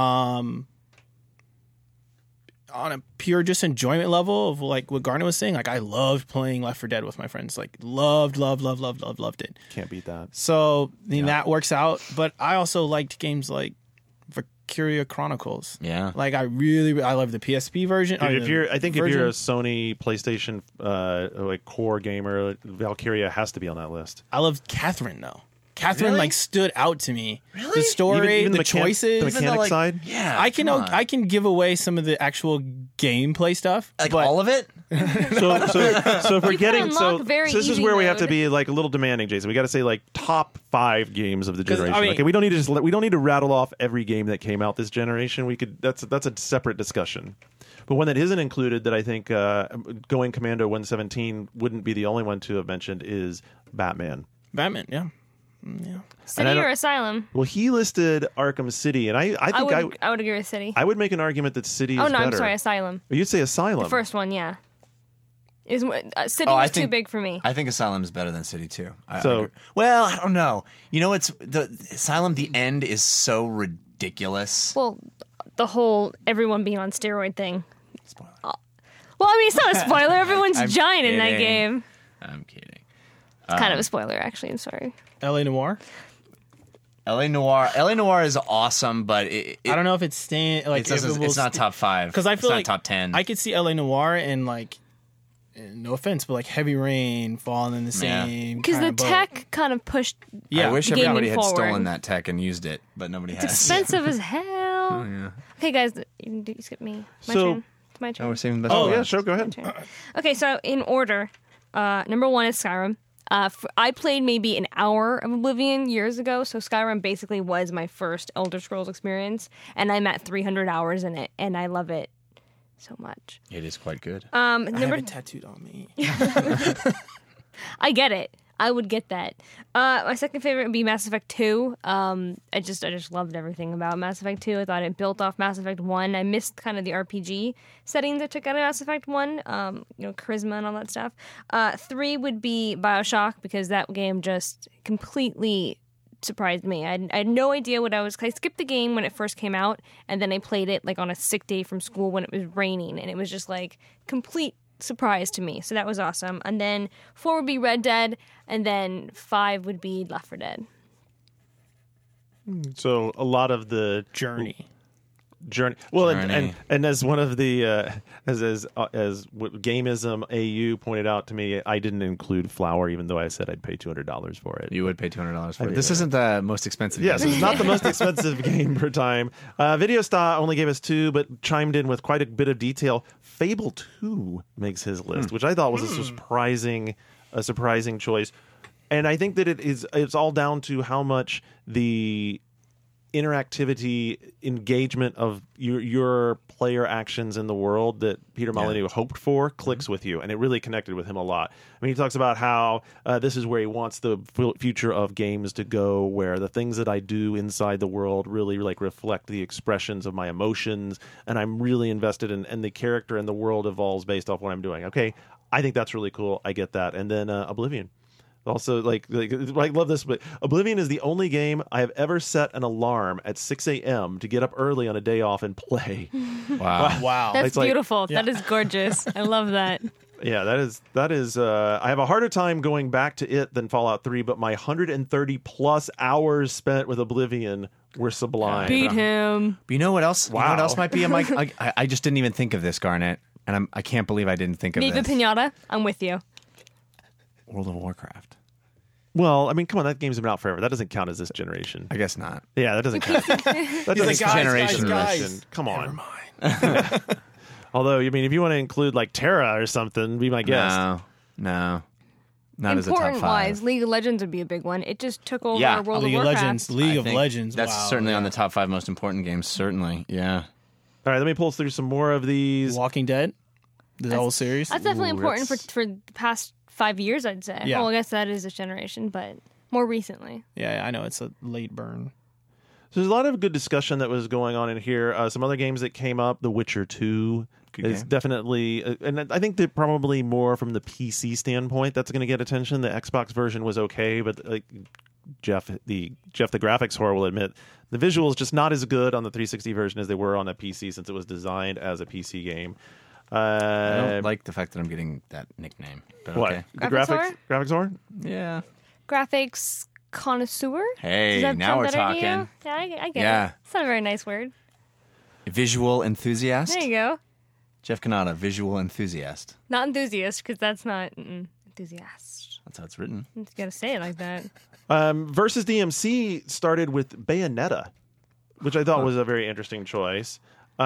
On a pure just enjoyment level of like what Garner was saying, like I loved playing Left 4 Dead with my friends. Like loved it. Can't beat that. So I mean, that works out. But I also liked games like Valkyria Chronicles. Yeah. Like I love the PSP version. Dude, if you're a version. Sony PlayStation like core gamer, Valkyria has to be on that list. I love Catherine though. Catherine Really? like stood out to me. The story, Even the mechan- choices. the mechanic like- side. Yeah. I can come on. I can give away some of the actual gameplay stuff. like but all of it? So if we're You can getting unlock very this is easy where we have to mode. be like a little demanding, Jason. We got to say like top 5 games of the 'Cause, I generation. mean- okay, we don't need to we don't need to rattle off every game that came out this generation. We could that's a separate discussion. But one that isn't included that I think Going Commando 117 wouldn't be the only one to have mentioned is Batman. Batman, yeah. City I don't- or Asylum? Well, he listed Arkham City, and I think I would agree with City. I would make an argument that City is Oh no, better. I'm sorry, Asylum. You'd say Asylum. The first one, yeah. City Oh, I was too think- big for me. I think Asylum is better than City 2. So- well, I don't know. You know, it's the Asylum. The end is so ridiculous. Well, the whole everyone being on steroid thing. Spoiler. Well, I mean, it's not a spoiler. Everyone's I'm giant in that kidding. game. I'm kidding. It's kind of a spoiler, actually. I'm sorry. LA Noire. LA Noire is awesome, but it I don't know if it's staying like it's not top 5 because I feel it's like not top 10. I could see LA Noire and like no offense, but like Heavy Rain falling in the Yeah. same Because kinda the boat. tech kind of pushed. Yeah, I wish gaming everybody had forward. stolen that tech and used it, but nobody has. Expensive as hell. Okay, guys, you skip me. My So- turn. It's my turn. Oh, we're saving the best. Oh for yeah, last. sure. Go ahead. Okay, so in order, number 1 is Skyrim. I played maybe an hour of Oblivion years ago, so Skyrim basically was my first Elder Scrolls experience, and I'm at 300 hours in it, and I love it so much. It is quite good. I have Number, it tattooed on me. I get it. I would get that. My second favorite would be Mass Effect 2. I just loved everything about Mass Effect 2. I thought it built off Mass Effect 1. I missed kind of the RPG settings I took out of Mass Effect 1, charisma and all that stuff. 3 would be BioShock, because that game just completely surprised me. I had no idea what I skipped the game when it first came out, and then I played it like on a sick day from school when it was raining, and it was just like complete surprise to me. So that was awesome. And then 4 would be Red Dead, and then 5 would be Left 4 Dead. So a lot of the Journey. journey. Well, Journey. and as one of the as what Gamism AU pointed out to me, I didn't include Flower, even though I said I'd pay $200 for it. You would pay $200 for it. did. This isn't the most expensive. Yes, game. it's not the most expensive game per time. Video Star only gave us 2, but chimed in with quite a bit of detail. Fable 2 makes his list, which I thought was a surprising choice. And I think that it's all down to how much the interactivity, engagement of your player actions in the world that Peter Molyneux hoped for clicks with you, and it really connected with him a lot. I mean, he talks about how this is where he wants the future of games to go, where the things that I do inside the world really like reflect the expressions of my emotions, and I'm really invested in, and the character and the world evolves based off what I'm doing. Okay, I think that's really cool. I get that. And then Oblivion. Also, like I love this, but Oblivion is the only game I have ever set an alarm at 6 a.m. to get up early on a day off and play. Wow. That's It's like- beautiful. That is gorgeous. I love that. Yeah, that is. I have a harder time going back to it than Fallout 3, but my 130 plus hours spent with Oblivion were sublime. Beat him. But you know what else? You know what Wow. else might be in my? I just didn't even think of this, Garnet, and I can't believe I didn't think of Viva this. Pinata. I'm with you. World of Warcraft. Well, I mean, come on, that game's been out forever. That doesn't count as this generation. I guess not. Yeah, that doesn't count. That doesn't like, count. guys, Generation. Come on. Although, I mean, if you want to include like Terra or something, be my guest. No, not as a top Important five. wise, League of Legends would be a big one. It just took over Yeah. World League of of Warcraft. Legends. League I of think Legends. That's wow, certainly yeah. on the top 5 most important games. Certainly, yeah. All right, let me pull through some more of these. Walking Dead. The whole series. That's definitely Ooh, important that's- for the past 5 years, I'd say. Yeah. Well, I guess that is this generation, but more recently. Yeah, I know it's a late burn. So there's a lot of good discussion that was going on in here. Some other games that came up, The Witcher 2 Good is game. definitely, and I think that probably more from the PC standpoint that's going to get attention. The Xbox version was okay, but like Jeff the graphics whore will admit, the visuals just not as good on the 360 version as they were on a PC since it was designed as a PC game. I don't like the fact that I'm getting that nickname. But what? okay. The Graphics graphics whore? Yeah. Graphics connoisseur? Hey, Does that now sound we're better to talking. you? Yeah, I get Yeah. it. It's not a very nice word. Visual enthusiast. There you go. Jeff Kanata, visual enthusiast. Not enthusiast, because that's not enthusiast. That's how it's written. You just gotta say it like that. Versus DMC started with Bayonetta, which I thought was a very interesting choice.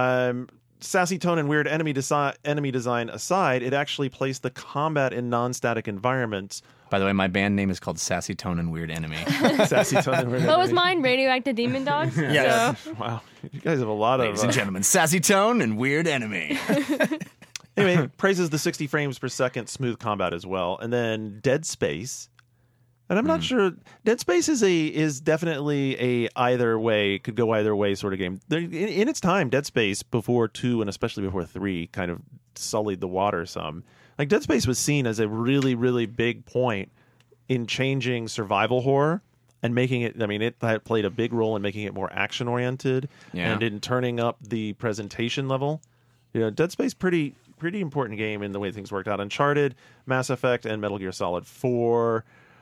Sassy tone and weird enemy design aside, it actually placed the combat in non-static environments. By the way, my band name is called Sassy Tone and Weird Enemy. Sassy tone and weird What was enemy. mine? Radioactive Demon Dogs? Yes. So, Wow, you guys have a lot Ladies of. and gentlemen, Sassy Tone and Weird Enemy. Anyway, praises the 60 frames per second smooth combat as well, and then Dead Space. And I'm not sure. Dead Space is definitely a either way, could go either way sort of game. In its time, Dead Space before 2 and especially before 3 kind of sullied the water some. Like Dead Space was seen as a really, really big point in changing survival horror and making it. I mean, it played a big role in making it more action oriented and in turning up the presentation level. You know, Dead Space pretty important game in the way things worked out. Uncharted, Mass Effect, and Metal Gear Solid 4.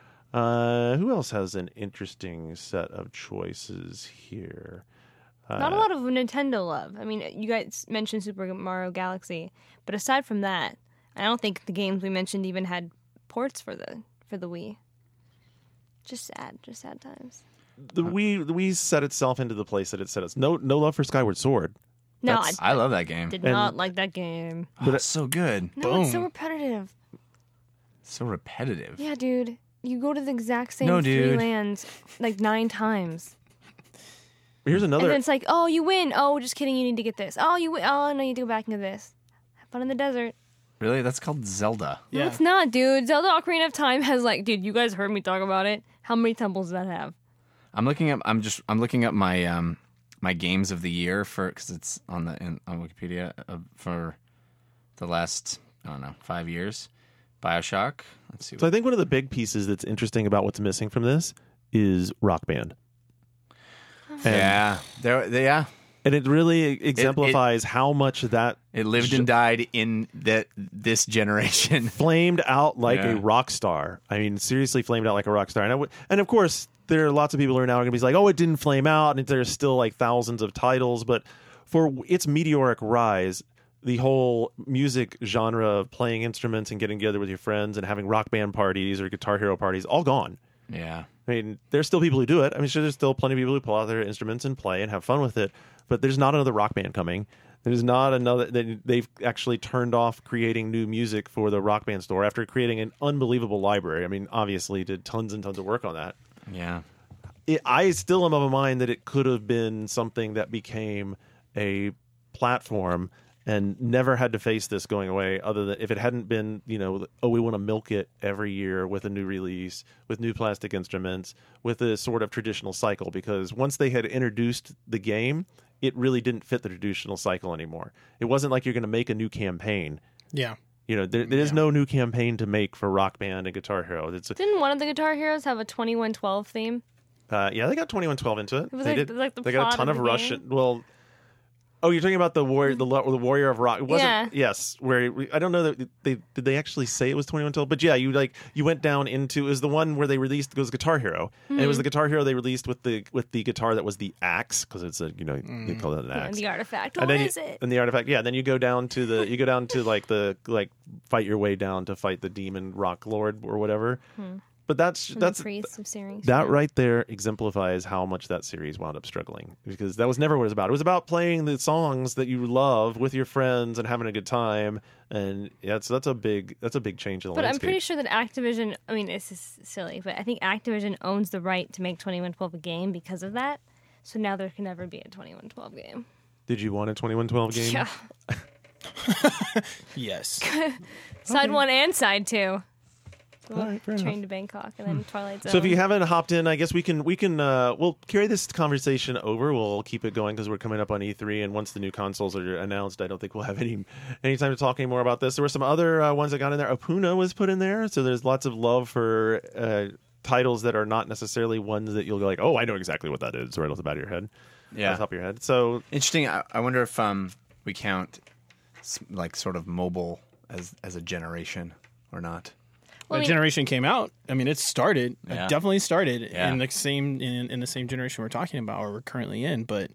Who else has an interesting set of choices here? not a lot of Nintendo love. I mean, you guys mentioned Super Mario Galaxy, but aside from that, I don't think the games we mentioned even had ports for the Wii. Just sad times. The Wii set itself into the place that it set us. No love for Skyward Sword. No, That's- I I love that game. did and- not like that game. But it's so good. No, it's so Boom. repetitive. So repetitive. Yeah, dude. You go to the exact same No, 3 dude. lands like 9 times. Here's And another. then it's like, oh, you win. Oh, just kidding. You need to get this. Oh, you win. Oh, no, you need to go back into this. Have fun in the desert. Really? That's called Zelda. No, Yeah. it's not, dude. Zelda Ocarina of Time has like, dude, you guys heard me talk about it. How many temples does that have? I'm looking up my my games of the year for because it's on Wikipedia for the last 5 years. BioShock. Let's see. So I think one of the big pieces that's interesting about what's missing from this is Rock Band. And, yeah. and it really exemplifies how much that It lived and died in this generation. flamed out like Yeah. a rock star. I mean, seriously flamed out like a rock star. And of course, there are lots of people who are now going to be like, oh, it didn't flame out, and there's still like thousands of titles. But for its meteoric rise, the whole music genre of playing instruments and getting together with your friends and having rock band parties or Guitar Hero parties, all gone. Yeah. I mean, there's still people who do it. I mean, sure, there's still plenty of people who pull out their instruments and play and have fun with it. But there's not another rock band coming. There's not another. They've actually turned off creating new music for the Rock Band store after creating an unbelievable library. I mean, obviously, did tons and tons of work on that. Yeah. I still am of a mind that it could have been something that became a platform and never had to face this going away, other than if it hadn't been, we want to milk it every year with a new release, with new plastic instruments, with a sort of traditional cycle. Because once they had introduced the game, it really didn't fit the traditional cycle anymore. It wasn't like you're going to make a new campaign. Yeah. There is no new campaign to make for Rock Band and Guitar Hero. Didn't one of the Guitar Heroes have a 2112 theme? Yeah, they got 2112 into it. It was they like- did. like the They got plot a ton of of the Russian. game? Well, oh, you're talking about the warrior of rock. It wasn't, Yeah. Yes, I don't know that did they actually say it was 2112, but yeah, you went down into it was the one where they released it was Guitar Hero, and it was the Guitar Hero they released with the guitar that was the axe because it's a they call it an And axe. the artifact. And What then is it? And the artifact, yeah. Then you go down to the fight your way down to fight the demon rock lord or whatever. But that's The Priest of Series. that right there exemplifies how much that series wound up struggling, because that was never what it was about. It was about playing the songs that you love with your friends and having a good time. And yeah, so that's a big change in the But I'm landscape. pretty sure that Activision, I mean, this is silly, but I think Activision owns the right to make 2112 a game because of that. So now there can never be a 2112 game. Did you want a 2112 game? Yeah. Yes. Side 1 and side 2. All right, fair enough. Train to Bangkok and then Twilight Zone. So if you haven't hopped in, I guess we can we'll carry this conversation over. We'll keep it going because we're coming up on E3, and once the new consoles are announced, I don't think we'll have any time to talk anymore about this. There were some other ones that got in there. Opuna was put in there, so there's lots of love for titles that are not necessarily ones that you'll go like, oh, I know exactly what that is right off the back of your head. Yeah. Off the top of your head. So Interesting. I wonder if we count like sort of mobile as a generation or not. Well, I That mean- generation came out. I mean, it started. Yeah. It definitely started Yeah. in the same generation we're talking about, or we're currently in. But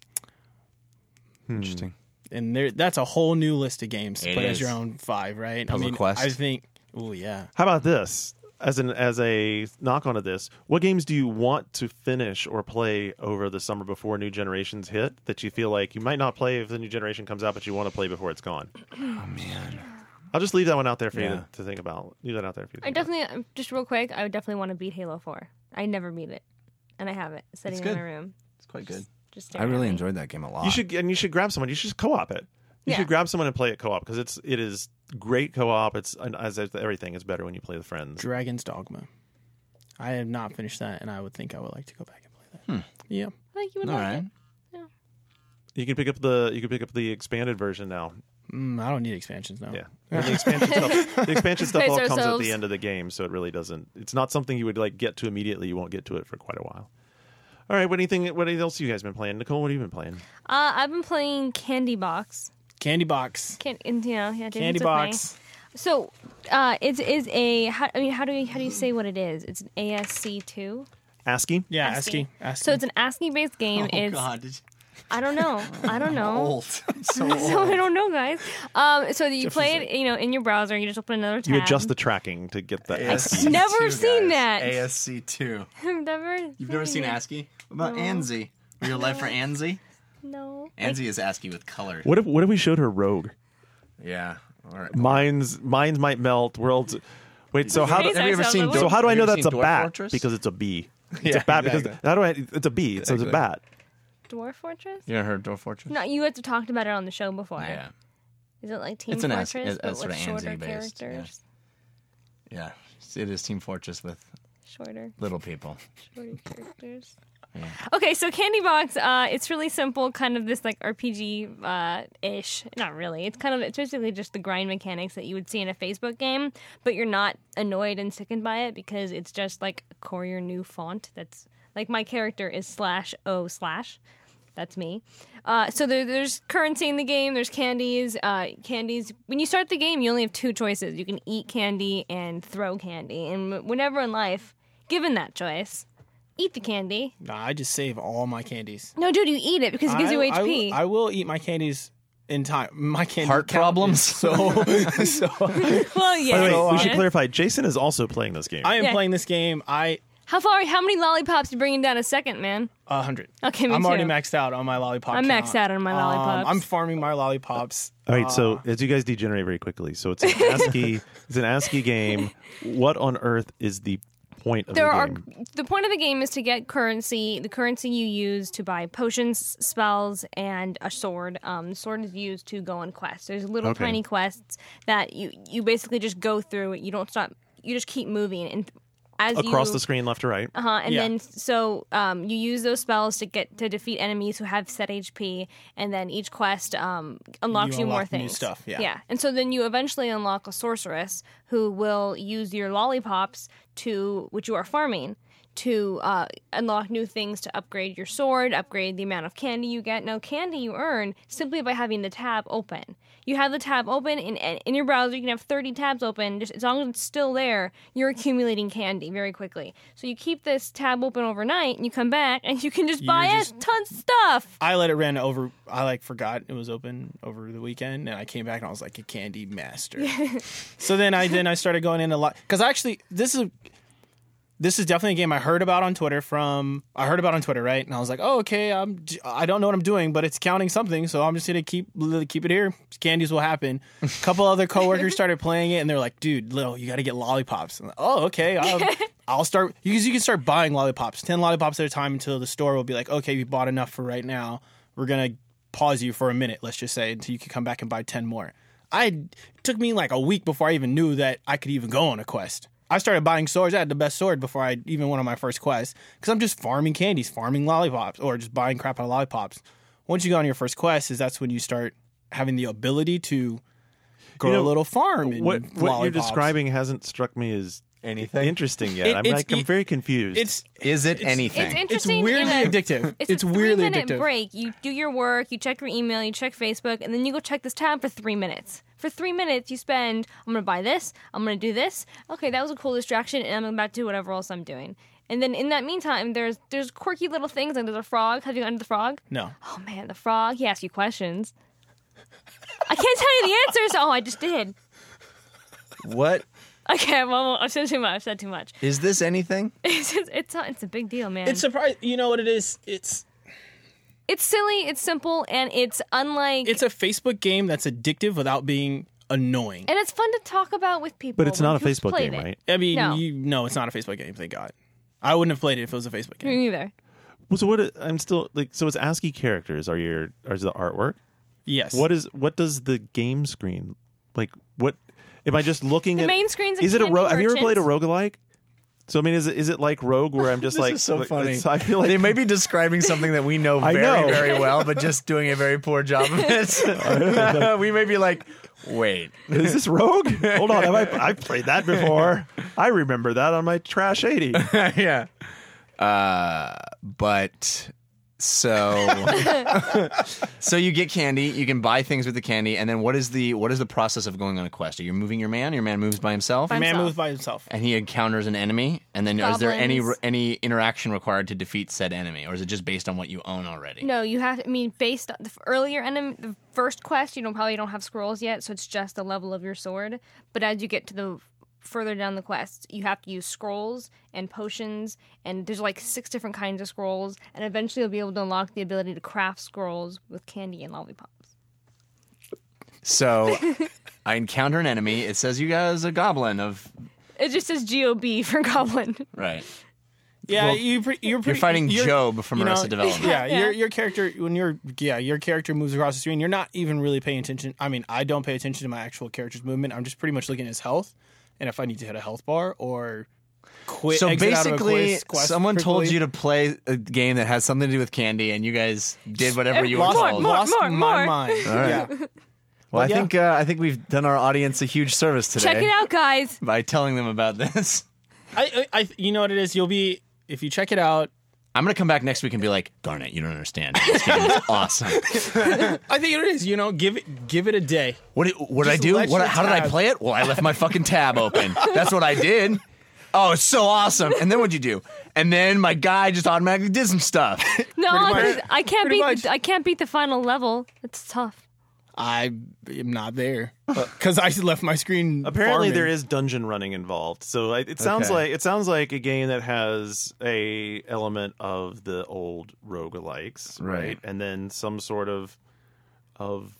Interesting. that's a whole new list of games to It put as is. your own 5, right? Puzzle Quest. I think. Oh yeah. how about this? As a knock onto this, what games do you want to finish or play over the summer before new generations hit that you feel like you might not play if the new generation comes out, but you want to play before it's gone? Oh man. I'll just leave that one out there for Yeah. you to think about. Leave that out there for you. To I think about. definitely, just real quick, I would definitely want to beat Halo 4. I never beat it. And I have it sitting It's in good. my room. It's quite good. Just I staring really at me. enjoyed that game a lot. You should grab someone. You should just co-op it. You Yeah. should grab someone and play it co-op because it is great co-op. It's as everything is better when you play with friends. Dragon's Dogma. I have not finished that, and I would think I would like to go back and play that. Yeah. I think you would All like right. it. You can pick up the expanded version now. I don't need expansions now. Yeah, and the expansion stuff. The expansion stuff Pace all comes at ourselves. the end of the game, so it really doesn't. It's not something you would like get to immediately. You won't get to it for quite a while. All right, what else have you guys been playing? Nicole, what have you been playing? I've been playing Candy Box. Candy Box. David's Candy with Box. me. So, it is a. How do you say what it is? It's an ASC2. ASCII. Yeah, ASCII. ASCII. So it's an ASCII-based game. Oh It's God. I don't know. Old. I'm so So old. I don't know, guys. So you play it, in your browser. You just open another tab. You adjust the tracking to get the ASCII. Never seen that. ASC2. I've never. You've never seen it. ASCII? What about No. ANSI? Real life for ANSI? No. ANSI is ASCII with color. What if we showed her Rogue? Yeah. All right. Minds might melt. Worlds. Wait. So how? Have you ever seen So how do I Have know you ever that's a seen Dwarf bat? Fortress? Because it's a bee. It's Yeah, a bat exactly. because how do I? It's a bee. So it's a Exactly. bat. Dwarf Fortress? You ever heard Dwarf Fortress? No, you guys have talked about it on the show before. Yeah. Is it like Team It's an Fortress, but sort with of shorter ANSI based, yeah. characters? Yeah. It is Team Fortress with Shorter little people. characters. Okay, so Candy Box, it's really simple, kind of this like RPG ish. Not really. It's basically just the grind mechanics that you would see in a Facebook game, but you're not annoyed and sickened by it because it's just like a Courier new font. That's like my character is /O/. That's me. So there's currency in the game. There's candies. Candies. When you start the game, you only have two choices. You can eat candy and throw candy. And whenever in life, given that choice, eat the candy. Nah, I just save all my candies. No, dude, you eat it because it gives you HP. I will eat my candies in time. My candy Heart count problems? is So well, yeah. By the way, we should yeah. clarify. Jason is also playing this game. I am Yeah. playing this game. How many lollipops you bringing down a second, man? 100. Okay, me I'm already too. maxed out on my lollipop. I'm count. maxed out on my lollipops. I'm farming my lollipops. All right, so as you guys degenerate very quickly, so it's an ASCII game. What on earth is the point of There the are game? the point of the game is to get currency. The currency you use to buy potions, spells, and a sword. The sword is used to go on quests. There's little Okay. tiny quests that you basically just go through. You don't stop. You just keep moving and as Across you, the screen, left to right. and Yeah. then so you use those spells to defeat enemies who have set HP, and then each quest unlocks you more unlock new things. stuff, yeah. And so then you eventually unlock a sorceress who will use your lollipops which you are farming, to unlock new things to upgrade your sword, upgrade the amount of candy you get. Now, candy you earn simply by having the tab open. You have the tab open in your browser. You can have 30 tabs open. Just as long as it's still there, you're accumulating candy very quickly. So you keep this tab open overnight, and you come back, and you can just buy tons of stuff. I let it run over. I forgot it was open over the weekend, and I came back and I was like a candy master. So then I started going in a lot because actually this is definitely a game I heard about on Twitter, right? And I was like, oh, okay, I don't know what I'm doing, but it's counting something, so I'm just going to keep it here. Candies will happen. A couple other coworkers started playing it, and they're like, dude, Lil, you got to get lollipops. I'm like, oh, okay, I'll start. You can start buying lollipops, 10 lollipops at a time until the store will be like, okay, you bought enough for right now. We're going to pause you for a minute, let's just say, until you can come back and buy 10 more. It took me like a week before I even knew that I could even go on a quest. I started buying swords. I had the best sword before I even went on my first quest because I'm just farming candies, farming lollipops, or just buying crap out of lollipops. Once you go on your first quest, that's when you start having the ability to grow a little farm. And What you're lollipops. describing hasn't struck me as Anything? interesting yet. I'm very confused. Is it anything? It's It's interesting. weirdly addictive. It's a weirdly 3-minute addictive. break. You do your work, you check your email, you check Facebook, and then you go check this tab for 3 minutes. For 3 minutes, you spend, I'm going to buy this, I'm going to do this. Okay, that was a cool distraction, and I'm about to do whatever else I'm doing. And then in that meantime, there's quirky little things, like there's a frog. Have you gotten to the frog? No. Oh, man, the frog, he asks you questions. I can't tell you the answers. Oh, I just did. What Okay, well, I've said too much. is this anything? It's a big deal, man. It's surprising. You know what it is? It's silly, it's simple, and it's unlike... a Facebook game that's addictive without being annoying. And it's fun to talk about with people. but it's not a who's Facebook played game, it. right? I mean, No. it's not a Facebook game. Thank God. I wouldn't have played it if it was a Facebook Me game. neither. Well, so I'm still like. So it's ASCII characters. Is the artwork? Yes. What does the game screen like? What am I just looking The at? main screen's a Is it a candy Have you ever played a merchant. roguelike? So I mean, is it like Rogue where I'm just This like is so funny. I feel like They may be describing something that we know I very, know. very well, but just doing a very poor job of it. We may be like, wait. is this Rogue? Hold on, I've played that before. I remember that on my Trash 80. Yeah. But so you get candy, you can buy things with the candy, and then what is the process of going on a quest? Are you moving your man? Your man moves by himself? By Man himself. moves by himself. And he encounters an enemy, and then is there Goblins. any interaction required to defeat said enemy, or is it just based on what you own already? No, you have. Based on the earlier enemy, the first quest, probably don't have scrolls yet, so it's just the level of your sword. But as you get to the further down the quest, you have to use scrolls and potions, and there's like 6 different kinds of scrolls, and eventually you'll be able to unlock the ability to craft scrolls with candy and lollipops. So I encounter an enemy. It says you guys a goblin of It just says GOB for goblin. right. Yeah, Well, you're fighting Job from Arrested Development. Yeah, Yeah. your character your character moves across the screen. You're not even really paying attention. I mean, I don't pay attention to my actual character's movement. I'm just pretty much looking at his health, and if I need to hit a health bar or quit. So exit out of a basically, quest someone told quickly. you to play a game that has something to do with candy, and you guys did whatever you were lost, told. lost more. my mind. Yeah. Well, yeah. I think we've done our audience a huge service today Check it out, guys. by telling them about this. I you know what it is. You'll be if you check it out. I'm gonna come back next week and be like, Garnet, you don't understand. This game is awesome. I think it is. Give it a day. What did I Just do? let your How did I tab- play it? Well, I left my fucking tab open. That's what I did. Oh, it's so awesome. And then what'd you do? And then my guy just automatically did some stuff. No, Pretty much. I can't Pretty beat. much. I can't beat the final level. It's tough. I am not there because I left my screen. Apparently, farming. there is dungeon running involved. So it sounds Okay. like a game that has a element of the old roguelikes, Right. And then some sort of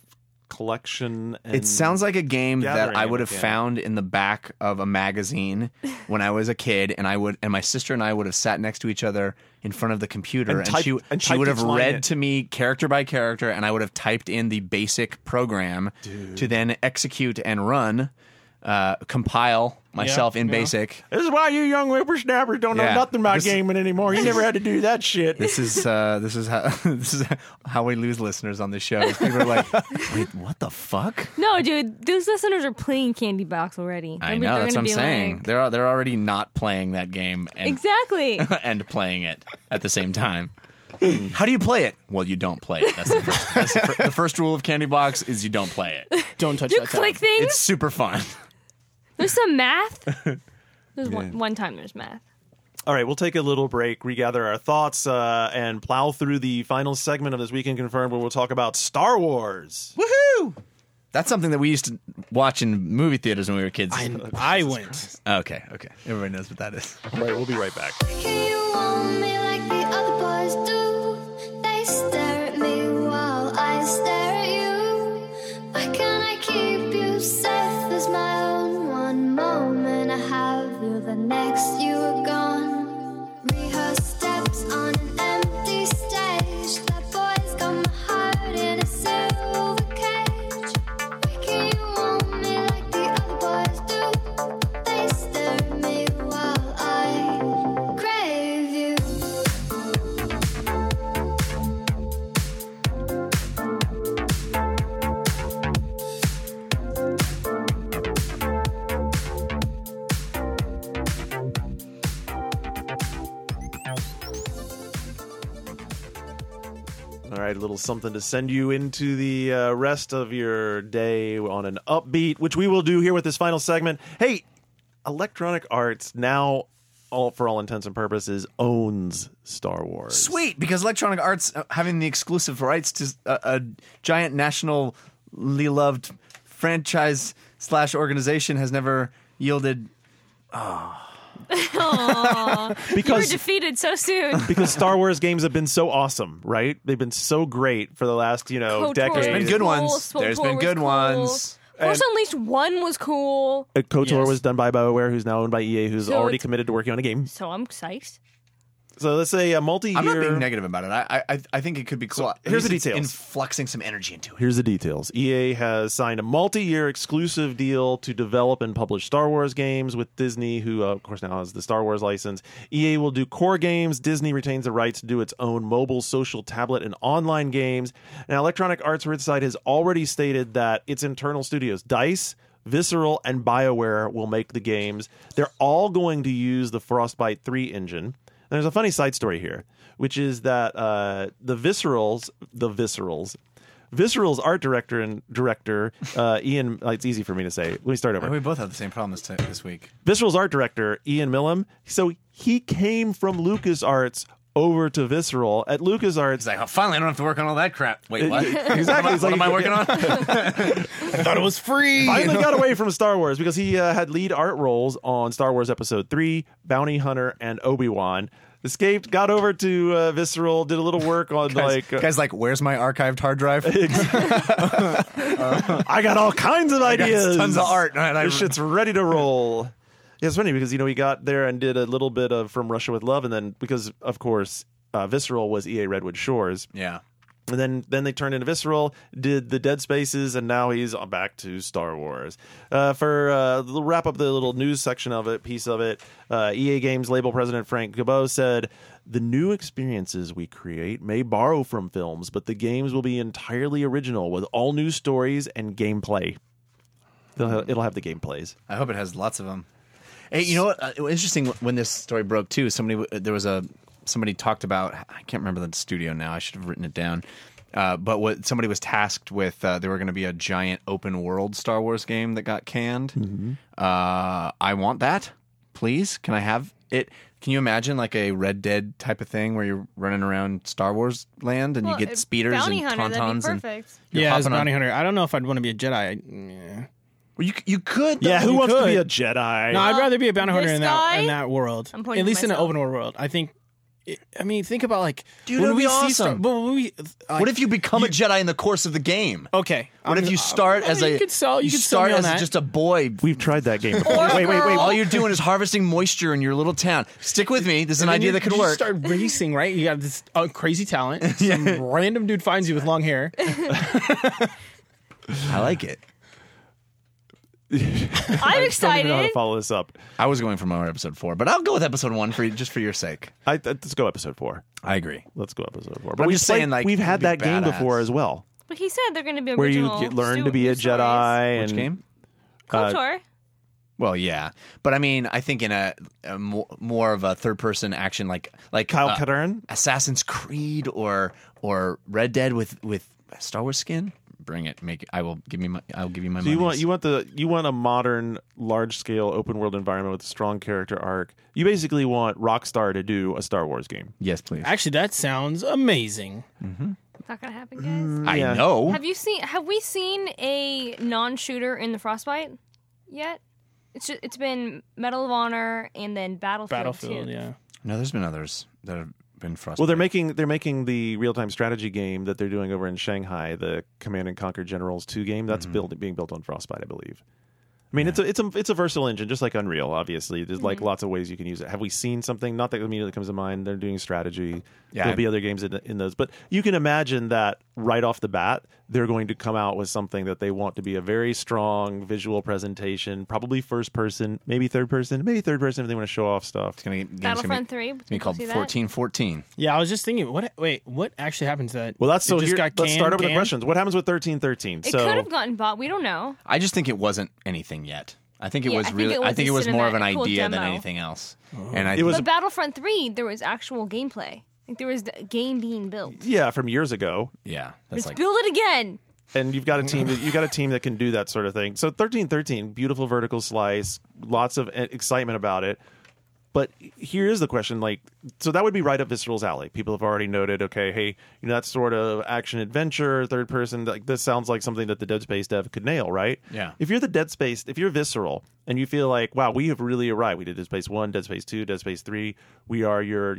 collection. And It sounds like a game that gathering I would have mechanic. found in the back of a magazine when I was a kid, and my sister and I would have sat next to each other in front of the computer, And she typed would have each line read in. to me character by character, and I would have typed in the basic program to then execute and run, compile myself in BASIC. This is why you young whippersnappers don't know Yeah. nothing about gaming anymore. You never had to do that shit. This is how we lose listeners on this show. People are like, "Wait, what the fuck?" No, dude, those listeners are playing Candy Box already. I know, that's what I'm saying. Like, They're already not playing that game and exactly. and playing it at the same time. How do you play it? Well, you don't play it. The first rule of Candy Box is you don't play it. Don't touch You that click tab. things. It's super fun. There's some math. There's one time there's math. All right, we'll take a little break, regather our thoughts, and plow through the final segment of this Weekend Confirmed, where we'll talk about Star Wars. Woohoo! That's something that we used to watch in movie theaters when we were kids. I went. Okay. Everybody knows what that is. All right, we'll be right back. Can you want me like the other boys do? They stare at me while I stare at you. Why can't I keep you safe as my own? One moment I have you, the next you are gone. Rehearse steps on an empty stage. That boy's got my heart in a silver cage. Why can't you want me like the other boys do? They stare at me while I crave you. All right, a little something to send you into the rest of your day on an upbeat, which we will do here with this final segment. Hey, Electronic Arts now, for all intents and purposes, owns Star Wars. Sweet, because Electronic Arts having the exclusive rights to a giant nationally loved franchise / organization has never yielded. You were Because defeated so soon. because Star Wars games have been so awesome, right? They've been so great for the last, KOTOR decade. was There's been good cool, ones. SWTOR There's been was good cool. ones. Force Unleashed 1 was cool. KOTOR Yes. was done by BioWare, who's now owned by EA, who's So already it's- committed to working on a game. So I'm psyched. So let's say a multi-year. I'm not being negative about it. I think it could be cool. So At here's the least it's details. influxing some energy into it. Here's the details. EA has signed a multi-year exclusive deal to develop and publish Star Wars games with Disney, who, of course, now has the Star Wars license. EA will do core games. Disney retains the rights to do its own mobile, social, tablet, and online games. Now, Electronic Arts Riverside has already stated that its internal studios, DICE, Visceral, and BioWare, will make the games. They're all going to use the Frostbite 3 engine. There's a funny side story here, which is that the Visceral's art director Ian. It's easy for me to say. Let me start over. We both have the same problem this week. Visceral's art director Ian Millam. So he came from LucasArts over to Visceral. At LucasArts, It's like, oh, finally, I don't have to work on all that crap. Wait, what? Exactly. It's What like- am I working on? I thought it was free. finally got away from Star Wars because he had lead art roles on Star Wars Episode 3, Bounty Hunter, and Obi-Wan. Escaped, got over to Visceral, did a little work on Guys, like, where's my archived hard drive? I got all kinds of ideas. tons of art. This shit's ready to roll. Yeah, it's funny because he got there and did a little bit of From Russia with Love, and then because of course Visceral was EA Redwood Shores, Yeah. and then they turned into Visceral, did the Dead Spaces, and now he's back to Star Wars. For we'll wrap up the little news section of it, piece of it. EA Games label president Frank Gabot said, "The new experiences we create may borrow from films, but the games will be entirely original with all new stories and gameplay. It'll have the gameplays." I hope it has lots of them. Hey, you know what? It was interesting when this story broke too. Somebody talked about. I can't remember the studio now. I should have written it down. But somebody was tasked with, there were going to be a giant open world Star Wars game that got canned. Mm-hmm. I want that, please. Can I have it? Can you imagine like a Red Dead type of thing where you're running around Star Wars land and you get speeders Bounty and Hunter, tauntauns that'd be and perfect. you're Yeah, as a hopping on- bounty hunter. I don't know if I'd want to be a Jedi. Yeah. Well, you could. Yeah, who You wants to be could. a Jedi? No, I'd rather be a bounty hunter this in guy? that world. I'm pointing At to least in an myself. open world. I think I mean, think about like, Dude, when that'd be we see awesome. but when we, What if you become a Jedi in the course of the game? okay? What if you start as a you could sell me start on as that. just a boy? We've tried that game before. Or wait. girl. All you're doing is harvesting moisture in your little town. Stick with me. This is an And then idea that could you work. Start racing, right? You got this crazy talent. Some random dude finds you with long hair. I like it. I'm I don't even know how excited. to follow this up. I was going for more episode 4, but I'll go with episode 1 just for your sake. Let's go episode 4. I agree. Let's go episode 4. But I'm we've just saying, like, we've had it'd that be game badass. before as well, But he said they're going to be where you original. learn to be a Jedi. Which and game? KOTOR. Well, yeah, but I mean, I think in a more of a third-person action, like Kyle Katarn. Assassin's Creed or Red Dead with Star Wars skin. Bring it. Make it. I'll give you my. So you want a modern, large-scale open world environment with a strong character arc. You basically want Rockstar to do a Star Wars game. Yes, please. Actually, that sounds amazing. It's not going to happen, guys. Yeah. I know. Have we seen a non-shooter in the Frostbite yet? It's been Medal of Honor and then Battlefield 2. Yeah. No, there's been others that have been frustrated. Well, they're making the real-time strategy game that they're doing over in Shanghai, the Command and Conquer Generals 2 game. That's being built on Frostbite, I believe. I mean, it's a versatile engine, just like Unreal. Obviously, there's like lots of ways you can use it. Have we seen something? Not that immediately comes to mind. They're doing strategy. Yeah, There'll be other games in those, but you can imagine that right off the bat, they're going to come out with something that they want to be a very strong visual presentation, probably first person, maybe third person if they want to show off stuff. It's gonna be Battlefront 3. It's gonna be called 1414. Yeah, I was just thinking, what actually happens to that? Well, that's It so. just got Let's start over the canned? questions. What happens with 1313? It could have gotten bought. We don't know. I just think it wasn't anything yet. I think it Yeah, was I think really. it was I think a it was more of an cool idea than demo. anything else. And I It was But Battlefront 3, there was actual gameplay. Like there was the game being built. Yeah, from years ago. yeah, that's Let's like build it again. And you've got a team that can do that sort of thing. So 1313, beautiful vertical slice, lots of excitement about it. But here is the question, like, so that would be right up Visceral's alley. People have already noted, okay, hey, that sort of action adventure, third person, like this sounds like something that the Dead Space dev could nail, right? Yeah. If you're the Dead Space, if you're Visceral, and you feel like, wow, we have really arrived. We did Dead Space 1, Dead Space 2, Dead Space 3. We are your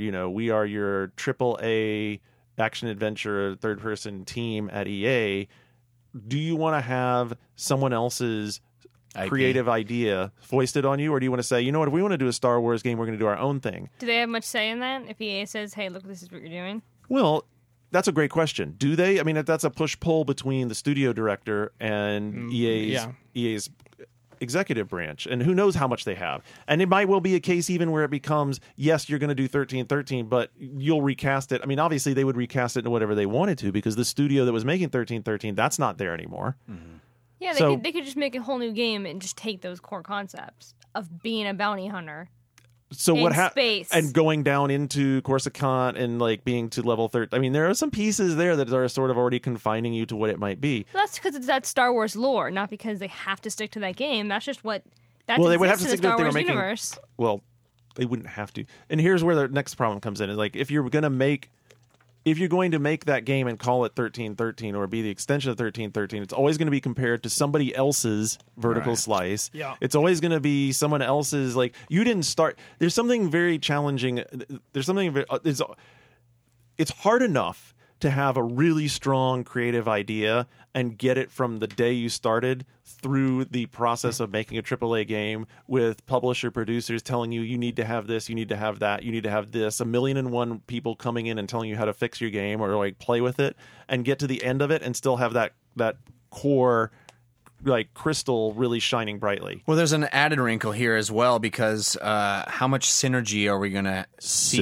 AAA action adventure third person team at EA. Do you want to have someone else's IP. creative idea foisted on you, or do you want to say, you know what, if we want to do a Star Wars game, we're going to do our own thing? Do they have much say in that? If EA says, hey, look, this is what you're doing? Well, that's a great question. Do they? I mean, that's a push-pull between the studio director and EA's executive branch, and who knows how much they have. And it might well be a case even where it becomes, yes, you're going to do 1313, but you'll recast it. I mean, obviously they would recast it into whatever they wanted to, because the studio that was making 1313, that's not there anymore. Yeah, So- they could just make a whole new game and just take those core concepts of being a bounty hunter. So In what space. and going down into Coruscant and like being to level 13. I mean, there are some pieces there that are sort of already confining you to what it might be. That's because it's that Star Wars lore, not because they have to stick to that game. That's just what Well, they would have to in the stick to it Star if they were Wars making. universe. Well, they wouldn't have to. And here's where the next problem comes in: is like if you're going to make that game and call it 1313 or be the extension of 1313, it's always going to be compared to somebody else's vertical slice. Yeah. It's always going to be someone else's, like, you didn't start. There's something very challenging. It's hard enough to have a really strong creative idea and get it from the day you started through the process of making a AAA game with publisher producers telling you need to have this, you need to have that, you need to have this, 1,000,001 people coming in and telling you how to fix your game or like play with it, and get to the end of it and still have that core like crystal really shining brightly. Well, there's an added wrinkle here as well, because how much synergy are we going to see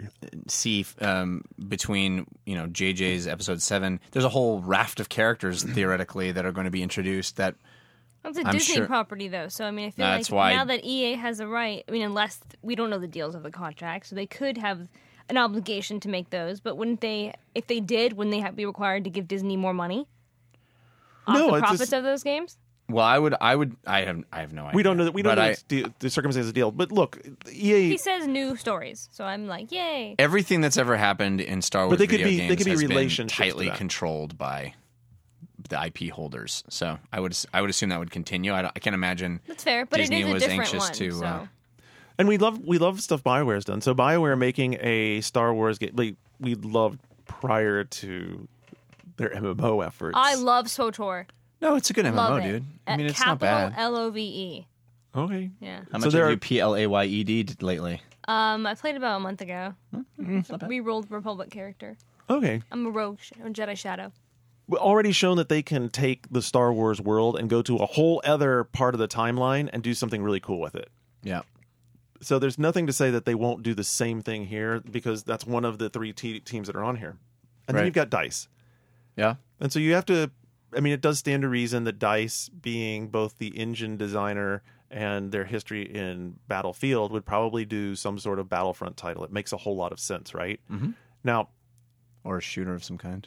between JJ's episode 7? There's a whole raft of characters theoretically that are going to be introduced that That's a I'm Disney sure- property, though. So, I mean, I feel That's like why- now that EA has a right, I mean, unless we don't know the deals of the contract, so they could have an obligation to make those. But wouldn't they, if they did, wouldn't they be required to give Disney more money off No, the it's profits just- of those games? Well, I have no idea. We don't know that. We don't But know the circumstances of the deal. But look, EA. He says new stories, so I'm like, yay. everything that's ever happened in Star Wars they could video be- games they could be has been relationships to tightly that. controlled by the IP holders. So I would assume that would continue. I can't imagine. That's fair, but Disney it is a was different anxious one. to, so. And we love stuff BioWare's done. So BioWare making a Star Wars game, like, we loved prior to their MMO efforts. I love SWTOR. No, it's a good Love MMO, it. dude. I mean, it's not bad. LOVE. Okay. Yeah. How So much there have are- you PLAYED lately? I played about a month ago. Re-rolled Republic character. Okay. I'm a rogue, a Jedi Shadow. We've already shown that they can take the Star Wars world and go to a whole other part of the timeline and do something really cool with it. Yeah. So there's nothing to say that they won't do the same thing here, because that's one of the three teams that are on here. And then Right. you've got DICE. Yeah. And so you have to, I mean, it does stand to reason that DICE, being both the engine designer and their history in Battlefield, would probably do some sort of Battlefront title. It makes a whole lot of sense, right? Mm-hmm. Now, Or a shooter of some kind.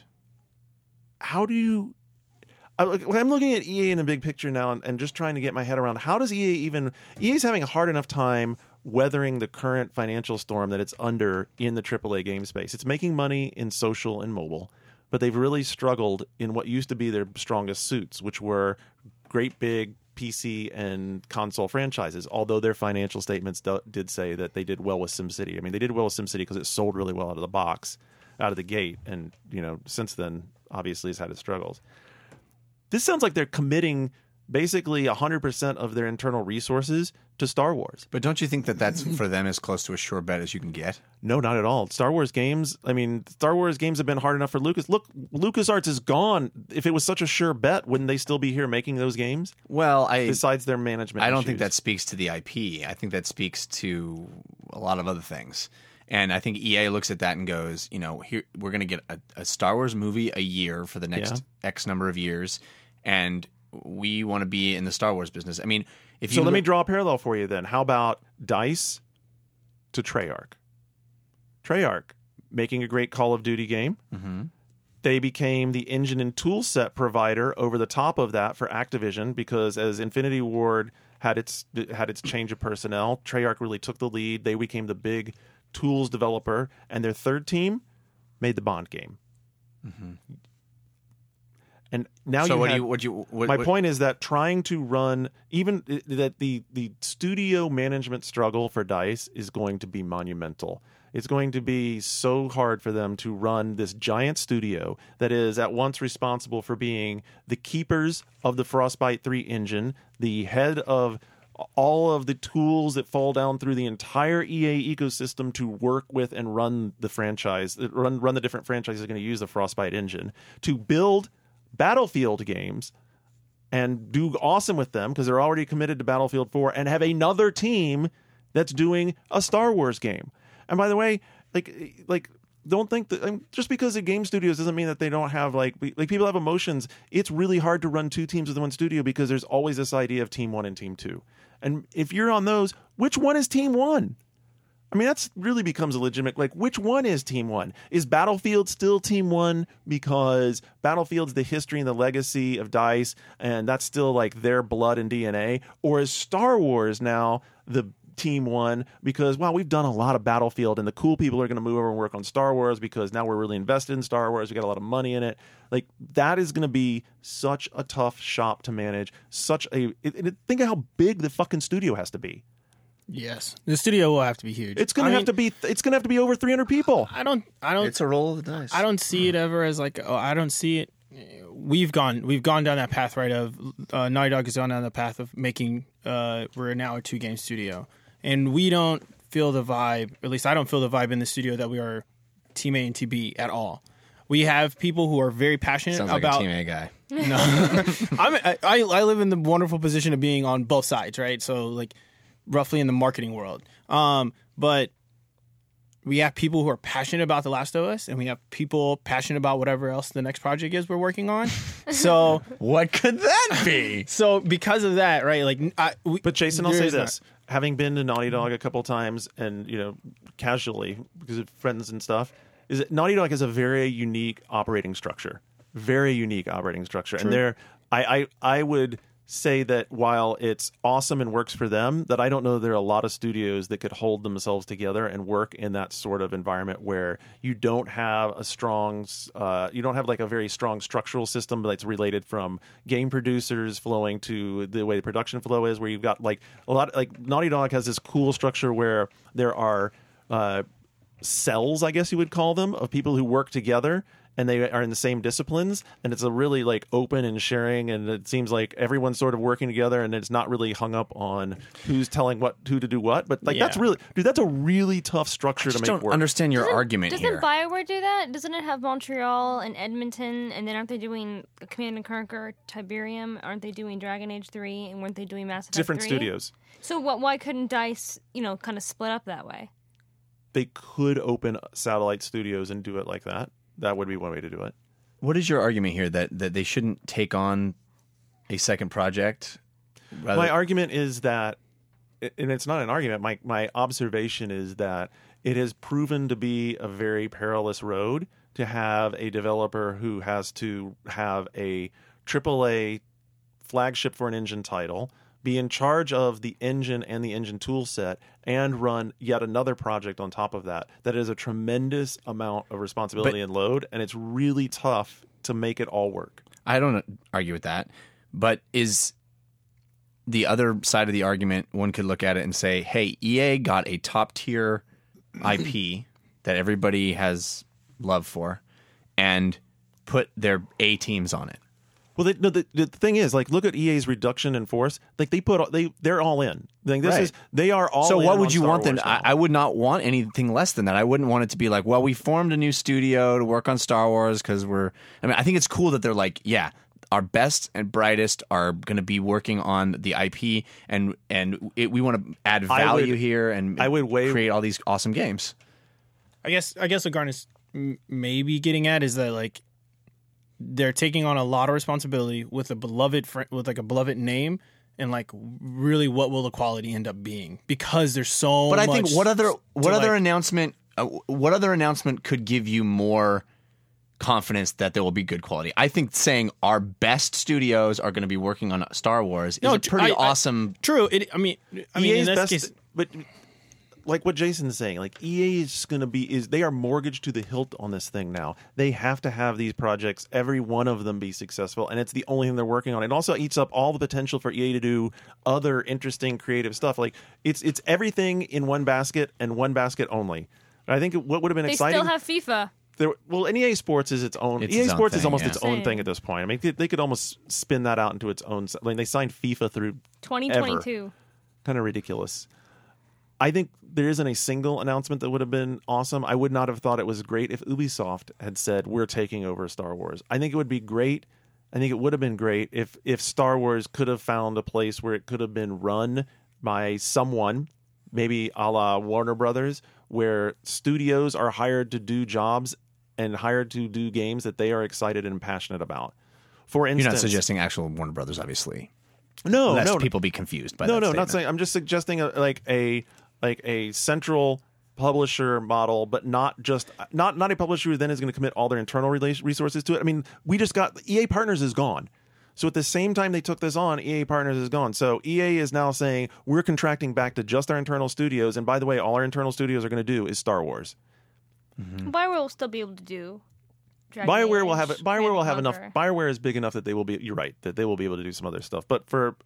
how do you... I'm looking at EA in the big picture now and just trying to get my head around, how does EA even... EA's having a hard enough time weathering the current financial storm that it's under in the AAA game space. It's making money in social and mobile, but they've really struggled in what used to be their strongest suits, which were great big PC and console franchises, although their financial statements did say that they did well with SimCity. I mean, they did well with SimCity because it sold really well out of the box, out of the gate, and, you know, since then, obviously, it's had its struggles. This sounds like they're committing basically 100% of their internal resources to Star Wars. But don't you think that that's for them as close to a sure bet as you can get? No, not at all. Star Wars games, I mean, Star Wars games have been hard enough for Lucas. Look, LucasArts is gone. If it was such a sure bet, wouldn't they still be here making those games? Well, Besides their management I don't issues? think that speaks to the IP. I think that speaks to a lot of other things. And I think EA looks at that and goes, you know, here we're going to get a Star Wars movie a year for the next X number of years, and we want to be in the Star Wars business. I mean, if you So let me draw a parallel for you then. How about DICE to Treyarch? Treyarch, making a great Call of Duty game. Mm-hmm. They became the engine and tool set provider over the top of that for Activision, because as Infinity Ward had its change of personnel, Treyarch really took the lead. They became the big tools developer, and their third team made the Bond game. Mm-hmm. And now So my point is that trying to run, even that the studio management struggle for DICE is going to be monumental. It's going to be so hard for them to run this giant studio that is at once responsible for being the keepers of the Frostbite 3 engine, the head of all of the tools that fall down through the entire EA ecosystem to work with and run the franchise, run the different franchises that are going to use the Frostbite engine, to build Battlefield games and do awesome with them because they're already committed to Battlefield 4, and have another team that's doing a Star Wars game. And by the way, like don't think that just because they're game studios doesn't mean that they don't have like people have emotions. It's really hard to run two teams within one studio because there's always this idea of team one and team two. And if you're on those, which one is team one? I mean, that's really becomes a legitimate, like, which one is team one? Is Battlefield still team one because Battlefield's the history and the legacy of DICE, and that's still like their blood and DNA? Or is Star Wars now the team one because, wow, we've done a lot of Battlefield and the cool people are going to move over and work on Star Wars because now we're really invested in Star Wars. We got a lot of money in it. Like, that is going to be such a tough shop to manage. Think of how big the fucking studio has to be. Yes, the studio will have to be huge. It's going to have to be. It's going to have to be over 300 people. I don't. It's a roll of the dice. I don't see it ever as like. Oh, I don't see it. We've gone down that path, right? Of Naughty Dog has gone down the path of making. We're now a 2-game studio, and we don't feel the vibe. At least I don't feel the vibe in the studio that we are Team A and Team B at all. We have people who are very passionate Sounds like about. a Team A guy. No, I live in the wonderful position of being on both sides, right? So like. Roughly in the marketing world. But we have people who are passionate about The Last of Us, and we have people passionate about whatever else the next project is we're working on. So what could that be? So because of that, right? Like, but Jason, I'll say this: having been to Naughty Dog a couple times, and casually because of friends and stuff, is that Naughty Dog has a very unique operating structure, True. And I would say that while it's awesome and works for them, that I don't know there are a lot of studios that could hold themselves together and work in that sort of environment where you don't have a strong, you don't have like a very strong structural system that's related from game producers flowing to the way the production flow is, where you've got like a lot, like Naughty Dog has this cool structure where there are cells, I guess you would call them, of people who work together. And they are in the same disciplines, and it's a really like open and sharing, and it seems like everyone's sort of working together, and it's not really hung up on who's telling who to do what. But like that's really, dude, that's a really tough structure to make don't work. understand your argument Doesn't here. BioWare do that? Doesn't it have Montreal and Edmonton, and then aren't they doing Command and Conquer, Tiberium? Aren't they doing Dragon Age 3, and weren't they doing Mass Effect Different 3? studios. So why couldn't DICE, kind of split up that way? They could open satellite studios and do it like that. That would be one way to do it. What is your argument here that they shouldn't take on a second project? My argument is that, and it's not an argument, my observation is that it has proven to be a very perilous road to have a developer who has to have a AAA flagship for an engine title, be in charge of the engine and the engine tool set, and run yet another project on top of that. That is a tremendous amount of responsibility and load, and it's really tough to make it all work. I don't argue with that, but is the other side of the argument, one could look at it and say, hey, EA got a top-tier IP that everybody has love for and put their A teams on it. Well, the thing is, like, look at EA's reduction in force. Like, they're all in. Like, they are all. So in what on would you Star want then? Wars now. I would not want anything less than that. I wouldn't want it to be like, well, we formed a new studio to work on Star Wars because I think it's cool that they're like, yeah, our best and brightest are going to be working on the IP, and we want to add value here and create all these awesome games. I guess what Garnet's maybe getting at is that like they're taking on a lot of responsibility with a beloved name, and like really what will the quality end up being, because there's so much. But I think what other announcement could give you more confidence that there will be good quality? I think saying our best studios are going to be working on Star Wars is a pretty awesome. True. I mean, EA's in this best, case, but like what Jason's saying, like EA is going to they are mortgaged to the hilt on this thing now. They have to have these projects, every one of them, be successful, and it's the only thing they're working on. It also eats up all the potential for EA to do other interesting, creative stuff. Like it's everything in one basket and one basket only. I think what would have been They exciting. still have FIFA. And EA Sports is its own. It's EA its own Sports is thing, almost yeah. its own thing at this point. I mean, they could almost spin that out into its own. Like they signed FIFA through 2022. kind of ridiculous. I think there isn't a single announcement that would have been awesome. I would not have thought it was great if Ubisoft had said, we're taking over Star Wars. I think it would be great. I think it would have been great if Star Wars could have found a place where it could have been run by someone, maybe a la Warner Brothers, where studios are hired to do jobs and hired to do games that they are excited and passionate about. For instance, You're not suggesting actual Warner Brothers, obviously. no, Lest people be confused by that no, statement. not saying. I'm just suggesting a central publisher model, but not a publisher who then is going to commit all their internal resources to it. I mean, we just got EA Partners is gone. So at the same time they took this on, EA Partners is gone. So EA is now saying we're contracting back to just our internal studios, and by the way, all our internal studios are going to do is Star Wars. BioWare will still be able to do. Dragon BioWare will Age, have it. BioWare will have Command enough. and Conquer. BioWare is big enough that they will be. You're right that they will be able to do some other stuff. But for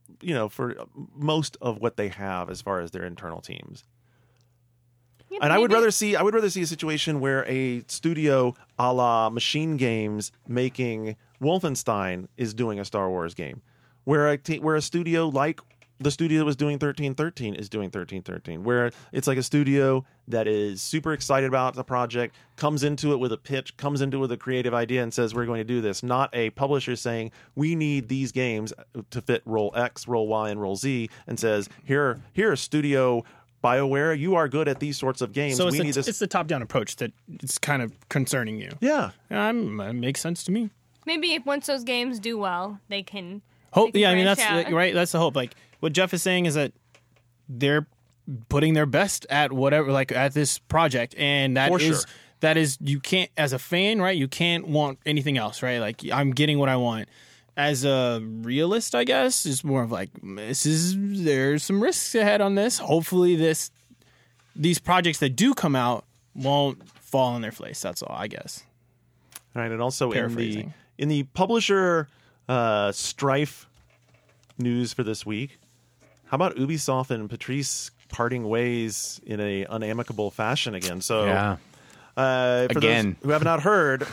most of what they have as far as their internal teams. Yeah, And I would maybe- rather see a situation where a studio a la Machine Games making Wolfenstein is doing a Star Wars game, where a studio like the studio that was doing 1313 is doing 1313, where it's like a studio that is super excited about the project, comes into it with a pitch, comes into it with a creative idea and says, we're going to do this. Not a publisher saying, we need these games to fit role X, role Y, and role Z, and says, here, studio BioWare, you are good at these sorts of games. so We need this. it's the top-down approach that it's kind of concerning you. Yeah. It makes sense to me. Maybe if once those games do well, they can. Hope, they can yeah, I mean branch that's out. right. That's the hope. Like what Jeff is saying is that they're putting their best at whatever, like at this project, and For sure. that is you can't, as a fan, right? You can't want anything else, right? Like I'm getting what I want. as a realist, I guess, is more of like there's some risks ahead on this. Hopefully, these projects that do come out won't fall in their place. That's all, I guess. All right, and also Paraphrasing. in the publisher strife news for this week, how about Ubisoft and Patrice parting ways in a unamicable fashion again? So, Yeah. For Again. those who have not heard,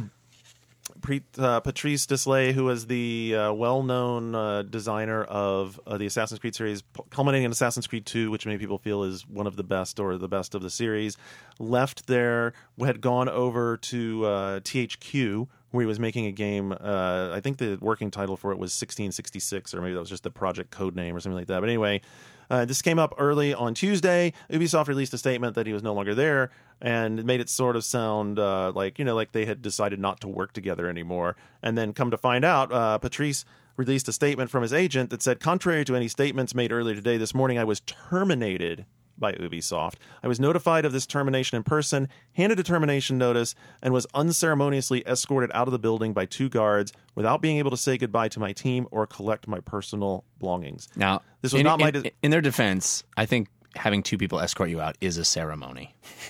Patrice Deslay, who was the well-known designer of the Assassin's Creed series, culminating in Assassin's Creed 2, which many people feel is one of the best or the best of the series, left there, had gone over to THQ, where he was making a game. I think the working title for it was 1666, or maybe that was just the project code name or something like that. But anyway, this came up early on Tuesday. Ubisoft released a statement that he was no longer there, and it made it sort of sound like they had decided not to work together anymore. And then come to find out, Patrice released a statement from his agent that said, contrary to any statements made earlier today, this morning I was terminated by Ubisoft. I was notified of this termination in person, handed a termination notice, and was unceremoniously escorted out of the building by 2 guards without being able to say goodbye to my team or collect my personal belongings. Now, This was not my in their defense, I think having 2 people escort you out is a ceremony.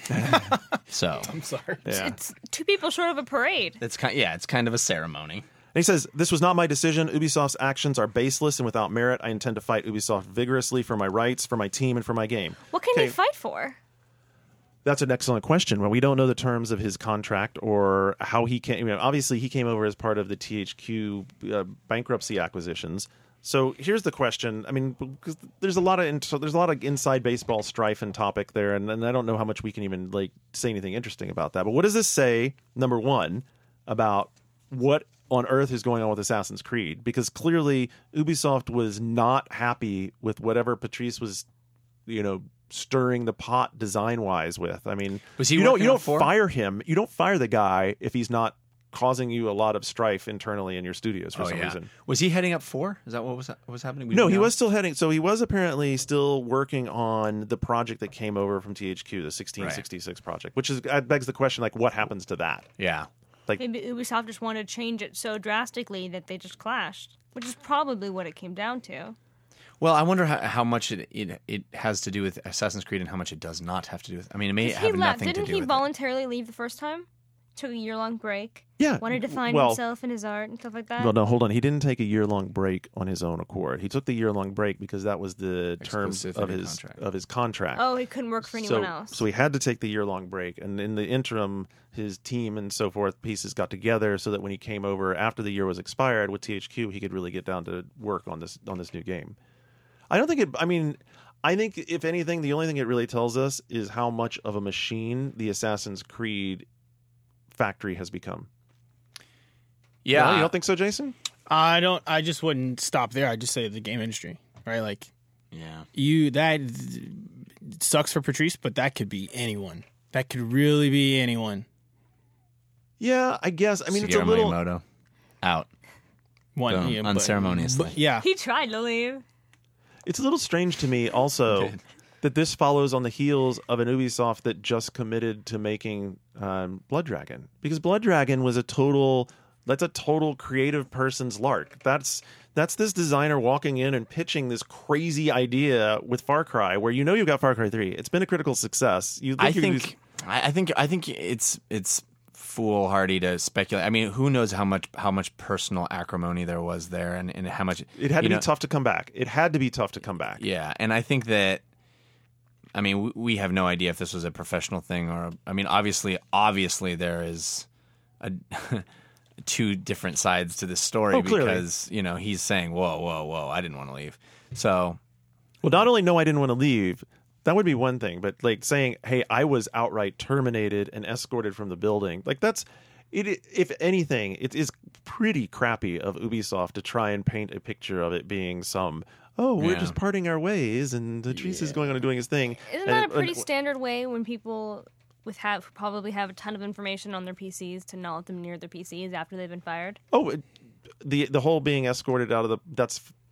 So I'm sorry. Yeah. It's 2 people short of a parade. it's kind of a ceremony. And he says, this was not my decision. Ubisoft's actions are baseless and without merit. I intend to fight Ubisoft vigorously for my rights, for my team, and for my game. What can Okay. he fight for? That's an excellent question. Well, we don't know the terms of his contract or how he came. Obviously, he came over as part of the THQ bankruptcy acquisitions. So here's the question. I mean, because there's a lot of inside baseball strife and topic there, and I don't know how much we can even say anything interesting about that. But what does this say? Number one, about what on earth is going on with Assassin's Creed? Because clearly Ubisoft was not happy with whatever Patrice was, stirring the pot design-wise with. I mean, Was he you don't working on 4? fire him. You don't fire the guy if he's not causing you a lot of strife internally in your studios for some reason. Was he heading up 4? Is that what was happening? No, he was still heading. So he was apparently still working on the project that came over from THQ, the 1666 project, which begs the question, what happens to that? Yeah. Maybe Ubisoft just wanted to change it so drastically that they just clashed, which is probably what it came down to. Well, I wonder how much it has to do with Assassin's Creed and how much it does not have to do with. I mean, it may have nothing to do with Didn't he it. voluntarily leave the first time? Took a year-long break. Yeah. Wanted to find well, himself and his art and stuff like that. Well, no, hold on. He didn't take a year-long break on his own accord. He took the year-long break because that was the terms of his contract. Oh, he couldn't work for anyone else. So he had to take the year-long break. And in the interim, his team and so forth pieces got together so that when he came over after the year was expired with THQ, he could really get down to work on this new game. I don't think it... I mean... I think, if anything, the only thing it really tells us is how much of a machine the Assassin's Creed factory has become. Yeah. Well, you don't think so, Jason? I don't. I just wouldn't stop there. I'd just say the game industry, right? Like, Yeah. that sucks for Patrice, but that could be anyone. That could really be anyone. Yeah, I guess. I mean, it's a Shigeru little... Miyamoto. Out. One Boom. yeah, but- Unceremoniously. but yeah. He tried to leave. It's a little strange to me also that this follows on the heels of an Ubisoft that just committed to making Blood Dragon, because Blood Dragon was a total creative person's lark. That's this designer walking in and pitching this crazy idea with Far Cry, where you've got Far Cry 3. It's been a critical success. I think it's foolhardy to speculate. I mean, who knows how much personal acrimony there was there, and how much it had to be tough to come back. It had to be tough to come back. Yeah, and I think that. I mean, we have no idea if this was a professional thing or. I mean, obviously, there is two different sides to this story because he's saying, "Whoa, I didn't want to leave." So, well, not only no, I didn't want to leave. That would be one thing, but saying, "Hey, I was outright terminated and escorted from the building," that's it. If anything, it is pretty crappy of Ubisoft to try and paint a picture of it being we're just parting our ways, and Patrice is going on and doing his thing. Isn't that a pretty standard way when people probably have a ton of information on their PCs to not let them near their PCs after they've been fired? Oh, the whole being escorted out of that's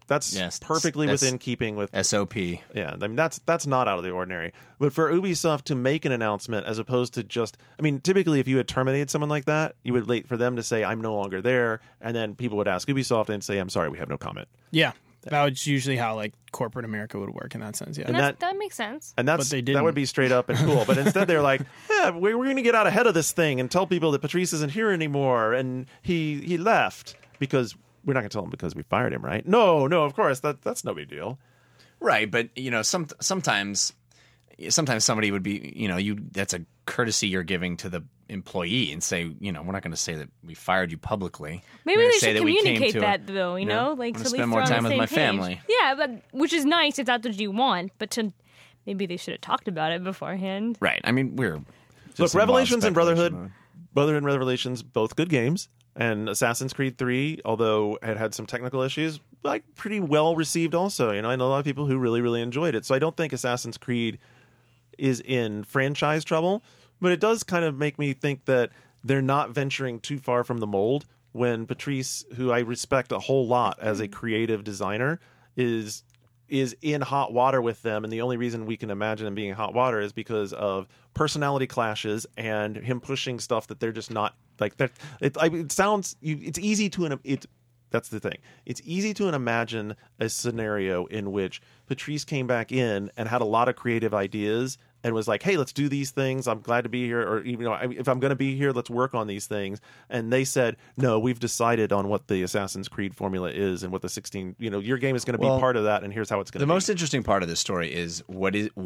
Yes, perfectly that's within keeping with SOP. Yeah, I mean that's not out of the ordinary. But for Ubisoft to make an announcement as opposed to just, I mean, typically if you had terminated someone like that, you would wait for them to say I'm no longer there, and then people would ask Ubisoft and say I'm sorry, we have no comment. Yeah. That was usually how like corporate America would work in that sense. Yeah. And that makes sense. And that's But they that didn't. would be straight up and cool. But instead they're like, yeah, we're going to get out ahead of this thing and tell people that Patrice isn't here anymore and he left because we're not going to tell him because we fired him, right? No, of course that's no big deal. Right, but sometimes somebody would be, that's a courtesy you're giving to the employee and say, we're not going to say that we fired you publicly. Maybe We're they gonna say should that we came communicate to that, though, you know? Like, wanna so at spend least more they're on time the with same my page. family. Yeah, but which is nice if that's what you want, but maybe they should have talked about it beforehand. Right. I mean, we're just Look, in wild Revelations and speculation Brotherhood, mode. Brotherhood and Revelations, both good games. And Assassin's Creed 3, although it had some technical issues, like pretty well received also. I know a lot of people who really, really enjoyed it. So I don't think Assassin's Creed is in franchise trouble, but it does kind of make me think that they're not venturing too far from the mold when Patrice, who I respect a whole lot as a creative designer, is in hot water with them, and the only reason we can imagine him being in hot water is because of personality clashes and him pushing stuff that they're just not like that. It sounds it's easy to that's the thing. It's easy to imagine a scenario in which Patrice came back in and had a lot of creative ideas and was like, hey, let's do these things. I'm glad to be here. Or, if I'm going to be here, let's work on these things. And they said, no, we've decided on what the Assassin's Creed formula is and what the 16, your game is going to be part of that. And here's how it's going to be. The most interesting part of this story is what was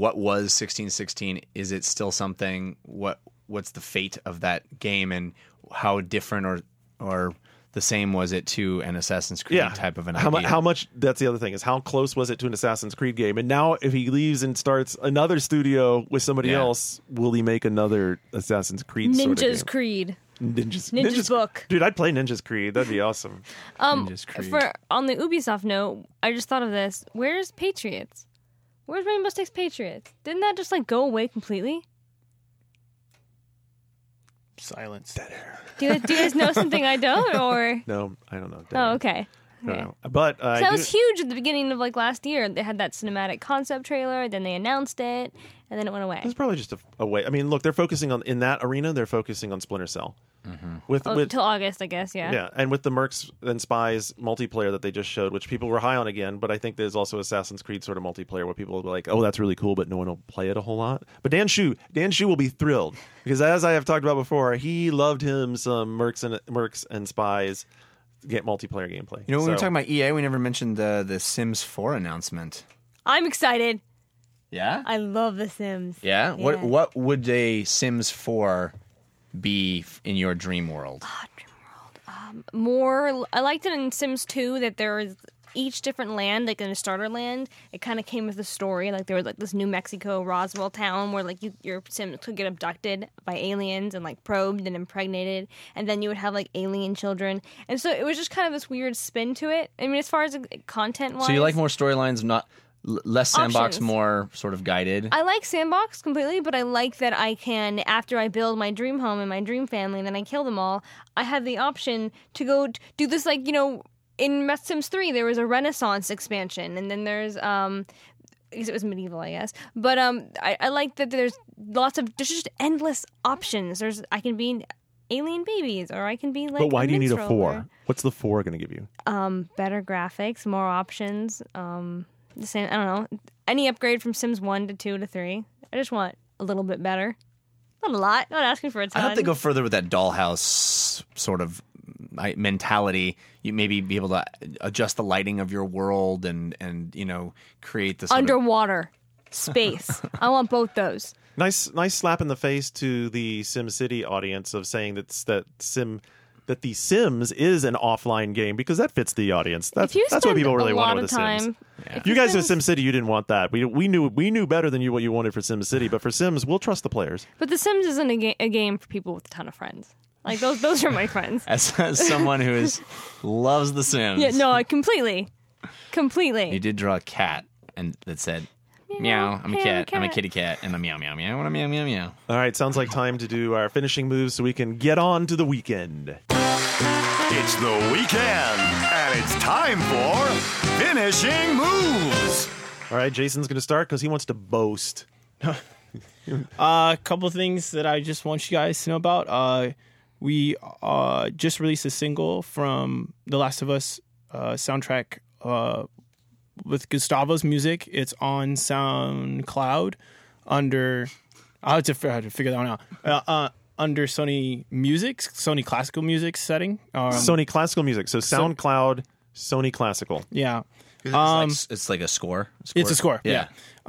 1616? Is it still something? What's the fate of that game, and how different or the same was it to an Assassin's Creed type of an idea? How much? That's the other thing, is how close was it to an Assassin's Creed game? And now, if he leaves and starts another studio with somebody else, will he make another Assassin's Creed? Ninja's sort of game? Creed. Ninja's book. Dude, I'd play Ninja's Creed. That'd be awesome. Ninja's Creed. On the Ubisoft note, I just thought of this. Where's Patriots? Where's Rainbow Six Patriots? Didn't that just go away completely? Silence. Do you guys know something I don't, or? No, I don't know. Oh, okay. I don't know. But So that was huge at the beginning of last year. They had that cinematic concept trailer, then they announced it, and then it went away. It's probably just a way. I mean, look, they're focusing on, in that arena, they're focusing on Splinter Cell. With Till August, I guess. Yeah. and with the Mercs and Spies multiplayer that they just showed, which people were high on again, but I think there's also Assassin's Creed sort of multiplayer where people will be like, oh, that's really cool, but no one will play it a whole lot. But Dan Shu will be thrilled because, as I have talked about before, he loved him some Mercs and Spies get multiplayer gameplay. When we were talking about EA, we never mentioned the Sims 4 announcement. I'm excited. Yeah? I love The Sims. Yeah? What would a Sims 4 be in your dream world? More, I liked it in Sims 2 that there was each different land, like in a starter land, it kind of came with a story. Like there was this New Mexico Roswell town where your Sims could get abducted by aliens and probed and impregnated, and then you would have alien children, and so it was just kind of this weird spin to it. I mean, as far as content wise, So you like more storylines, less sandbox, Options. more sort of guided? I like sandbox completely, but I like that I can, after I build my dream home and my dream family and then I kill them all, I have the option to go do this, in Sims 3 there was a Renaissance expansion, and then there's I guess it was medieval, I guess. But I like that there's just endless options. I can be alien babies, or I can be but why do you need a minstrel, 4? What's the 4 going to give you? better graphics, more options. The same. I don't know. Any upgrade from Sims 1 to 2 to 3. I just want a little bit better. Not a lot. Not asking for a ton. I hope they go further with that dollhouse sort of mentality. You maybe be able to adjust the lighting of your world and create this underwater space. I want both those. Nice slap in the face to the SimCity audience of saying that The Sims is an offline game, because that fits the audience. That's what people really wanted with The Sims. You guys with SimCity, you didn't want that. We knew better than you what you wanted for SimCity, but for Sims, we'll trust the players. But The Sims isn't a game for people with a ton of friends. Those are my friends. As someone who loves The Sims. Yeah, no, completely. You did draw a cat and that said, meow, I'm a cat. I'm a kitty cat, and a meow, meow, meow, and a meow, meow, meow. All right, sounds like time to do our finishing moves so we can get on to the weekend. It's the weekend, and it's time for Finishing Moves. All right, Jason's going to start because he wants to boast. A couple things that I just want you guys to know about. We just released a single from The Last of Us soundtrack with Gustavo's music. It's on SoundCloud under. I have to figure that one out. Under Sony Music, Sony Classical Music setting. Sony Classical Music. So SoundCloud, Sony Classical. Yeah. It's like a score. It's a score. Yeah.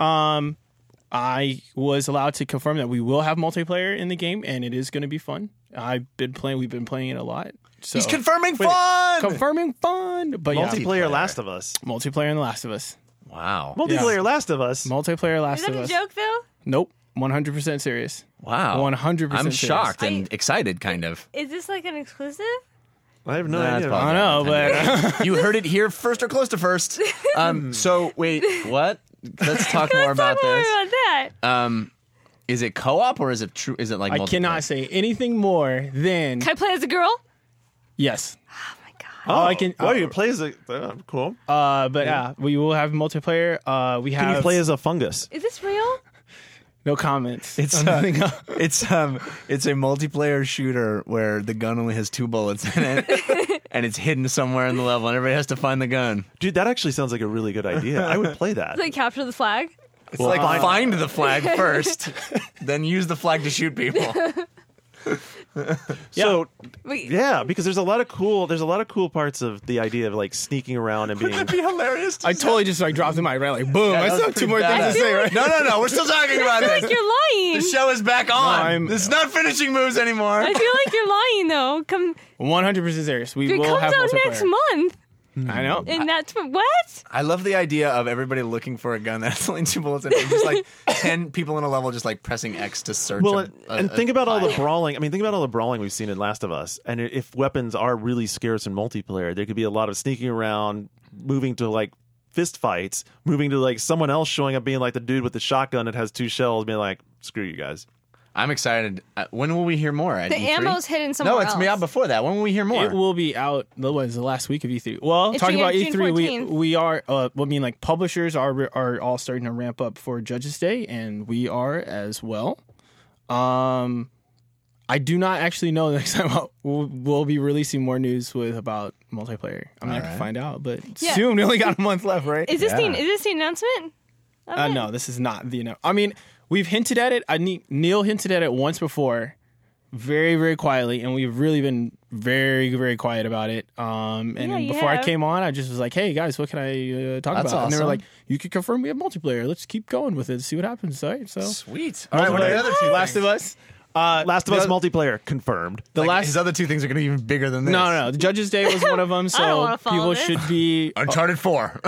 I was allowed to confirm that we will have multiplayer in the game, and it is going to be fun. We've been playing it a lot. So. He's confirming fun. Confirming fun. But Multiplayer Last of Us. Multiplayer in The Last of Us. Wow. Multiplayer Last of Us. Multiplayer Last Is of that a Us. joke, though? Nope. 100% serious. Wow. 100% I'm serious. shocked Are and you- excited, kind of. Is this like an exclusive? I have no Nah, it's idea. probably I know, but You heard it here first or close to first. So, wait, what? Let's talk more about Talk more this. about that. Is it co-op or is it true? Is it like I multiplayer? cannot say anything more than Can I play as a girl? yes. Oh my god. Oh, I can. Oh, you play as a... cool. But yeah, we will have multiplayer. We have. Can you play as a fungus? Is this real? No comments. It's it's a multiplayer shooter where the gun only has 2 bullets in it, and it's hidden somewhere in the level, and everybody has to find the gun. Dude, that actually sounds like a really good idea. I would play that. Like capture the flag? It's like find the flag first, then use the flag to shoot people. So, Wait. yeah, because there's a lot of cool parts of the idea of like sneaking around and being... It'd be hilarious. I totally just like dropped the mic right, like boom. Yeah, I that still was have 2 more pretty things to badass. say, right? No, we're still talking about I feel this. like you're lying. The show is back on. I'm- This is not finishing moves anymore. I feel like you're lying though. 100% serious. We It will comes have out multiplayer. next month. I know. And that's what? I love the idea of everybody looking for a gun that's only 2 bullets in it. Just like 10 people in a level just like pressing X to search. Well, and think about all the brawling. I mean, think about all the brawling we've seen in Last of Us. And if weapons are really scarce in multiplayer, there could be a lot of sneaking around, moving to like fist fights, moving to like someone else showing up being like the dude with the shotgun that has 2 shells, being like, screw you guys. I'm excited. When will we hear more? At The E3? ammo's hidden somewhere No, it's else. me out before that. When will we hear more? It will be out. The last week of E3. Well, It's talking about June E3, 14th. we are. Like publishers are all starting to ramp up for Judges Day, and we are as well. I do not actually know the next time we'll be releasing more news about multiplayer. I'm not gonna find out, but Yeah. soon. We only got a month left, right? Is this the announcement? of it? No, this is not the. I mean, we've hinted at it. Neil hinted at it once before, very, very quietly, and we've really been very, very quiet about it. And Yeah, then you before I have. came on, I just was like, "Hey guys, what can I talk That's about?" And they were awesome. like, "You can confirm we have multiplayer. Let's keep going with it. See what happens." Right? So, Sweet. All right, what are the other 2 Last of Us. Last of Us multiplayer confirmed. The last. His other 2 things are going to be even bigger than this. No. The Judges Day was one of them, I don't so wanna follow people this. should be Uncharted 4.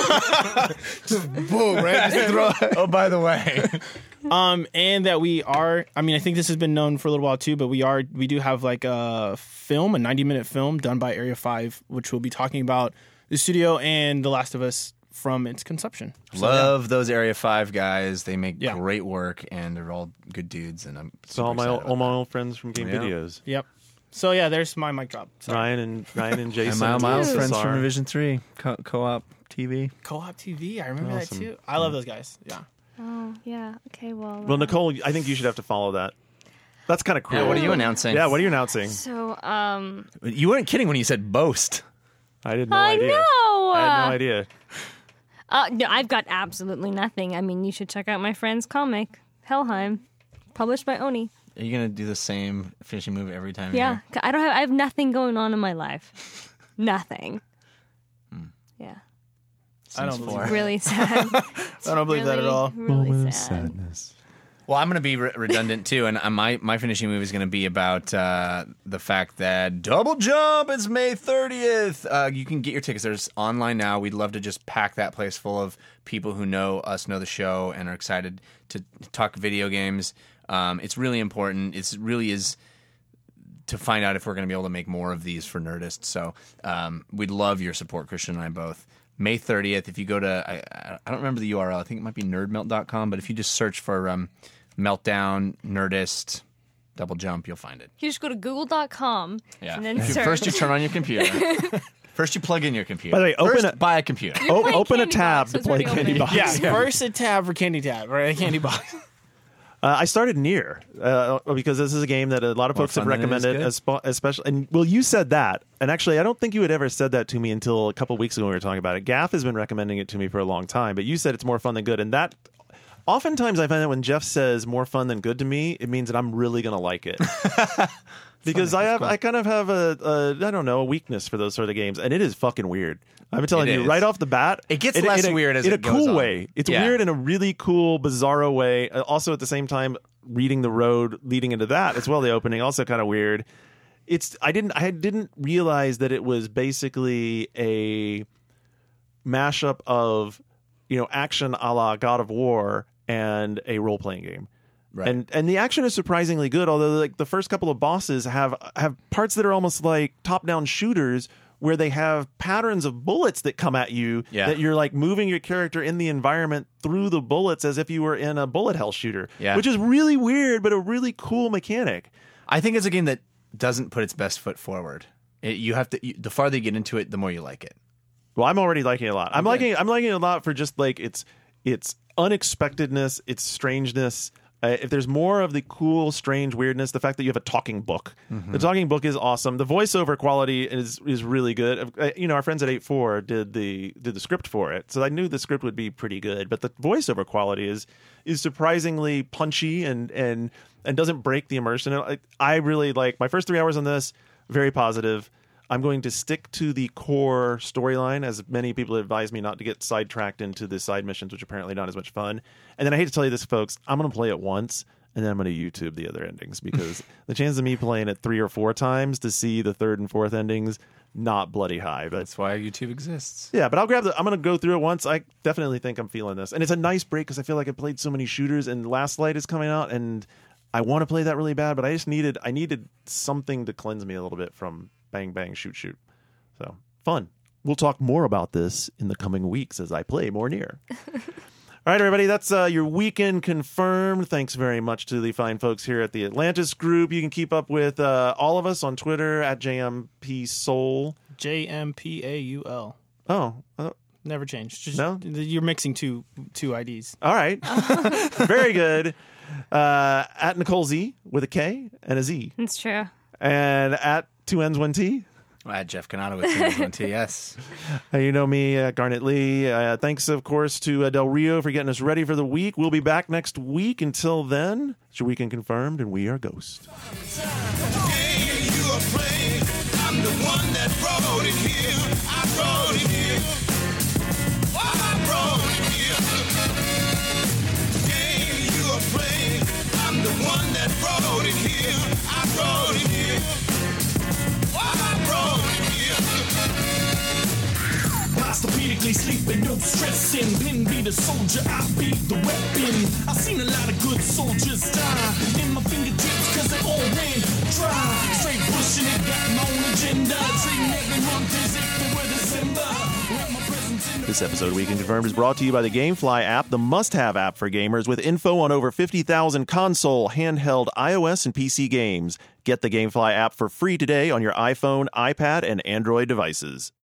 boom, right? Just throw Oh, by the way. And that we are, I mean, I think this has been known for a little while too, but we do have like a 90-minute film done by Area 5, which will be talking about the studio and The Last of Us from its conception. So, Love those Area 5 guys. They make Yeah. great work, and they're all good dudes. And I'm So all super my excited all about my old friends from Game Yeah. Videos. Yep. So yeah, there's my mic drop. Sorry. Ryan and Jason. And Miles and friends Cesar. from Division 3 co-op TV. Co-op TV, I remember Awesome. that too. I love those guys. Yeah. Oh, yeah. Okay, well. Well, Nicole, I think you should have to follow that. That's kind of cool. Yeah, what are you announcing? Yeah, what are you announcing? So, You weren't kidding when you said boast. I had no I idea. know. I had no idea. No, I've got absolutely nothing. I mean, you should check out my friend's comic, Helheim, published by Oni. Are you going to do the same finishing move every time? Yeah, I have nothing going on in my life. Nothing. Yeah, I don't believe for. really sad. I don't believe that at all. Really sad. Well, I'm going to be redundant too, and my finishing move is going to be about the fact that Double Jump is May 30th. You can get your tickets. There's online now. We'd love to just pack that place full of people who know us, know the show, and are excited to talk video games. It's really important. It really is to find out if we're going to be able to make more of these for Nerdist. So we'd love your support, Christian and I both. May 30th, if you go to, I don't remember the URL, I think it might be nerdmelt.com, but if you just search for Meltdown, Nerdist, double jump, you'll find it. You just go to google.com Yeah. and then search. First, you turn on your computer. First, you plug in your computer. By the way, First, buy a computer. You're playing open a Candy tab Box, to so it's play already Candy open. Box. Yeah, first a tab for Candy Tab, right? Candy Box. I started Nier because this is a game that a lot of More folks have fun than it is recommended, good. especially. And well, you said that, and actually, I don't think you had ever said that to me until a couple weeks ago when we were talking about it. Gaff has been recommending it to me for a long time, but you said it's more fun than good, and that. Oftentimes, I find that when Jeff says more fun than good to me, it means that I'm really going to like it. Because I kind of have a weakness for those sort of games, and it is fucking weird. I'm telling It you is. right off the bat, It gets less weird as in it a goes cool on. way. It's Yeah. weird in a really cool, bizarro way. Also, at the same time, reading the road leading into that as well. The opening also kind of weird. I didn't realize that it was basically a mashup of action a la God of War and a role playing game. Right. And the action is surprisingly good, although like the first couple of bosses have parts that are almost like top down shooters where they have patterns of bullets that come at you that you're like moving your character in the environment through the bullets as if you were in a bullet hell shooter, which is really weird but a really cool mechanic. I think it's a game that doesn't put its best foot forward. The farther you get into it, the more you like it. Well, I'm already liking it a lot. I'm liking it a lot for just like its unexpectedness, its strangeness. If there's more of the cool, strange weirdness, the fact that you have a talking book. The talking book is awesome. The voiceover quality is really good. Our friends at 8.4 did the script for it, so I knew the script would be pretty good. But the voiceover quality is surprisingly punchy and doesn't break the immersion. I really like my first 3 hours on this. Very positive. I'm going to stick to the core storyline, as many people advise me not to get sidetracked into the side missions, which apparently not as much fun. And then I hate to tell you this, folks, I'm going to play it once, and then I'm going to YouTube the other endings, because the chance of me playing it 3 or 4 times to see the third and fourth endings, not bloody high. But That's why YouTube exists. yeah, but I'm going to go through it once. I definitely think I'm feeling this. And it's a nice break because I feel like I played so many shooters, and Last Light is coming out, and I want to play that really bad, but I needed something to cleanse me a little bit from bang, bang, shoot, shoot. So, fun. We'll talk more about this in the coming weeks as I play more Nier. All right, everybody, that's your weekend confirmed. Thanks very much to the fine folks here at the Atlantis Group. You can keep up with all of us on Twitter at JMPSoul. JMPAUL. Oh, Never changed. Just, No? You're mixing two IDs. all right. Very good. At Nicole Z with a K and a Z. It's true. And at 2 N's 1 T. I had Jeff Canado with T1T, yes. You know me, Garnet Lee. Thanks, of course, to Del Rio for getting us ready for the week. We'll be back next week. Until then, it's your weekend confirmed, and we are Ghost. I'm the one that brought it here. I brought it here. I brought it here. Game you are playing. I'm the one that brought it here. I brought it here. I brought it here. Orthopedically sleeping, no stressing. Pin be the soldier, I be the weapon. I've seen a lot of good soldiers die in my fingertips, cause they all ran dry. Straight pushing it, got my own agenda. Treating every month as if it were December. Let my presence in the This episode of Weekend Confirmed is brought to you by the GameFly app, the must-have app for gamers with info on over 50,000 console, handheld, iOS, and PC games. Get the GameFly app for free today on your iPhone, iPad, and Android devices.